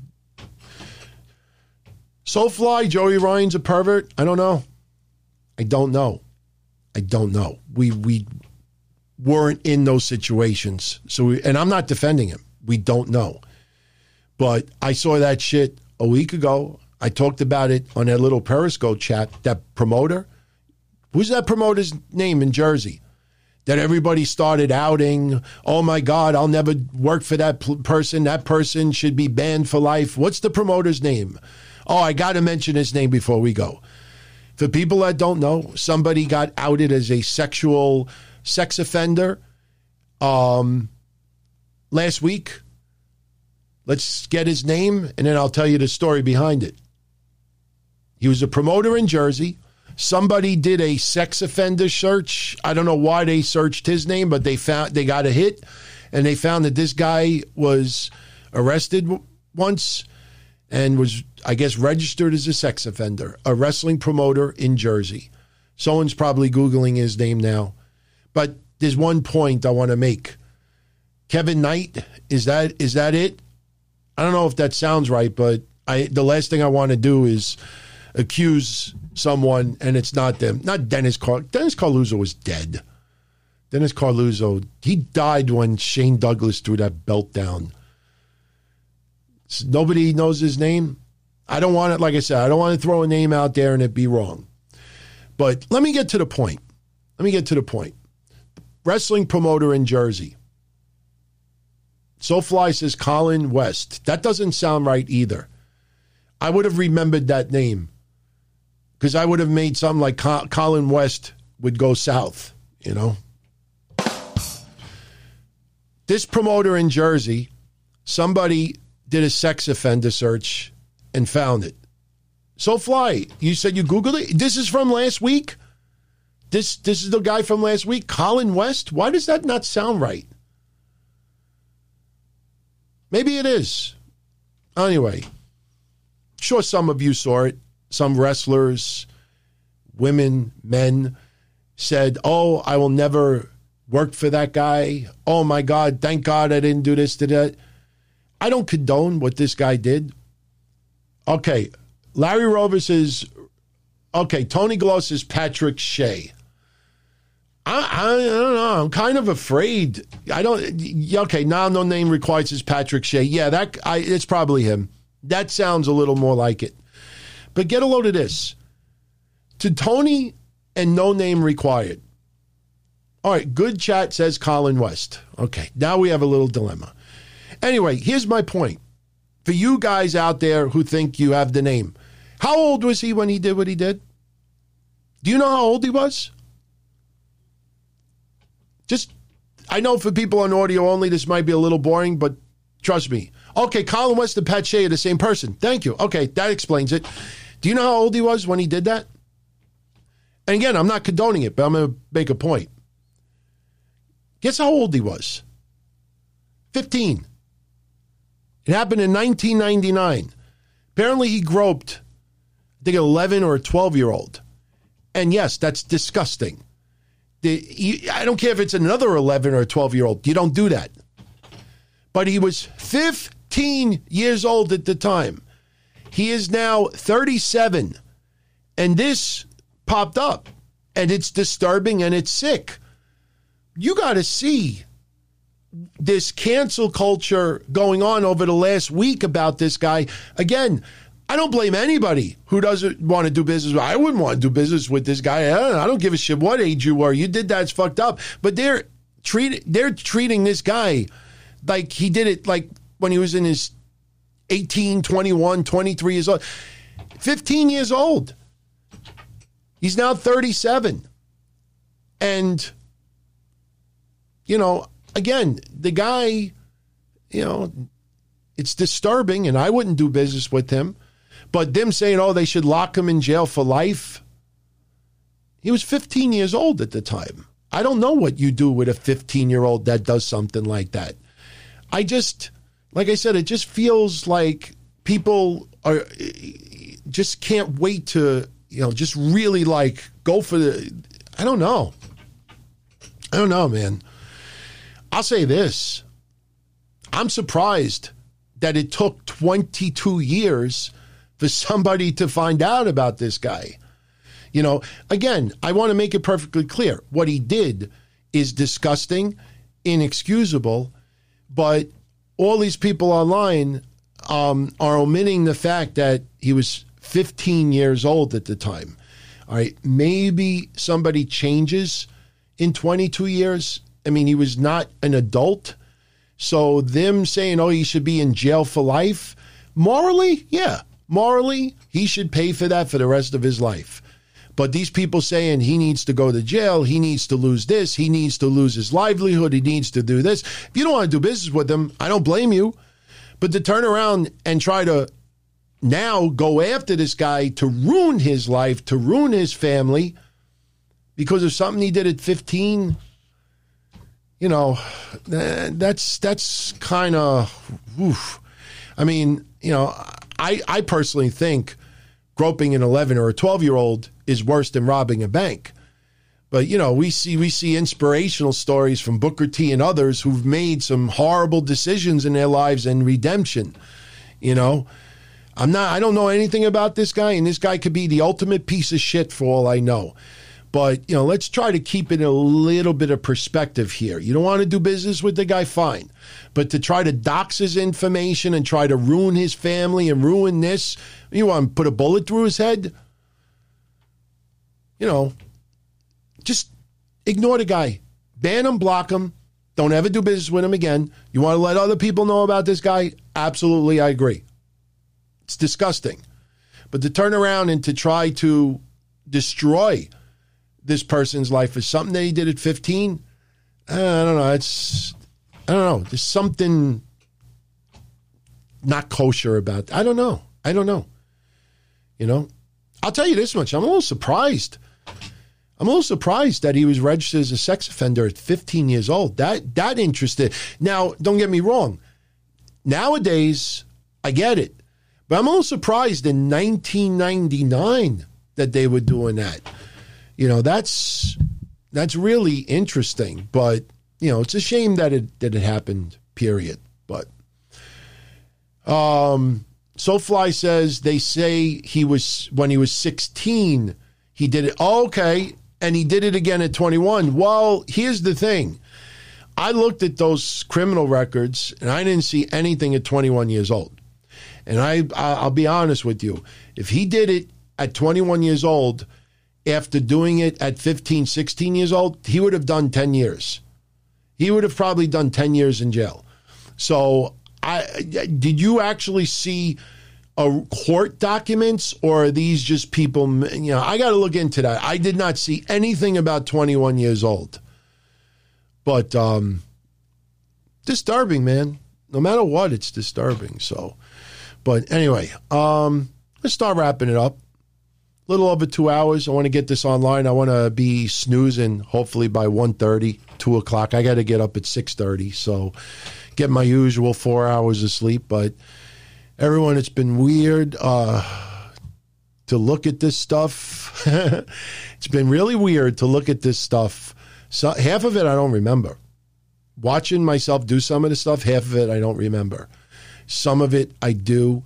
Soulfly, Joey Ryan's a pervert? I don't know. I don't know. I don't know. We we weren't in those situations. So, we, and I'm not defending him. We don't know. But I saw that shit a week ago. I talked about it on that little Periscope chat. That promoter. Who's that promoter's name in Jersey? That everybody started outing. Oh my God, I'll never work for that p- person. That person should be banned for life. What's the promoter's name? Oh, I got to mention his name before we go. For people that don't know, somebody got outed as a sexual sex offender um, last week. Let's get his name, and then I'll tell you the story behind it. He was a promoter in Jersey. Somebody did a sex offender search. I don't know why they searched his name, but they found they got a hit, and they found that this guy was arrested once and was, I guess, registered as a sex offender, a wrestling promoter in Jersey. Someone's probably Googling his name now. But there's one point I want to make. Kevin Knight, is that is that it? I don't know if that sounds right, but I the last thing I want to do is accuse someone, and it's not them. Not Dennis Car. Dennis Carluzzo was dead. Dennis Carluzzo, he died when Shane Douglas threw that belt down. Nobody knows his name. I don't want it, like I said, I don't want to throw a name out there and it be wrong. But let me get to the point. Let me get to the point. Wrestling promoter in Jersey. Soulfly says Colin West. That doesn't sound right either. I would have remembered that name because I would have made something like Colin West would go south, you know. This promoter in Jersey, somebody did a sex offender search and found it. Soulfly, you said you Googled it? This is from last week? This this is the guy from last week, Colin West? Why does that not sound right? Maybe it is. Anyway, sure some of you saw it. Some wrestlers, women, men said, oh, I will never work for that guy. Oh, my God, thank God I didn't do this to that. I don't condone what this guy did. Okay, Larry Rover says, okay, Tony Glow says Patrick Shea. I, I, I don't know. I'm kind of afraid. I don't. Okay, now no name required says Patrick Shea. Yeah, that I, it's probably him. That sounds a little more like it. But get a load of this. To Tony and no name required. All right, good chat says Colin West. Okay, now we have a little dilemma. Anyway, here's my point. For you guys out there who think you have the name, how old was he when he did what he did? Do you know how old he was? Just, I know for people on audio only, this might be a little boring, but trust me. Okay, Colin West and Pat Shea are the same person. Thank you. Okay, that explains it. Do you know how old he was when he did that? And again, I'm not condoning it, but I'm going to make a point. Guess how old he was? fifteen. It happened in nineteen ninety-nine. Apparently he groped, I think, an eleven or a twelve-year-old. And yes, that's disgusting. The, you, I don't care if it's another eleven or a twelve-year-old. You don't do that. But he was fifteen years old at the time. He is now thirty-seven. And this popped up. And it's disturbing and it's sick. You got to see this cancel culture going on over the last week about this guy. Again, I don't blame anybody who doesn't want to do business. I wouldn't want to do business with this guy. I don't, I don't give a shit what age you were. You did that, it's fucked up. But they're treat, they're treating this guy like he did it like when he was in his eighteen, twenty-one, twenty-three years old. fifteen years old. He's now thirty-seven. And, you know, again, the guy, you know, it's disturbing, and I wouldn't do business with him. But them saying, oh, they should lock him in jail for life. He was fifteen years old at the time. I don't know what you do with a fifteen-year-old that does something like that. I just, like I said, it just feels like people are just can't wait to, you know, just really like go for the, I don't know. I don't know, man. I'll say this. I'm surprised that it took twenty-two years for somebody to find out about this guy. You know, again, I want to make it perfectly clear. What he did is disgusting, inexcusable, but all these people online um, are omitting the fact that he was fifteen years old at the time. All right, maybe somebody changes in twenty-two years. I mean, he was not an adult. So them saying, oh, he should be in jail for life, morally, yeah, morally, he should pay for that for the rest of his life. But these people saying he needs to go to jail, he needs to lose this, he needs to lose his livelihood, he needs to do this. If you don't want to do business with him, I don't blame you. But to turn around and try to now go after this guy to ruin his life, to ruin his family, because of something he did at fifteen, you know, that's that's kind of, I mean, you know, I, I personally think groping an eleven or a twelve-year-old is worse than robbing a bank. But, you know, we see we see inspirational stories from Booker T and others who've made some horrible decisions in their lives and redemption. You know, I'm not, I don't know anything about this guy, and this guy could be the ultimate piece of shit for all I know. But, you know, let's try to keep it in a little bit of perspective here. You don't want to do business with the guy, fine. But to try to dox his information and try to ruin his family and ruin this, you want to put a bullet through his head? You know, just ignore the guy. Ban him, block him. Don't ever do business with him again. You want to let other people know about this guy? Absolutely, I agree. It's disgusting. But to turn around and to try to destroy this person's life is something that he did at fifteen. I don't know. It's, I don't know. There's something not kosher about that. I don't know. I don't know. You know, I'll tell you this much. I'm a little surprised. I'm a little surprised that he was registered as a sex offender at fifteen years old. That, that interested. Now, don't get me wrong. Nowadays, I get it. But I'm a little surprised in nineteen ninety-nine that they were doing that. You know, that's that's really interesting, but you know, it's a shame that it that it happened. Period. But um, SoFly says they say he was when he was sixteen, he did it. Oh, okay, and he did it again at twenty-one. Well, here's the thing: I looked at those criminal records, and I didn't see anything at twenty-one years old. And I, I'll be honest with you, if he did it at twenty-one years old. After doing it at fifteen, sixteen years old, he would have done ten years. He would have probably done ten years in jail. So I did you actually see a court documents, or are these just people, you know, I got to look into that. I did not see anything about twenty-one years old. But um, disturbing, man. No matter what, it's disturbing. So, but anyway, um, let's start wrapping it up. Little over two hours. I want to get this online. I want to be snoozing hopefully by one thirty, two o'clock. I got to get up at six thirty, so get my usual four hours of sleep. But everyone, it's been weird uh, to look at this stuff. It's been really weird to look at this stuff. So half of it I don't remember. watching myself do some of the stuff, half of it I don't remember. Some of it I do,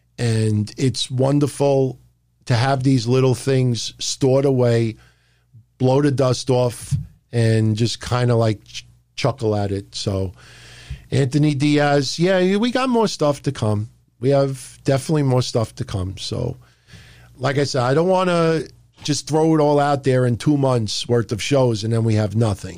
and it's wonderful to have these little things stored away, blow the dust off, and just kind of like ch- chuckle at it. So Anthony Diaz, yeah, we got more stuff to come. We have definitely more stuff to come. So like I said, I don't want to just throw it all out there in two months worth of shows and then we have nothing.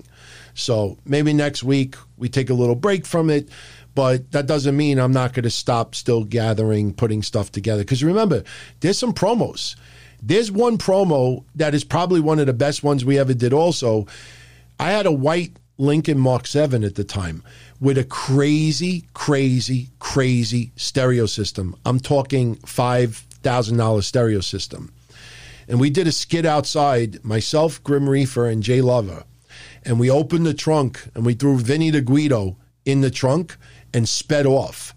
So maybe next week we take a little break from it, but that doesn't mean I'm not going to stop still gathering, putting stuff together. Because remember, there's some promos. There's one promo that is probably one of the best ones we ever did also. I had a white Lincoln Mark seven at the time with a crazy, crazy, crazy stereo system. I'm talking five thousand dollars stereo system. And we did a skit outside, myself, Grim Reaper, and Jay Lover. And we opened the trunk and we threw Vinny the Guido in the trunk and sped off.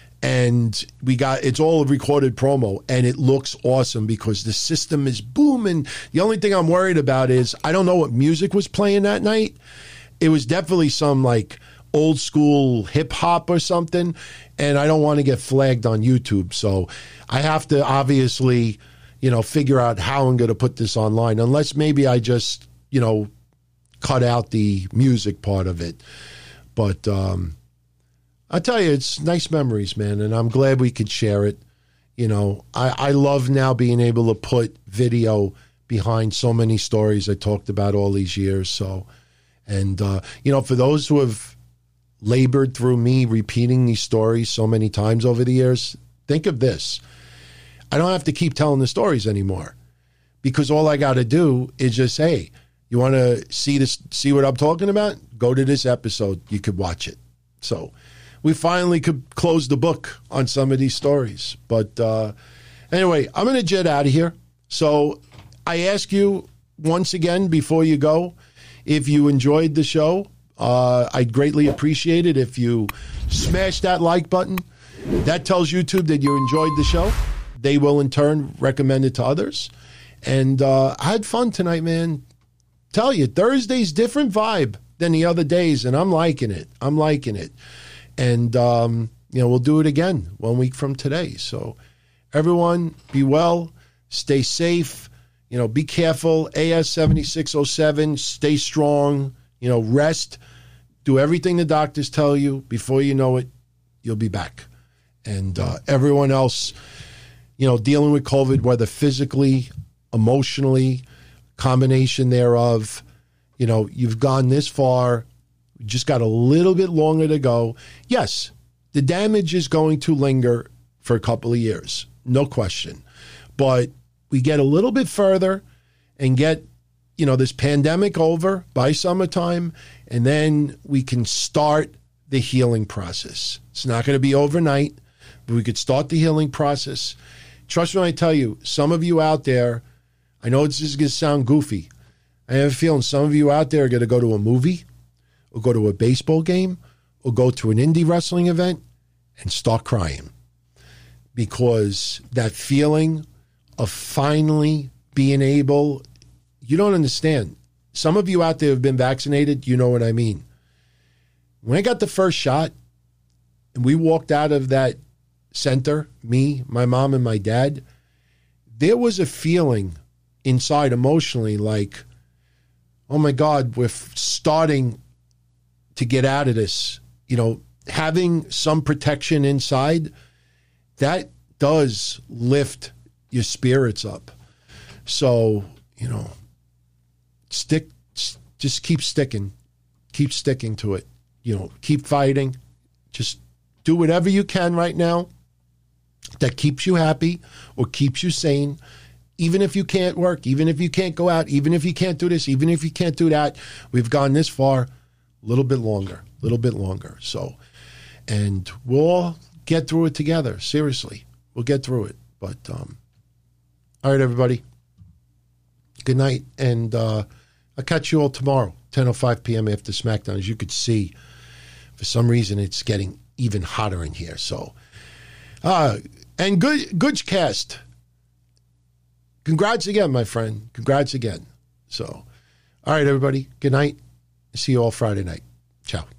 And we got, it's all a recorded promo, and it looks awesome because the system is booming. The only thing I'm worried about is I don't know what music was playing that night. It was definitely some like old school hip hop or something, and I don't want to get flagged on YouTube. So I have to obviously, you know, figure out how I'm going to put this online, unless maybe I just, you know, cut out the music part of it. But um, I tell you, it's nice memories, man, and I'm glad we could share it. You know, I, I love now being able to put video behind so many stories I talked about all these years. So, and, uh, you know, for those who have labored through me repeating these stories so many times over the years, think of this. I don't have to keep telling the stories anymore because all I got to do is just, hey, you want to see this, see what I'm talking about? Go to this episode. You could watch it. So we finally could close the book on some of these stories. But uh, anyway, I'm going to jet out of here. So I ask you once again before you go, if you enjoyed the show, uh, I'd greatly appreciate it if you smash that like button. That tells YouTube that you enjoyed the show. They will in turn recommend it to others. And uh, I had fun tonight, man. Tell you, Thursday's different vibe than the other days, and I'm liking it. I'm liking it. And, um, you know, we'll do it again one week from today. So everyone, be well, stay safe, you know, be careful. A S seventy-six oh seven, stay strong, you know, rest, do everything the doctors tell you. Before you know it, you'll be back. And uh, everyone else, you know, dealing with COVID, whether physically, emotionally, combination thereof, you know, you've gone this far. We just got a little bit longer to go. Yes, the damage is going to linger for a couple of years, no question. But we get a little bit further and get, you know, this pandemic over by summertime, and then we can start the healing process. It's not going to be overnight, but we could start the healing process. Trust me when I tell you, some of you out there, I know this is going to sound goofy. I have a feeling some of you out there are going to go to a movie or go to a baseball game or go to an indie wrestling event and start crying because that feeling of finally being able, you don't understand. Some of you out there have been vaccinated, you know what I mean. When I got the first shot and we walked out of that center, me, my mom, and my dad, there was a feeling inside emotionally like, oh my God, we're starting to get out of this. You know, having some protection inside, that does lift your spirits up. So, you know, stick, just keep sticking, keep sticking to it. You know, keep fighting. Just do whatever you can right now that keeps you happy or keeps you sane. Even if you can't work, even if you can't go out, even if you can't do this, even if you can't do that, we've gone this far, a little bit longer, a little bit longer. So, and we'll all get through it together. Seriously, we'll get through it. But, um, all right, everybody. Good night. And uh, I'll catch you all tomorrow, ten oh five p.m. after SmackDown. As you could see, for some reason, it's getting even hotter in here. So, uh, and good, good cast. Congrats again, my friend. Congrats again. So, all right, everybody. Good night. See you all Friday night. Ciao.